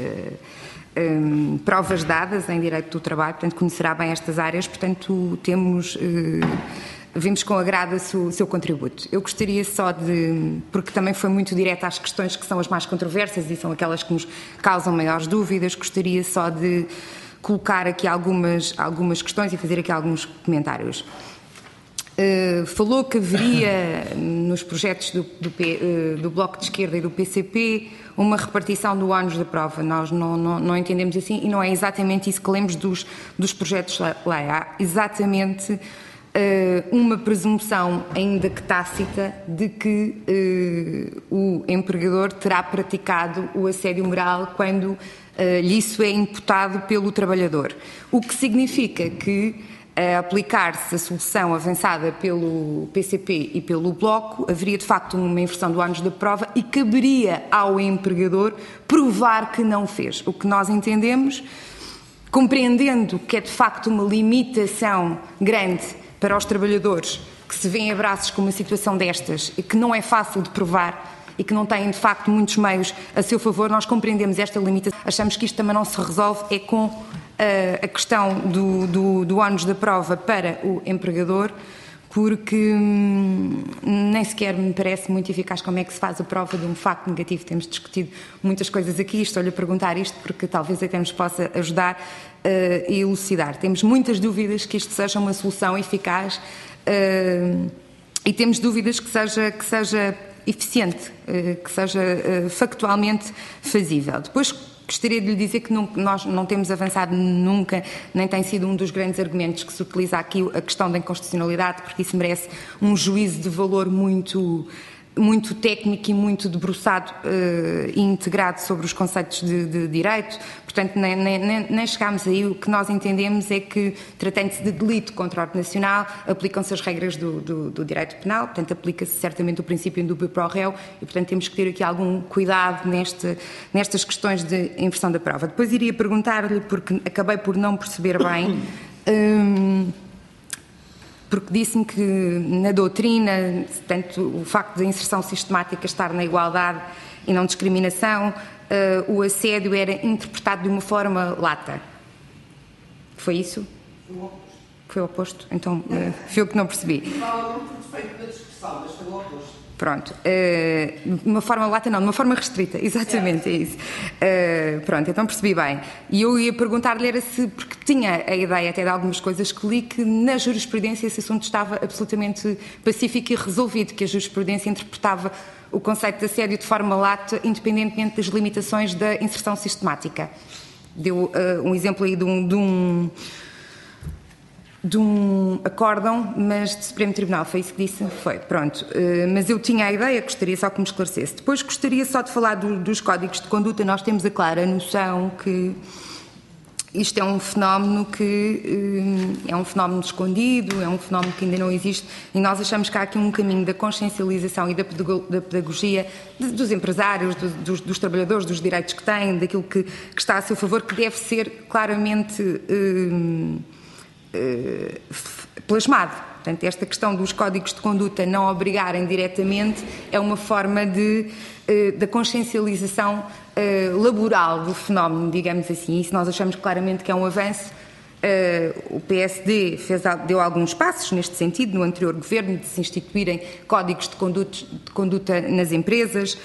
provas dadas em direito do trabalho, portanto, conhecerá bem estas áreas. Portanto, vimos com agrado o seu contributo. Eu gostaria só de, porque também foi muito direto às questões que são as mais controversas e são aquelas que nos causam maiores dúvidas, gostaria só de colocar aqui algumas questões e fazer aqui alguns comentários. Falou que haveria nos projetos do Bloco de Esquerda e do PCP uma repartição do ónus da prova. Nós não entendemos assim e não é exatamente isso que lemos dos projetos de lei. Há exatamente uma presunção, ainda que tácita, de que o empregador terá praticado o assédio moral quando lhe isso é imputado pelo trabalhador. O que significa que, a aplicar-se a solução avançada pelo PCP e pelo Bloco, haveria de facto uma inversão do ónus da prova e caberia ao empregador provar que não fez. O que nós entendemos, compreendendo que é de facto uma limitação grande para os trabalhadores que se veem abraços com uma situação destas e que não é fácil de provar e que não têm, de facto, muitos meios a seu favor, nós compreendemos esta limitação. Achamos que isto também não se resolve com a questão do ónus da prova para o empregador, porque nem sequer me parece muito eficaz como é que se faz a prova de um facto negativo. Temos discutido muitas coisas aqui, estou-lhe a perguntar isto porque talvez até nos possa ajudar a elucidar. Temos muitas dúvidas que isto seja uma solução eficaz e temos dúvidas que seja eficiente, que seja factualmente fazível. Depois, gostaria de lhe dizer que nós não temos avançado nunca, nem tem sido um dos grandes argumentos que se utiliza aqui a questão da inconstitucionalidade, porque isso merece um juízo de valor muito técnico e muito debruçado e integrado sobre os conceitos de direito. Portanto, nem chegámos aí. O que nós entendemos é que, tratando-se de delito contra a ordem nacional, aplicam-se as regras do direito penal, portanto, aplica-se certamente o princípio do indubio pro réu e, portanto, temos que ter aqui algum cuidado nestas questões de inversão da prova. Depois iria perguntar-lhe, porque acabei por não perceber bem, porque disse-me que na doutrina, tanto o facto da inserção sistemática estar na igualdade e não discriminação, o assédio era interpretado de uma forma lata. Foi isso? Foi o oposto. Foi o oposto? Então, foi eu que não percebi. Fala muito por defeito da discussão, mas foi o oposto. Pronto, de uma forma lata não, de uma forma restrita, exatamente, é isso. Pronto, então percebi bem. E eu ia perguntar-lhe era se, porque tinha a ideia até de algumas coisas que li, que na jurisprudência esse assunto estava absolutamente pacífico e resolvido, que a jurisprudência interpretava o conceito de assédio de forma lata, independentemente das limitações da inserção sistemática. Deu um exemplo aí de um acórdão, mas de Supremo Tribunal, foi isso que disse? Foi, pronto. Mas eu tinha a ideia, gostaria só que me esclarecesse. Depois gostaria só de falar dos códigos de conduta. Nós temos a clara noção que isto é um fenómeno é um fenómeno escondido, é um fenómeno que ainda não existe, e nós achamos que há aqui um caminho da consciencialização e da pedagogia dos empresários, dos trabalhadores, dos direitos que têm, daquilo que está a seu favor, que deve ser claramente plasmado. Portanto, esta questão dos códigos de conduta não obrigarem diretamente é uma forma da consciencialização laboral do fenómeno, digamos assim. Isso nós achamos claramente que é um avanço. O PSD deu alguns passos neste sentido, no anterior governo, de se instituírem códigos de conduta nas empresas,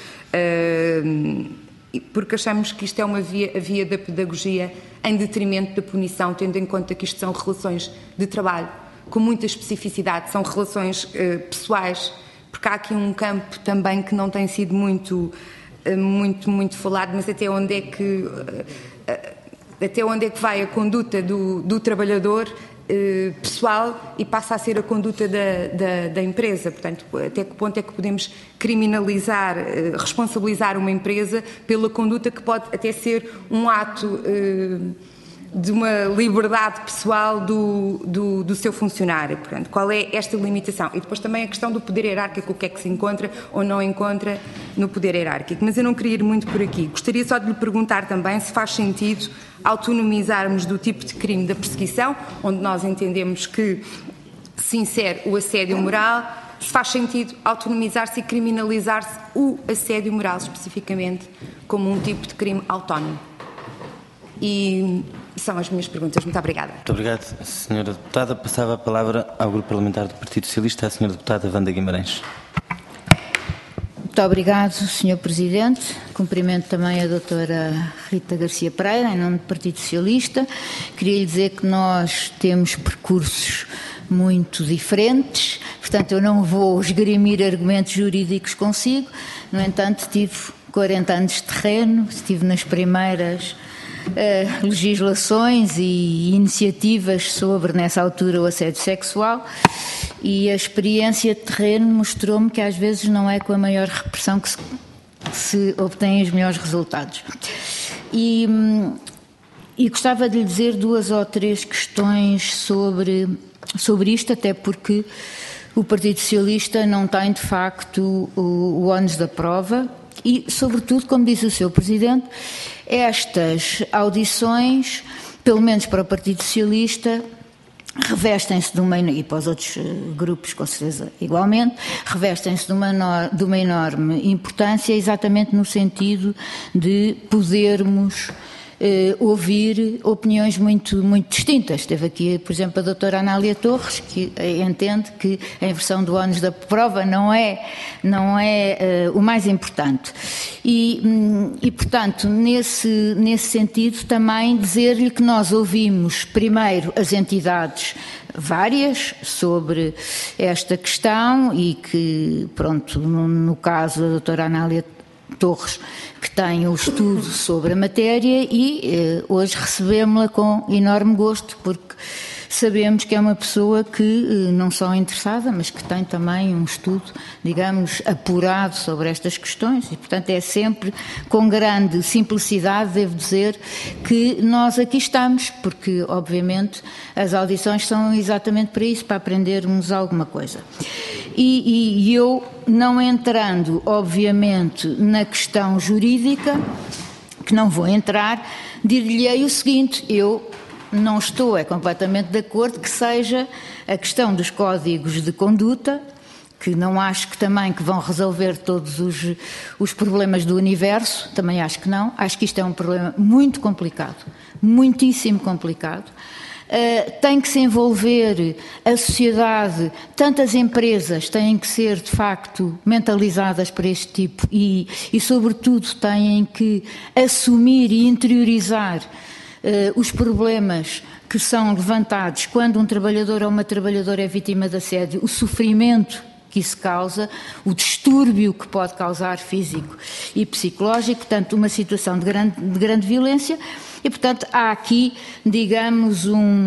porque achamos que isto é a via da pedagogia em detrimento da punição, tendo em conta que isto são relações de trabalho com muita especificidade, são relações pessoais, porque há aqui um campo também que não tem sido muito falado, mas até onde é que vai a conduta do trabalhador pessoal e passa a ser a conduta da empresa. Portanto, até que ponto é que podemos criminalizar, responsabilizar uma empresa pela conduta que pode até ser um ato de uma liberdade pessoal do seu funcionário. Portanto, qual é esta limitação? E depois também a questão do poder hierárquico, o que é que se encontra ou não encontra no poder hierárquico. Mas eu não queria ir muito por aqui. Gostaria só de lhe perguntar também se faz sentido autonomizarmos do tipo de crime da perseguição, onde nós entendemos que se insere o assédio moral, se faz sentido autonomizar-se e criminalizar-se o assédio moral especificamente como um tipo de crime autónomo. E são as minhas perguntas. Muito obrigada. Muito obrigado, Sra. Deputada. Passava a palavra ao Grupo Parlamentar do Partido Socialista, a Sra. Deputada Wanda Guimarães. Muito obrigado, Sr. Presidente. Cumprimento também a doutora Rita Garcia Pereira, em nome do Partido Socialista. Queria lhe dizer que nós temos percursos muito diferentes, portanto eu não vou esgrimir argumentos jurídicos consigo. No entanto, tive 40 anos de terreno, estive nas primeiras legislações e iniciativas sobre, nessa altura, o assédio sexual, e a experiência de terreno mostrou-me que às vezes não é com a maior repressão que se obtêm os melhores resultados. E gostava de lhe dizer 2 ou 3 questões sobre isto, até porque o Partido Socialista não tem, de facto, o ónus da prova e, sobretudo, como disse o Sr. Presidente, estas audições, pelo menos para o Partido Socialista, revestem-se de uma, e para os outros grupos com certeza igualmente, revestem-se de uma enorme importância, exatamente no sentido de podermos ouvir opiniões muito, muito distintas. Teve aqui, por exemplo, a doutora Anália Torres, que entende que a inversão do ónus da prova não é o mais importante. E portanto, nesse sentido, também dizer-lhe que nós ouvimos primeiro as entidades várias sobre esta questão e que, pronto, no caso da doutora Anália Torres, que tem o estudo sobre a matéria, e hoje recebemos-la com enorme gosto, porque sabemos que é uma pessoa que não só é interessada, mas que tem também um estudo, digamos, apurado sobre estas questões, e portanto é sempre com grande simplicidade, devo dizer, que nós aqui estamos, porque obviamente as audições são exatamente para isso, para aprendermos alguma coisa. E eu, não entrando obviamente na questão jurídica, que não vou entrar, dir-lhe-ei o seguinte: eu não estou completamente de acordo que seja a questão dos códigos de conduta, que não acho que também que vão resolver todos os problemas do universo, também acho que não. Acho que isto é um problema muito complicado, muitíssimo complicado. Tem que se envolver a sociedade, tantas empresas têm que ser de facto mentalizadas para este tipo e sobretudo têm que assumir e interiorizar os problemas que são levantados quando um trabalhador ou uma trabalhadora é vítima de assédio, o sofrimento que isso causa, o distúrbio que pode causar físico e psicológico, portanto, uma situação de grande violência, e, portanto, há aqui, digamos,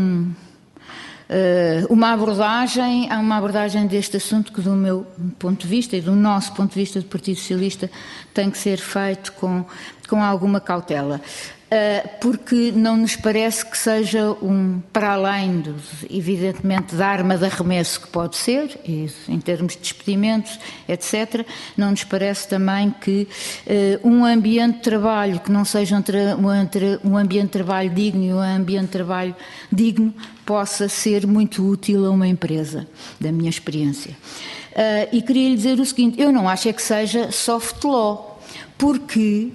uma abordagem deste assunto que, do meu ponto de vista e do nosso ponto de vista do Partido Socialista, tem que ser feito com alguma cautela. Porque não nos parece que seja para além, evidentemente, da arma de arremesso que pode ser, em termos de despedimentos, etc., não nos parece também que um ambiente de trabalho que não seja um ambiente de trabalho digno e um ambiente de trabalho digno possa ser muito útil a uma empresa, da minha experiência. E queria lhe dizer o seguinte: eu não acho que seja soft law, porque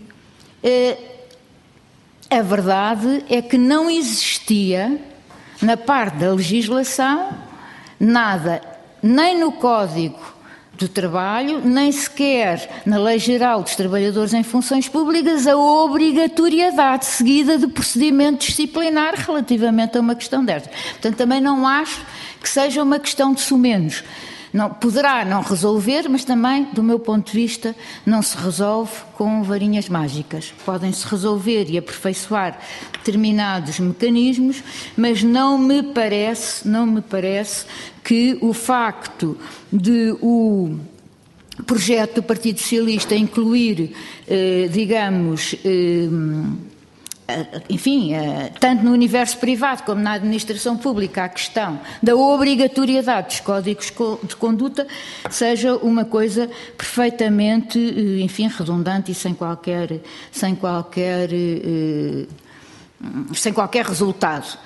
a verdade é que não existia, na parte da legislação, nada, nem no Código do Trabalho, nem sequer na Lei Geral dos Trabalhadores em Funções Públicas, a obrigatoriedade seguida de procedimento disciplinar relativamente a uma questão desta. Portanto, também não acho que seja uma questão de sumenos. Não, poderá não resolver, mas também, do meu ponto de vista, não se resolve com varinhas mágicas. Podem-se resolver e aperfeiçoar determinados mecanismos, mas não me parece que o facto de o projeto do Partido Socialista incluir, digamos, enfim, tanto no universo privado como na administração pública, a questão da obrigatoriedade dos códigos de conduta seja uma coisa perfeitamente, enfim, redundante e sem qualquer resultado.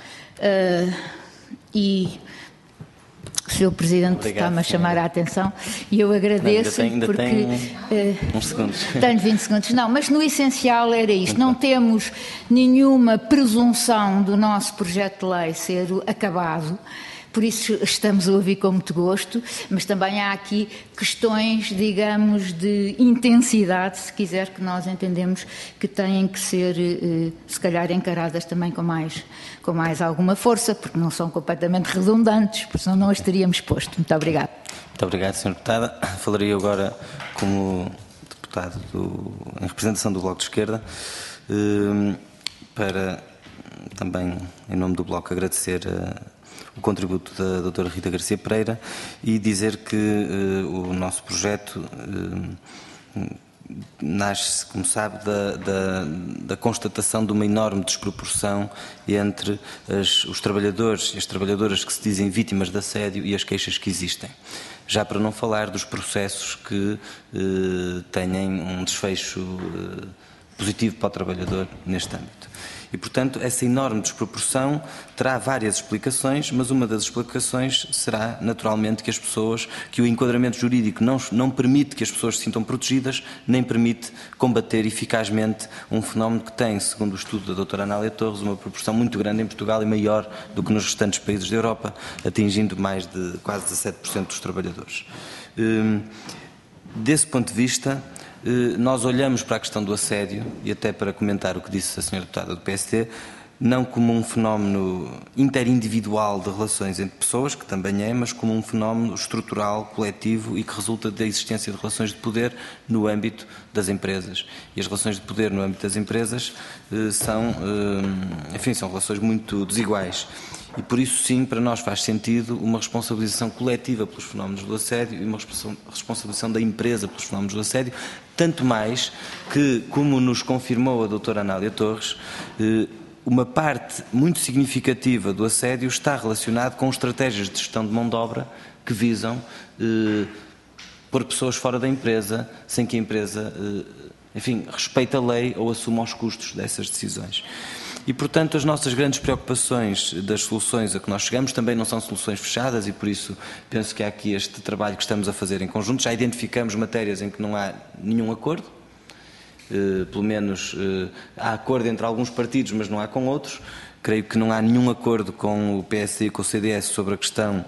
E o Sr. Presidente está-me a chamar a atenção e eu agradeço. Ainda porque tem uns segundos. Tenho 20 segundos. Não, mas no essencial era isto. Não temos nenhuma presunção do nosso projeto de lei ser acabado. Por isso estamos a ouvir com muito gosto, mas também há aqui questões, digamos, de intensidade, se quiser, que nós entendemos que têm que ser, se calhar, encaradas também com mais alguma força, porque não são completamente redundantes, porque senão não as teríamos posto. Muito obrigada. Muito obrigado, Sra. Deputada. Falaria agora como deputado em representação do Bloco de Esquerda, para também, em nome do Bloco, agradecer o contributo da doutora Rita Garcia Pereira e dizer que o nosso projeto nasce, como sabe, da constatação de uma enorme desproporção entre os trabalhadores e as trabalhadoras que se dizem vítimas de assédio e as queixas que existem. Já para não falar dos processos que têm um desfecho positivo para o trabalhador neste âmbito. E, portanto, essa enorme desproporção terá várias explicações, mas uma das explicações será, naturalmente, que o enquadramento jurídico não permite que as pessoas se sintam protegidas, nem permite combater eficazmente um fenómeno que tem, segundo o estudo da doutora Anália Torres, uma proporção muito grande em Portugal e maior do que nos restantes países da Europa, atingindo mais de quase 17% dos trabalhadores. Desse ponto de vista, nós olhamos para a questão do assédio, e até para comentar o que disse a senhora deputada do PSD, não como um fenómeno interindividual de relações entre pessoas, que também é, mas como um fenómeno estrutural, coletivo e que resulta da existência de relações de poder no âmbito das empresas. E as relações de poder no âmbito das empresas são relações muito desiguais. E por isso, sim, para nós faz sentido uma responsabilização coletiva pelos fenómenos do assédio e uma responsabilização da empresa pelos fenómenos do assédio, tanto mais que, como nos confirmou a doutora Anália Torres, uma parte muito significativa do assédio está relacionado com estratégias de gestão de mão de obra que visam pôr pessoas fora da empresa sem que a empresa, respeite a lei ou assuma os custos dessas decisões. E, portanto, as nossas grandes preocupações das soluções a que nós chegamos também não são soluções fechadas e, por isso, penso que há aqui este trabalho que estamos a fazer em conjunto. Já identificamos matérias em que não há nenhum acordo, pelo menos há acordo entre alguns partidos, mas não há com outros. Creio que não há nenhum acordo com o PSD e com o CDS sobre a questão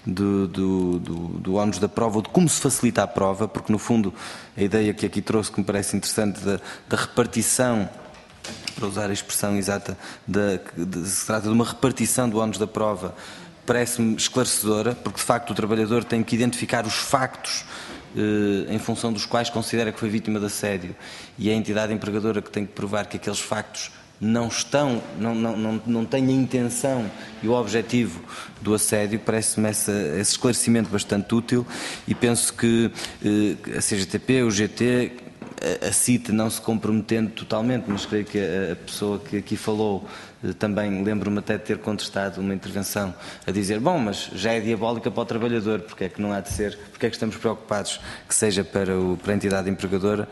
do ónus da prova ou de como se facilita a prova, porque, no fundo, a ideia que aqui trouxe, que me parece interessante, da repartição, para usar a expressão exata, se trata de uma repartição do ónus da prova, parece-me esclarecedora, porque de facto o trabalhador tem que identificar os factos em função dos quais considera que foi vítima de assédio, e é a entidade empregadora que tem que provar que aqueles factos não têm a intenção e o objetivo do assédio. Parece-me esse esclarecimento bastante útil, e penso que a CGTP, o GT, a CIT não se comprometendo totalmente, mas creio que a pessoa que aqui falou também, lembro-me até de ter contestado uma intervenção a dizer, bom, mas já é diabólica para o trabalhador, porque é que não há de ser, porque é que estamos preocupados que seja para a entidade empregadora.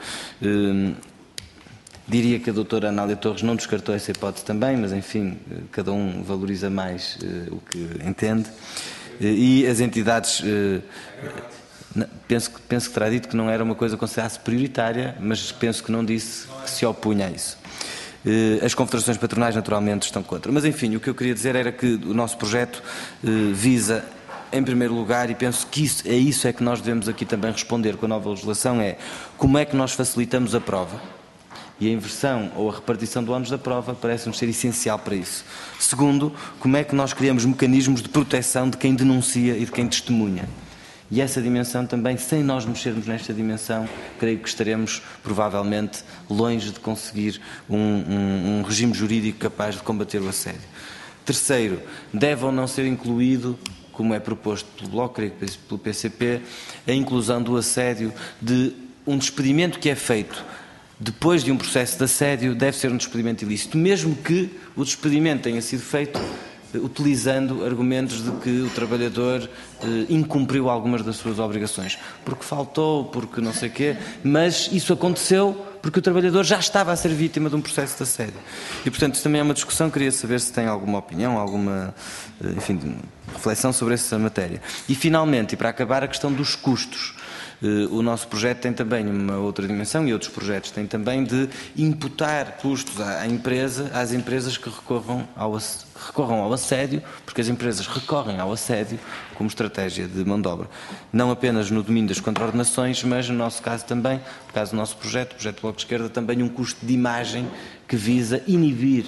Diria que a doutora Anália Torres não descartou essa hipótese também, mas enfim, cada um valoriza mais o que entende. E as entidades... Penso que terá dito que não era uma coisa considerada prioritária, mas penso que não disse que se opunha a isso. As confederações patronais naturalmente estão contra. Mas enfim, o que eu queria dizer era que o nosso projeto visa, em primeiro lugar, e penso que isso é que nós devemos aqui também responder com a nova legislação, é como é que nós facilitamos a prova. E a inversão ou a repartição do ónus da prova parece-nos ser essencial para isso. Segundo, como é que nós criamos mecanismos de proteção de quem denuncia e de quem testemunha. E essa dimensão também, sem nós mexermos nesta dimensão, creio que estaremos provavelmente longe de conseguir um regime jurídico capaz de combater o assédio. Terceiro, deve ou não ser incluído, como é proposto pelo Bloco, creio que pelo PCP, a inclusão do assédio de um despedimento que é feito depois de um processo de assédio, deve ser um despedimento ilícito, mesmo que o despedimento tenha sido feito utilizando argumentos de que o trabalhador incumpriu algumas das suas obrigações, porque faltou, porque não sei o quê, mas isso aconteceu porque o trabalhador já estava a ser vítima de um processo de assédio. E, portanto, isso também é uma discussão, queria saber se tem alguma opinião, alguma, reflexão sobre essa matéria. E, finalmente, e para acabar, a questão dos custos. O nosso projeto tem também uma outra dimensão, e outros projetos têm também, de imputar custos às empresas que recorram ao assédio, porque as empresas recorrem ao assédio como estratégia de mão de obra. Não apenas no domínio das contraordenações, mas no nosso caso também, no caso do nosso projeto, o projeto do Bloco de Esquerda, também um custo de imagem que visa inibir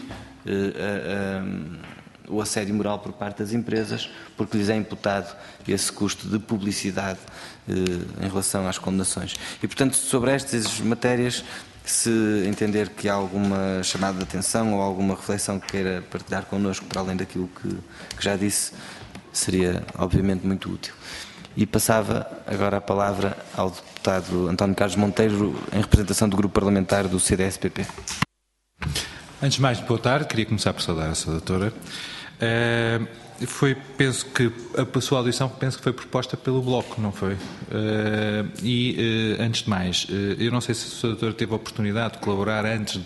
o assédio moral por parte das empresas, porque lhes é imputado esse custo de publicidade em relação às condenações. E, portanto, sobre estas matérias, se entender que há alguma chamada de atenção ou alguma reflexão que queira partilhar connosco, para além daquilo que já disse, seria, obviamente, muito útil. E passava agora a palavra ao deputado António Carlos Monteiro, em representação do grupo parlamentar do CDS-PP. Antes de mais, boa tarde. Queria começar por saudar a sua doutora. Penso que a sua audição foi proposta pelo Bloco, não foi? Antes de mais, eu não sei se o Sr. Doutor teve a oportunidade de colaborar antes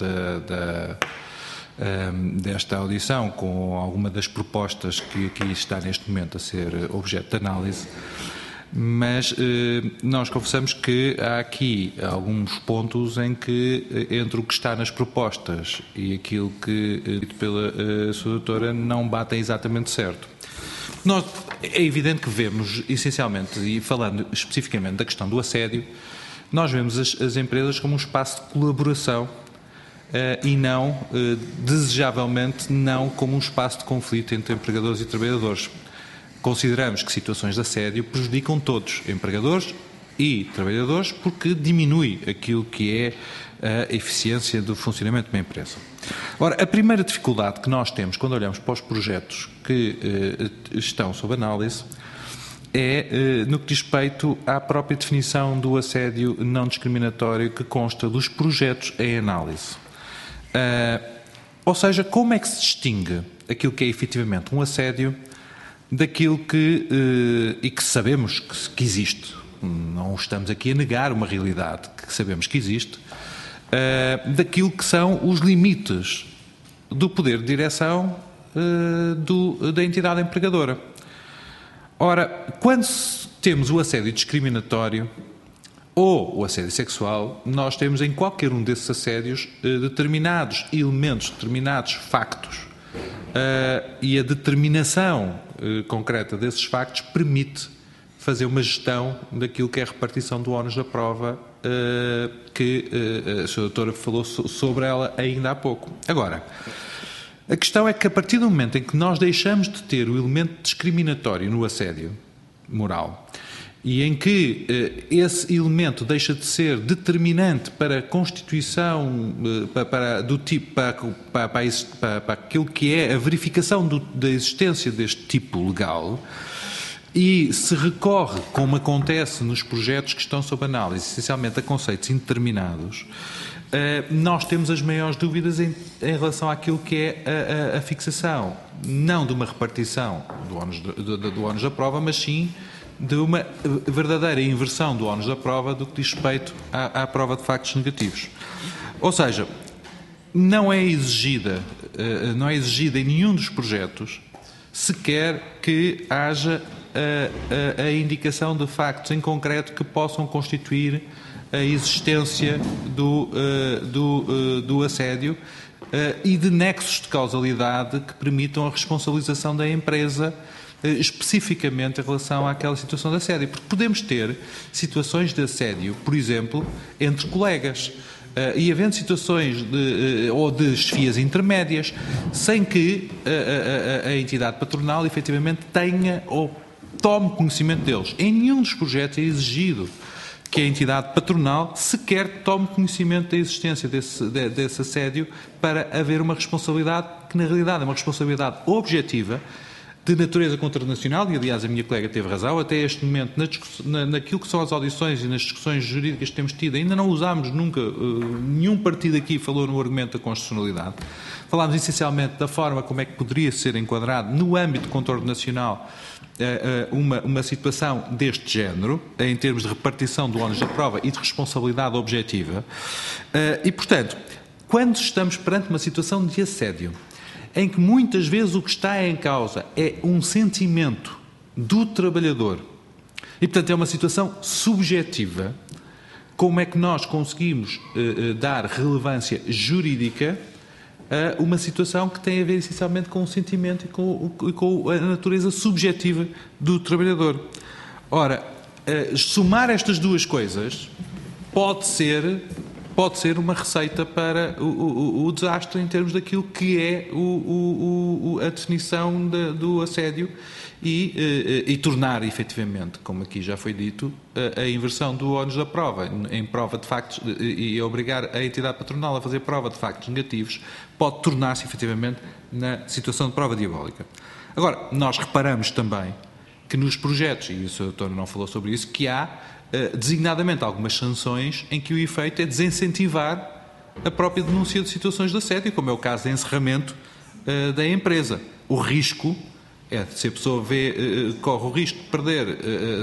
desta audição com alguma das propostas que aqui está neste momento a ser objeto de análise, mas nós confessamos que há aqui alguns pontos em que, entre o que está nas propostas e aquilo que dito pela sua doutora, não batem exatamente certo. É evidente que vemos, essencialmente, e falando especificamente da questão do assédio, nós vemos as empresas como um espaço de colaboração e não, desejavelmente, não como um espaço de conflito entre empregadores e trabalhadores. Consideramos que situações de assédio prejudicam todos, empregadores e trabalhadores, porque diminui aquilo que é a eficiência do funcionamento de uma empresa. Ora, a primeira dificuldade que nós temos quando olhamos para os projetos que estão sob análise é no que diz respeito à própria definição do assédio não discriminatório que consta dos projetos em análise. Ou seja, como é que se distingue aquilo que é efetivamente um assédio daquilo que sabemos que existe. Não estamos aqui a negar uma realidade que sabemos que existe, daquilo que são os limites do poder de direção da entidade empregadora. Ora, quando temos o assédio discriminatório ou o assédio sexual, nós temos em qualquer um desses assédios determinados elementos, determinados factos, e a determinação concreta desses factos permite fazer uma gestão daquilo que é a repartição do ónus da prova, que a Sra. Doutora falou sobre ela ainda há pouco. Agora, a questão é que a partir do momento em que nós deixamos de ter o elemento discriminatório no assédio moral e em que esse elemento deixa de ser determinante para a constituição, para aquilo que é a verificação da existência deste tipo legal, e se recorre, como acontece nos projetos que estão sob análise, essencialmente a conceitos indeterminados, nós temos as maiores dúvidas em relação àquilo que é a fixação, não de uma repartição do ónus da prova, mas sim de uma verdadeira inversão do ónus da prova do que diz respeito à prova de factos negativos. Ou seja, não é exigida em nenhum dos projetos sequer que haja a indicação de factos em concreto que possam constituir a existência do assédio e de nexos de causalidade que permitam a responsabilização da empresa especificamente em relação àquela situação de assédio. Porque podemos ter situações de assédio, por exemplo, entre colegas, e havendo situações ou de chefias intermédias, sem que a entidade patronal efetivamente tenha ou tome conhecimento deles. Em nenhum dos projetos é exigido que a entidade patronal sequer tome conhecimento da existência desse assédio para haver uma responsabilidade que, na realidade, é uma responsabilidade objetiva de natureza contranacional, e aliás a minha colega teve razão, até este momento naquilo que são as audições e nas discussões jurídicas que temos tido, ainda não usámos nunca, nenhum partido aqui falou no argumento da constitucionalidade. Falámos essencialmente da forma como é que poderia ser enquadrado no âmbito de contorno nacional uma situação deste género, em termos de repartição do ónus da prova e de responsabilidade objetiva, e portanto, quando estamos perante uma situação de assédio, em que muitas vezes o que está em causa é um sentimento do trabalhador e, portanto, é uma situação subjetiva, como é que nós conseguimos dar relevância jurídica a uma situação que tem a ver essencialmente com o sentimento e com a natureza subjetiva do trabalhador? Ora, somar estas duas coisas pode ser uma receita para o desastre em termos daquilo que é a definição do assédio e tornar, efetivamente, como aqui já foi dito, a inversão do ónus da prova em prova de factos e obrigar a entidade patronal a fazer prova de factos negativos pode tornar-se, efetivamente, na situação de prova diabólica. Agora, nós reparamos também que nos projetos, e o Sr. Doutor não falou sobre isso, que há designadamente algumas sanções em que o efeito é desincentivar a própria denúncia de situações de assédio, como é o caso de encerramento da empresa. O risco é, se a pessoa corre o risco de perder,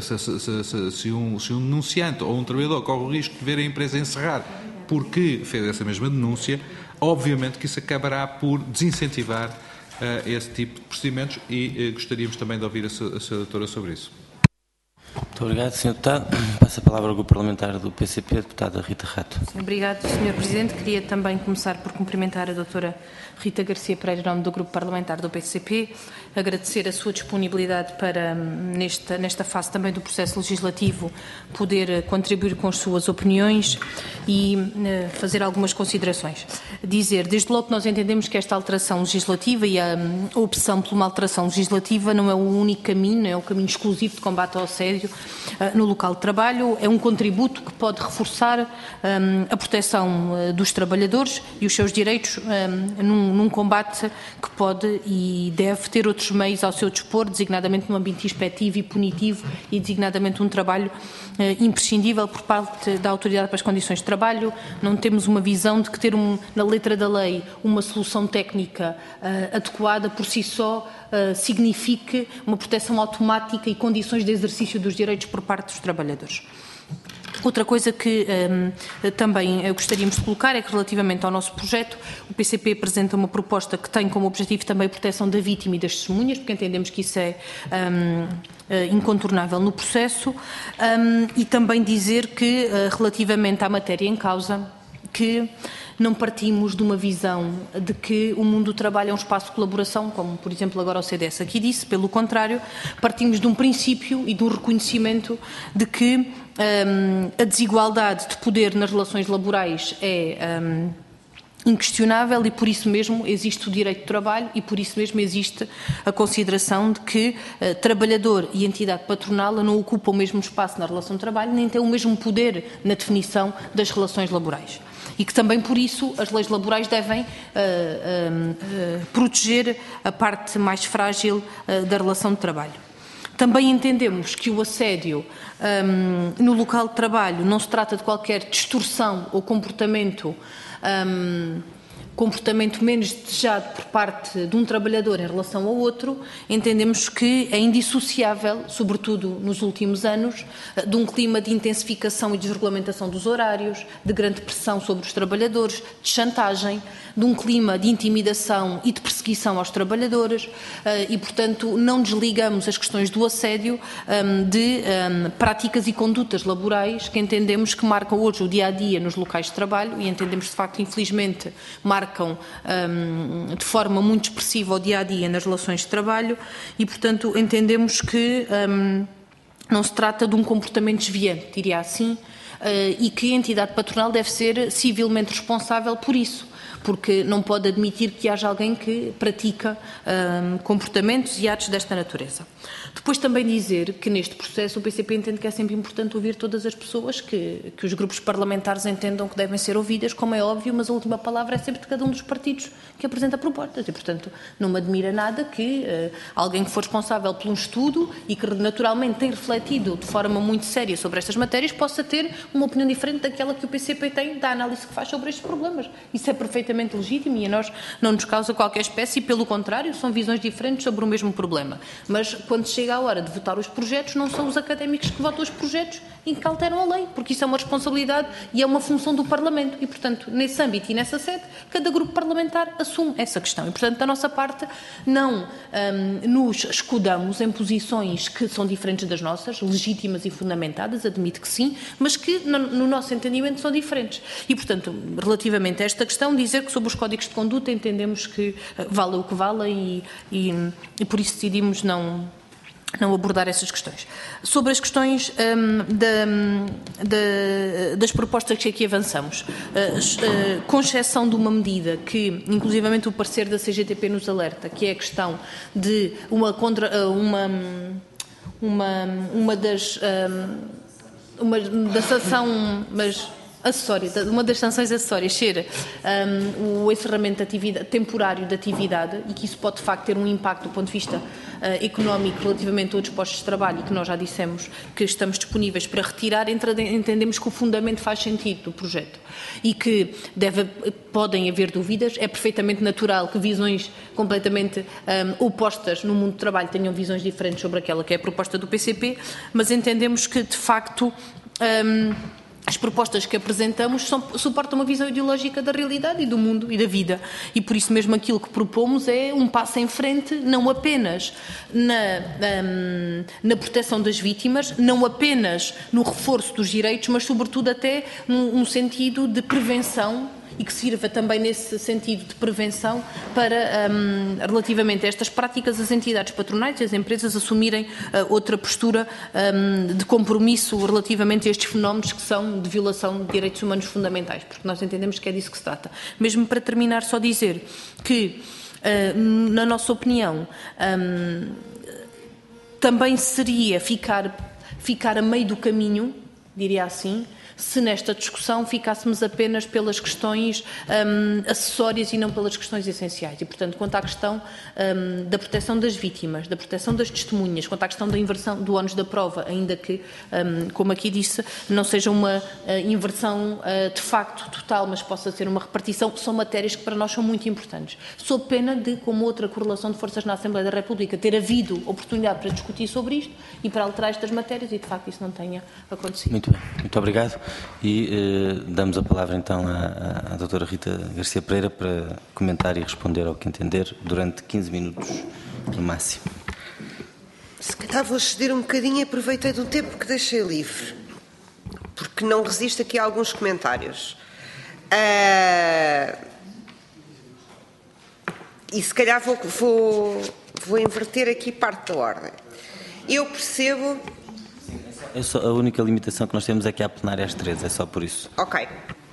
se um denunciante ou um trabalhador corre o risco de ver a empresa encerrar porque fez essa mesma denúncia, obviamente que isso acabará por desincentivar esse tipo de procedimentos e gostaríamos também de ouvir a Sra. Doutora sobre isso. Muito obrigado, Sr. Deputado. Passo a palavra ao Grupo Parlamentar do PCP, a Deputada Rita Rato. Obrigado, Sr. Presidente. Queria também começar por cumprimentar a Doutora Rita Garcia Pereira, em nome do Grupo Parlamentar do PCP, agradecer a sua disponibilidade para, nesta fase também do processo legislativo, poder contribuir com as suas opiniões e fazer algumas considerações. Dizer, desde logo que nós entendemos que esta alteração legislativa e a opção por uma alteração legislativa não é o único caminho, não é o caminho exclusivo de combate ao assédio no local de trabalho, é um contributo que pode reforçar a proteção dos trabalhadores e os seus direitos num combate que pode e deve ter outros meios ao seu dispor, designadamente num ambiente inspectivo e punitivo e designadamente um trabalho imprescindível por parte da Autoridade para as Condições de Trabalho. Não temos uma visão de que ter na letra da lei uma solução técnica adequada por si só signifique uma proteção automática e condições de exercício dos direitos por parte dos trabalhadores. Outra coisa que também gostaríamos de colocar é que, relativamente ao nosso projeto, o PCP apresenta uma proposta que tem como objetivo também a proteção da vítima e das testemunhas, porque entendemos que isso é incontornável no processo, e também dizer que, relativamente à matéria em causa, que não partimos de uma visão de que o mundo do trabalho é um espaço de colaboração, como, por exemplo, agora o CDS aqui disse. Pelo contrário, partimos de um princípio e de um reconhecimento de que a desigualdade de poder nas relações laborais é inquestionável e por isso mesmo existe o direito de trabalho e por isso mesmo existe a consideração de que trabalhador e entidade patronal não ocupam o mesmo espaço na relação de trabalho nem têm o mesmo poder na definição das relações laborais. E que também por isso as leis laborais devem proteger a parte mais frágil da relação de trabalho. Também entendemos que o assédio no local de trabalho não se trata de qualquer distorção ou comportamento menos desejado por parte de um trabalhador em relação ao outro. Entendemos que é indissociável, sobretudo nos últimos anos, de um clima de intensificação e desregulamentação dos horários, de grande pressão sobre os trabalhadores, de chantagem, de um clima de intimidação e de perseguição aos trabalhadores e, portanto, não desligamos as questões do assédio de práticas e condutas laborais que entendemos que marcam hoje o dia-a-dia nos locais de trabalho e entendemos, de facto, infelizmente, marcam de forma muito expressiva o dia-a-dia nas relações de trabalho e, portanto, entendemos que não se trata de um comportamento desviante, diria assim, e que a entidade patronal deve ser civilmente responsável por isso, porque não pode admitir que haja alguém que pratica comportamentos e atos desta natureza. Depois também dizer que neste processo o PCP entende que é sempre importante ouvir todas as pessoas que os grupos parlamentares entendam que devem ser ouvidas, como é óbvio, mas a última palavra é sempre de cada um dos partidos que apresenta propostas e, portanto, não me admira nada que alguém que for responsável por um estudo e que naturalmente tem refletido de forma muito séria sobre estas matérias possa ter uma opinião diferente daquela que o PCP tem da análise que faz sobre estes problemas. Isso é perfeitamente legítimo e a nós não nos causa qualquer espécie, pelo contrário, são visões diferentes sobre o mesmo problema. Mas quando chega a hora de votar os projetos, não são os académicos que votam os projetos e que alteram a lei, porque isso é uma responsabilidade e é uma função do Parlamento e, portanto, nesse âmbito e nessa sede, cada grupo parlamentar assume essa questão e, portanto, da nossa parte, não nos escudamos em posições que são diferentes das nossas, legítimas e fundamentadas, admito que sim, mas que, no nosso entendimento, são diferentes. E, portanto, relativamente a esta questão, dizer que sobre os códigos de conduta entendemos que vale o que vale e por isso decidimos não abordar essas questões. Sobre as questões das propostas que aqui avançamos, com exceção de uma medida que, inclusivamente, o parecer da CGTP nos alerta, que é a questão de da sanção, mas uma das sanções acessórias ser o encerramento temporário da atividade, e que isso pode de facto ter um impacto do ponto de vista económico relativamente a outros postos de trabalho, e que nós já dissemos que estamos disponíveis para retirar, entendemos que o fundamento faz sentido do projeto e que podem haver dúvidas. É perfeitamente natural que visões completamente opostas no mundo do trabalho tenham visões diferentes sobre aquela que é a proposta do PCP, mas entendemos que de facto as propostas que apresentamos suportam uma visão ideológica da realidade e do mundo e da vida, e por isso mesmo aquilo que propomos é um passo em frente, não apenas na proteção das vítimas, não apenas no reforço dos direitos, mas sobretudo até num sentido de prevenção, e que sirva também nesse sentido de prevenção para, relativamente a estas práticas, as entidades patronais e as empresas assumirem outra postura de compromisso relativamente a estes fenómenos que são de violação de direitos humanos fundamentais, porque nós entendemos que é disso que se trata. Mesmo para terminar, só dizer que, na nossa opinião, também seria ficar a meio do caminho, diria assim, se nesta discussão ficássemos apenas pelas questões acessórias e não pelas questões essenciais. E, portanto, quanto à questão da proteção das vítimas, da proteção das testemunhas, quanto à questão da inversão do ónus da prova, ainda que, como aqui disse, não seja uma inversão de facto total, mas possa ser uma repartição, são matérias que para nós são muito importantes. Sob pena de, como outra correlação de forças na Assembleia da República, ter havido oportunidade para discutir sobre isto e para alterar estas matérias, e de facto isso não tenha acontecido. Muito bem, muito obrigado. E damos a palavra então à doutora Rita Garcia Pereira para comentar e responder ao que entender durante 15 minutos no máximo. Se calhar vou ceder um bocadinho e aproveitei do tempo que deixei livre, porque não resisto aqui a alguns comentários. E se calhar vou inverter aqui parte da ordem. Eu percebo... A única limitação que nós temos é que há plenária às 13, é só por isso. Ok.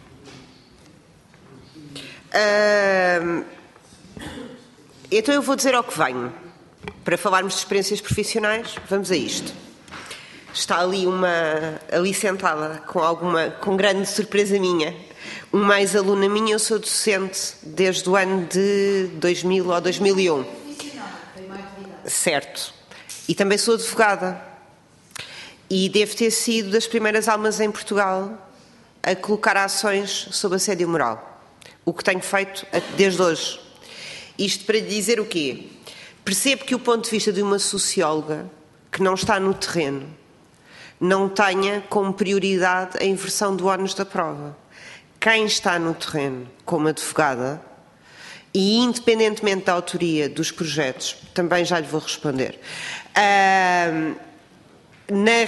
Então eu vou dizer ao que venho. Para falarmos de experiências profissionais, vamos a isto. Está ali sentada, com grande surpresa minha, uma ex-aluna minha. Eu sou docente desde o ano de 2000 ou 2001. Certo. E também sou advogada. E devo ter sido das primeiras almas em Portugal a colocar ações sobre assédio moral. O que tenho feito desde hoje. Isto para dizer o quê? Percebo que o ponto de vista de uma socióloga que não está no terreno não tenha como prioridade a inversão do ónus da prova. Quem está no terreno como advogada, e independentemente da autoria dos projetos, também já lhe vou responder, na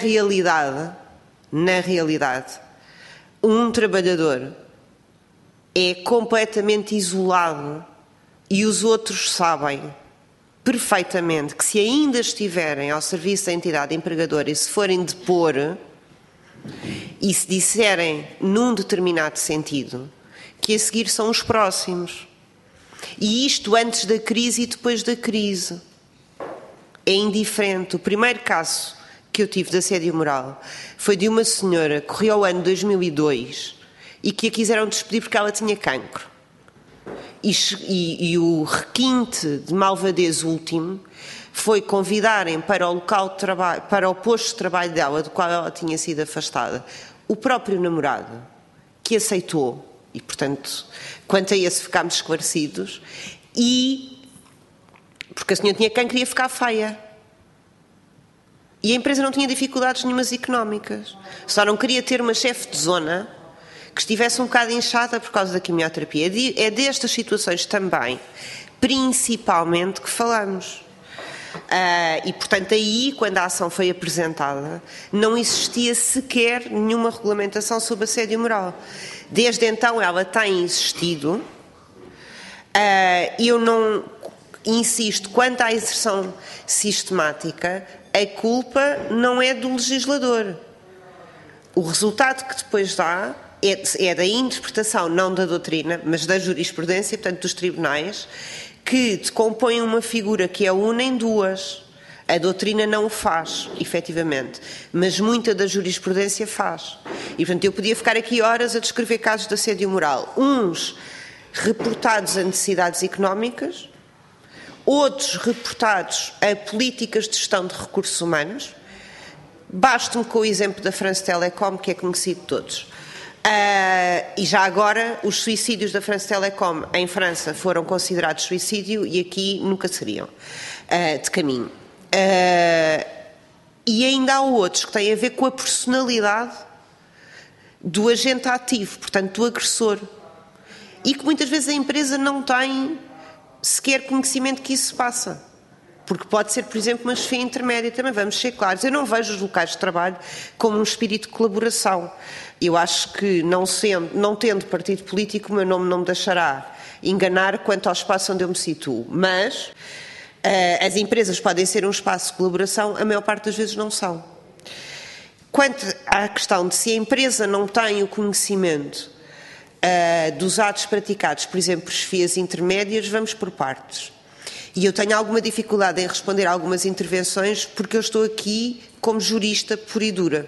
realidade, um trabalhador é completamente isolado e os outros sabem perfeitamente que, se ainda estiverem ao serviço da entidade empregadora e se forem depor e se disserem num determinado sentido, que a seguir são os próximos. E isto antes da crise e depois da crise. É indiferente. O primeiro caso que eu tive de assédio moral foi de uma senhora que correu ao ano 2002 e que a quiseram despedir porque ela tinha cancro. E o requinte de malvadez último foi convidarem para o local de trabalho, para o posto de trabalho dela, do qual ela tinha sido afastada, o próprio namorado, que aceitou, e portanto, quanto a esse ficámos esclarecidos, porque a senhora tinha cancro e ia ficar feia. E a empresa não tinha dificuldades nenhumas económicas. Só não queria ter uma chefe de zona que estivesse um bocado inchada por causa da quimioterapia. É destas situações também, principalmente, que falamos. E, portanto, aí, quando a ação foi apresentada, não existia sequer nenhuma regulamentação sobre assédio moral. Desde então, ela tem existido. Eu não insisto, quanto à inserção sistemática, a culpa não é do legislador. O resultado que depois dá é da interpretação, não da doutrina, mas da jurisprudência, portanto, dos tribunais, que decompõem uma figura que é una em duas. A doutrina não o faz, efetivamente, mas muita da jurisprudência faz. E, portanto, eu podia ficar aqui horas a descrever casos de assédio moral. Uns reportados a necessidades económicas, outros reportados a políticas de gestão de recursos humanos. Basto-me com o exemplo da France Telecom, que é conhecido de todos. E já agora, os suicídios da France Telecom em França foram considerados suicídio e aqui nunca seriam, de caminho. E ainda há outros que têm a ver com a personalidade do agente ativo, portanto, do agressor. E que muitas vezes a empresa não tem sequer conhecimento que isso se passa. Porque pode ser, por exemplo, uma chefia intermédia, também vamos ser claros. Eu não vejo os locais de trabalho como um espírito de colaboração. Eu acho que, não tendo partido político, o meu nome não me deixará enganar quanto ao espaço onde eu me situo. Mas as empresas podem ser um espaço de colaboração, a maior parte das vezes não são. Quanto à questão de se a empresa não tem o conhecimento dos atos praticados, por exemplo, por chefias intermédias, vamos por partes. E eu tenho alguma dificuldade em responder a algumas intervenções porque eu estou aqui como jurista pura e dura.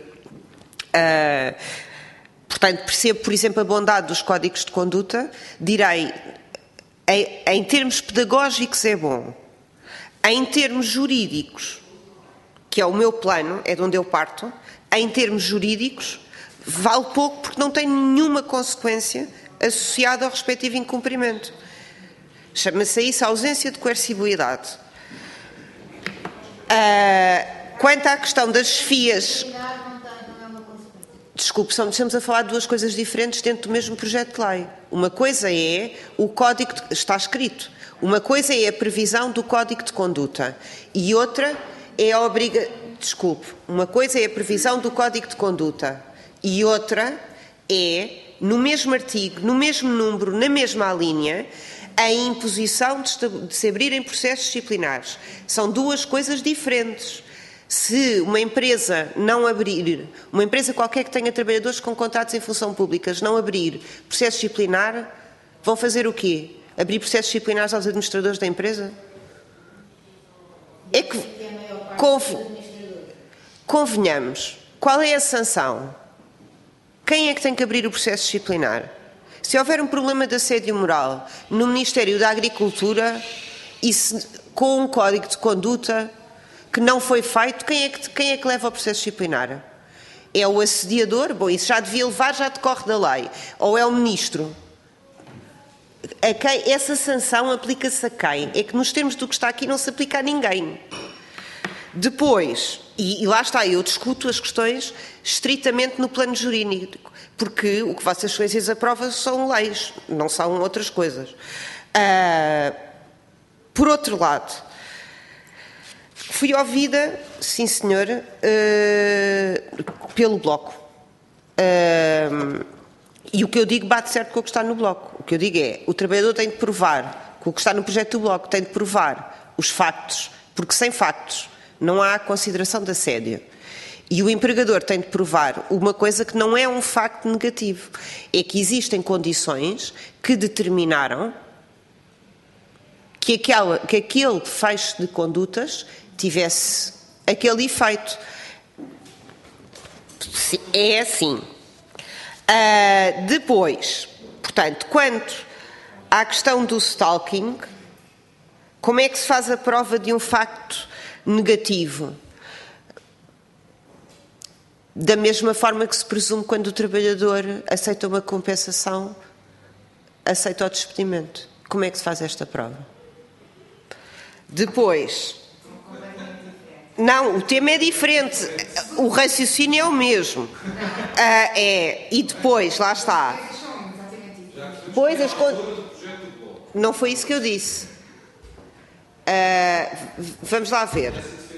Portanto, percebo, por exemplo, a bondade dos códigos de conduta. Direi, em termos pedagógicos é bom. Em termos jurídicos, que é o meu plano, é de onde eu parto, em termos jurídicos, vale pouco porque não tem nenhuma consequência associada ao respectivo incumprimento. Chama-se isso a ausência de coercibilidade. Quanto à questão das chefias... Desculpe, estamos a falar de duas coisas diferentes dentro do mesmo projeto de lei. Uma coisa é o código, está escrito. Uma coisa é a previsão do código de conduta e outra é a uma coisa é a previsão do código de conduta e outra é, no mesmo artigo, no mesmo número, na mesma linha, a imposição de se abrirem processos disciplinares. São duas coisas diferentes. Se uma empresa não abrir, uma empresa qualquer que tenha trabalhadores com contratos em função públicas, não abrir processo disciplinar, vão fazer o quê? Abrir processos disciplinares aos administradores da empresa? É que convenhamos, qual é a sanção? Quem é que tem que abrir o processo disciplinar? Se houver um problema de assédio moral no Ministério da Agricultura e com um código de conduta que não foi feito, quem é que leva o processo disciplinar? É o assediador? Bom, isso já devia levar, já decorre da lei. Ou é o Ministro? Essa sanção aplica-se a quem? É que nos termos do que está aqui não se aplica a ninguém. Depois, e lá está, eu discuto as questões estritamente no plano jurídico, porque o que Vossas Excelências aprovam são leis, não são outras coisas. Por outro lado, fui ouvida, sim senhor, pelo Bloco. E o que eu digo bate certo com o que está no Bloco. O que eu digo é, o trabalhador tem de provar, com o que está no projeto do Bloco, tem de provar os factos, porque sem factos não há consideração de assédio. E o empregador tem de provar uma coisa que não é um facto negativo. É que existem condições que determinaram que aquele fecho de condutas tivesse aquele efeito. É assim. Depois, portanto, quanto à questão do stalking, como é que se faz a prova de um facto negativo? Da mesma forma que se presume quando o trabalhador aceita uma compensação, aceita o despedimento. Como é que se faz esta prova? Depois... Não, o tema é diferente. O raciocínio é o mesmo. E depois, lá está. Pois, não foi isso que eu disse. Vamos lá ver.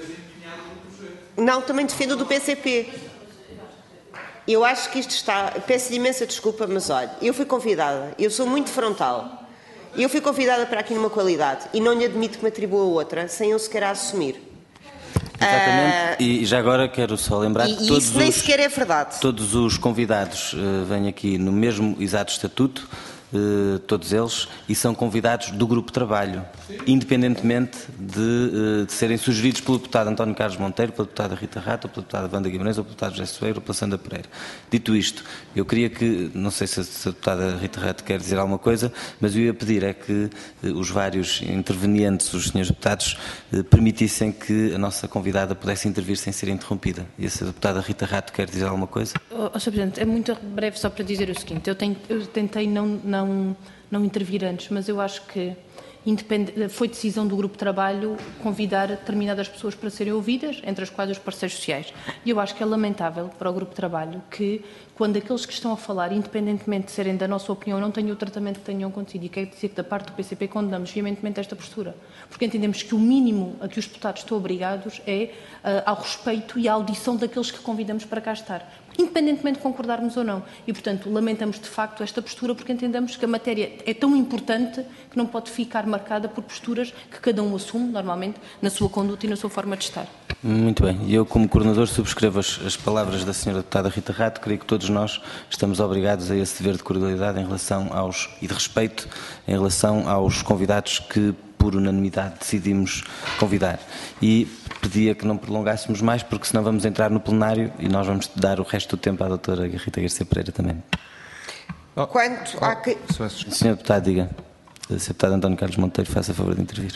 Não, também defendo do PCP. Eu acho que isto está... Peço imensa desculpa, mas olha, eu fui convidada, eu sou muito frontal. Eu fui convidada para aqui numa qualidade e não lhe admito que me atribua outra sem eu sequer a assumir. Exatamente, e já agora quero só lembrar que todos isso nem sequer é verdade. Todos os convidados vêm aqui no mesmo exato estatuto, todos eles, e são convidados do grupo de trabalho, independentemente de serem sugeridos pelo deputado António Carlos Monteiro, pela deputada Rita Rata, pela deputada Wanda Guimarães, ou pelo deputado José Soeiro, ou pela Sandra Pereira. Dito isto, eu queria que, não sei se a deputada Rita Rata quer dizer alguma coisa, mas eu ia pedir é que os vários intervenientes, os senhores deputados, permitissem que a nossa convidada pudesse intervir sem ser interrompida. E se a deputada Rita Rata quer dizer alguma coisa? Sr. Presidente, é muito breve só para dizer o seguinte, eu tentei não intervir antes, mas eu acho que foi decisão do grupo de trabalho convidar determinadas pessoas para serem ouvidas, entre as quais os parceiros sociais. E eu acho que é lamentável para o grupo de trabalho que, quando aqueles que estão a falar, independentemente de serem da nossa opinião, não tenham o tratamento que tenham acontecido. E quero dizer que, da parte do PCP, condenamos veementemente esta postura. Porque entendemos que o mínimo a que os deputados estão obrigados é ao respeito e à audição daqueles que convidamos para cá estar, independentemente de concordarmos ou não. E, portanto, lamentamos de facto esta postura porque entendemos que a matéria é tão importante que não pode ficar marcada por posturas que cada um assume, normalmente, na sua conduta e na sua forma de estar. Muito bem. E eu, como coordenador, subscrevo as palavras da senhora deputada Rita Rato. Creio que todos nós estamos obrigados a esse dever de cordialidade e de respeito em relação aos convidados que, por unanimidade, decidimos convidar. E pedia que não prolongássemos mais, porque senão vamos entrar no plenário e nós vamos dar o resto do tempo à doutora Rita Garcia Pereira também. Quanto à... Senhor deputado, diga. Senhor deputado António Carlos Monteiro, faça a favor de intervir.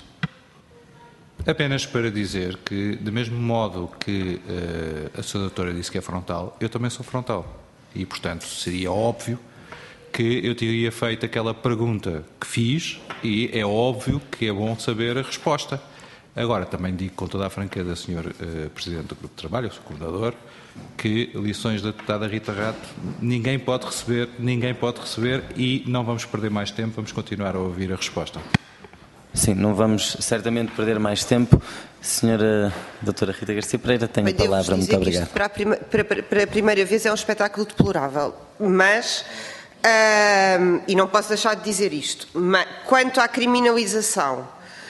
Apenas para dizer que, do mesmo modo que a sua doutora disse que é frontal, eu também sou frontal. E, portanto, seria óbvio que eu teria feito aquela pergunta que fiz e é óbvio que é bom saber a resposta. Agora, também digo com toda a franqueza, Sr. Presidente do Grupo de Trabalho, Sr. Coordenador, que lições da deputada Rita Rato ninguém pode receber e não vamos perder mais tempo, vamos continuar a ouvir a resposta. Sim, não vamos certamente perder mais tempo. Senhora doutora Rita Garcia Pereira, tem a palavra. Muito obrigado. Para a primeira vez é um espetáculo deplorável, mas... e não posso deixar de dizer isto, mas quanto à criminalização,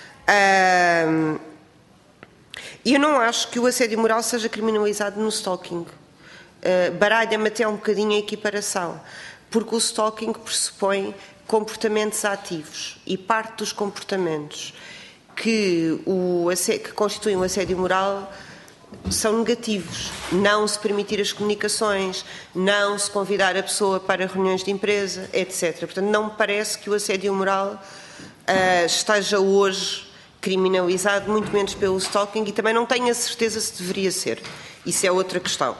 eu não acho que o assédio moral seja criminalizado no stalking. Baralha-me até um bocadinho a equiparação, porque o stalking pressupõe comportamentos ativos e parte dos comportamentos que constituem o assédio moral são negativos. Não se permitir as comunicações, não se convidar a pessoa para reuniões de empresa, etc. Portanto, não me parece que o assédio moral esteja hoje criminalizado, muito menos pelo stalking, e também não tenho a certeza se deveria ser. Isso é outra questão.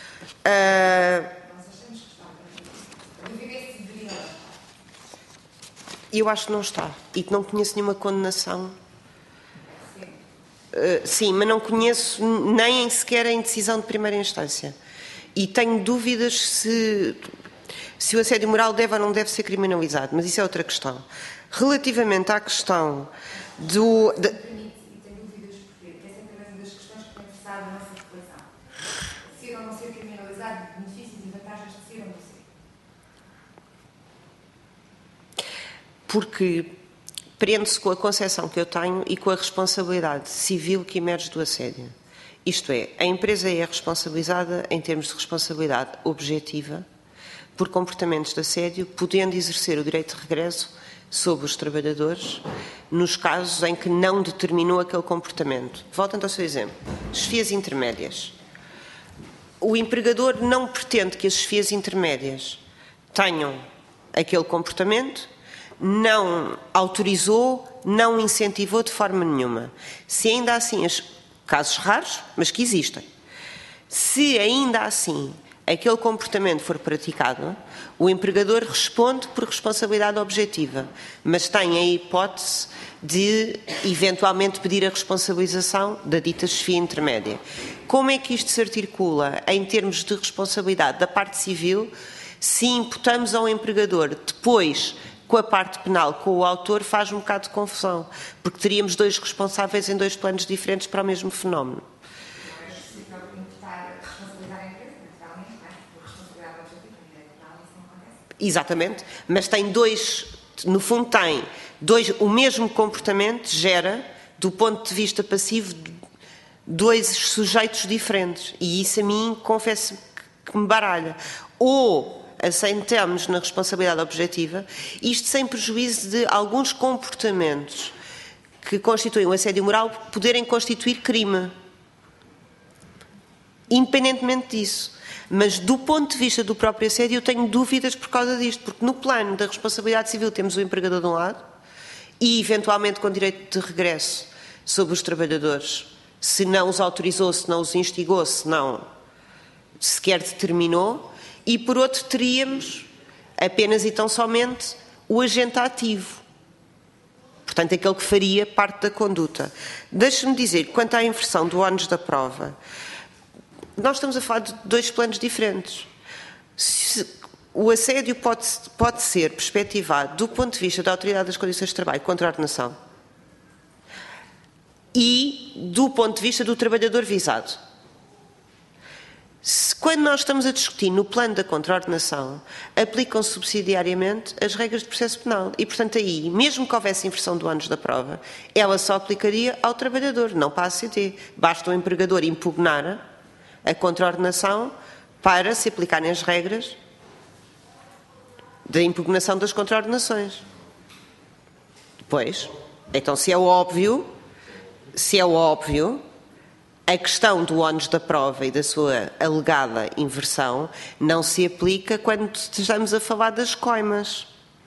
Eu acho que não está, e que não conheço nenhuma condenação. Sim, mas não conheço nem sequer em decisão de primeira instância. E tenho dúvidas se o assédio moral deve ou não deve ser criminalizado, mas isso é outra questão. Relativamente à questão do... Tenho dúvidas porque essa é também uma das questões que tem interessado a nossa reflexão. Ser ou não ser criminalizado, benefícios e vantagens de ser ou não ser. Porque prende-se com a concepção que eu tenho e com a responsabilidade civil que emerge do assédio. Isto é, a empresa é responsabilizada em termos de responsabilidade objetiva por comportamentos de assédio, podendo exercer o direito de regresso sobre os trabalhadores nos casos em que não determinou aquele comportamento. Voltando ao seu exemplo, chefias intermédias. O empregador não pretende que as chefias intermédias tenham aquele comportamento, não autorizou, não incentivou de forma nenhuma. Se ainda assim, casos raros, mas que existem, se ainda assim aquele comportamento for praticado, o empregador responde por responsabilidade objetiva, mas tem a hipótese de eventualmente pedir a responsabilização da dita chefia intermédia. Como é que isto se articula em termos de responsabilidade da parte civil se imputamos ao empregador depois... Com a parte penal, com o autor, faz um bocado de confusão, porque teríamos dois responsáveis em dois planos diferentes para o mesmo fenómeno. Exatamente, mas tem dois, no fundo tem dois, o mesmo comportamento gera, do ponto de vista passivo, dois sujeitos diferentes, e isso a mim, confesso que me baralha. Ou assentamos na responsabilidade objetiva, isto sem prejuízo de alguns comportamentos que constituem o assédio moral poderem constituir crime. Independentemente disso. Mas do ponto de vista do próprio assédio eu tenho dúvidas por causa disto, porque no plano da responsabilidade civil temos o empregador de um lado e eventualmente com direito de regresso sobre os trabalhadores, se não os autorizou, se não os instigou, se não sequer determinou, e por outro teríamos apenas e tão somente o agente ativo, portanto aquele que faria parte da conduta. Deixe-me dizer, quanto à inversão do ónus da prova, nós estamos a falar de dois planos diferentes. O assédio pode ser perspectivado do ponto de vista da Autoridade das Condições de Trabalho contra a ordenação e do ponto de vista do trabalhador visado. Quando nós estamos a discutir no plano da contraordenação, aplicam subsidiariamente as regras de processo penal. E, portanto, aí, mesmo que houvesse inversão do ónus da prova, ela só aplicaria ao trabalhador, não para a ACT. Basta o empregador impugnar a contraordenação para se aplicarem as regras da impugnação das contraordenações. Depois, então, se é óbvio, a questão do ónus da prova e da sua alegada inversão não se aplica quando estejamos a falar das coimas.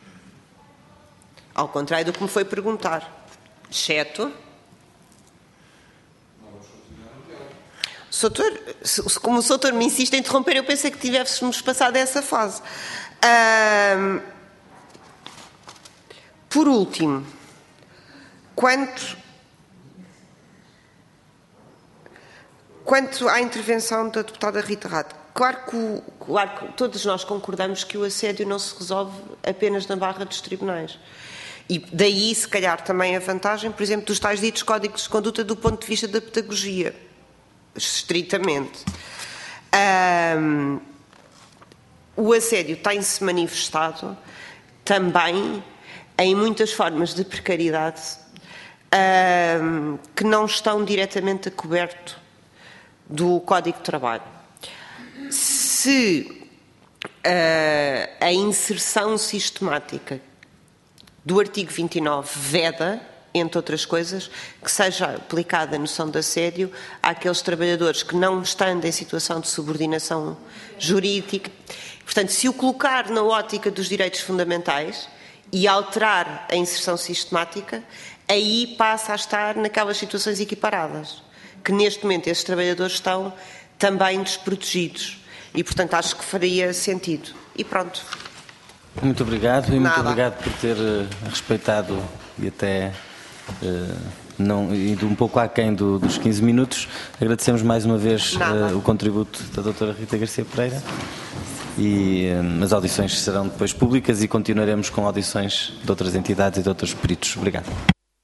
Ao contrário do que me foi perguntar. Exceto... Como o Soutor me insiste em interromper, eu pensei que tivéssemos passado essa fase. Por último, quanto à intervenção da deputada Rita Rato, claro que todos nós concordamos que o assédio não se resolve apenas na barra dos tribunais. E daí, se calhar, também a vantagem, por exemplo, dos tais ditos códigos de conduta do ponto de vista da pedagogia, estritamente. O assédio tem-se manifestado também em muitas formas de precariedade que não estão diretamente a coberto do Código de Trabalho. Se a inserção sistemática do artigo 29 veda, entre outras coisas, que seja aplicada a noção de assédio àqueles trabalhadores que não estando em situação de subordinação jurídica. Portanto, se o colocar na ótica dos direitos fundamentais e alterar a inserção sistemática, aí passa a estar naquelas situações equiparadas, que neste momento esses trabalhadores estão também desprotegidos. E, portanto, acho que faria sentido. E pronto. Muito obrigado. E muito obrigado por ter respeitado e até não indo um pouco aquém dos 15 minutos. Agradecemos mais uma vez o contributo da doutora Rita Garcia Pereira. E as audições serão depois públicas e continuaremos com audições de outras entidades e de outros peritos. Obrigado.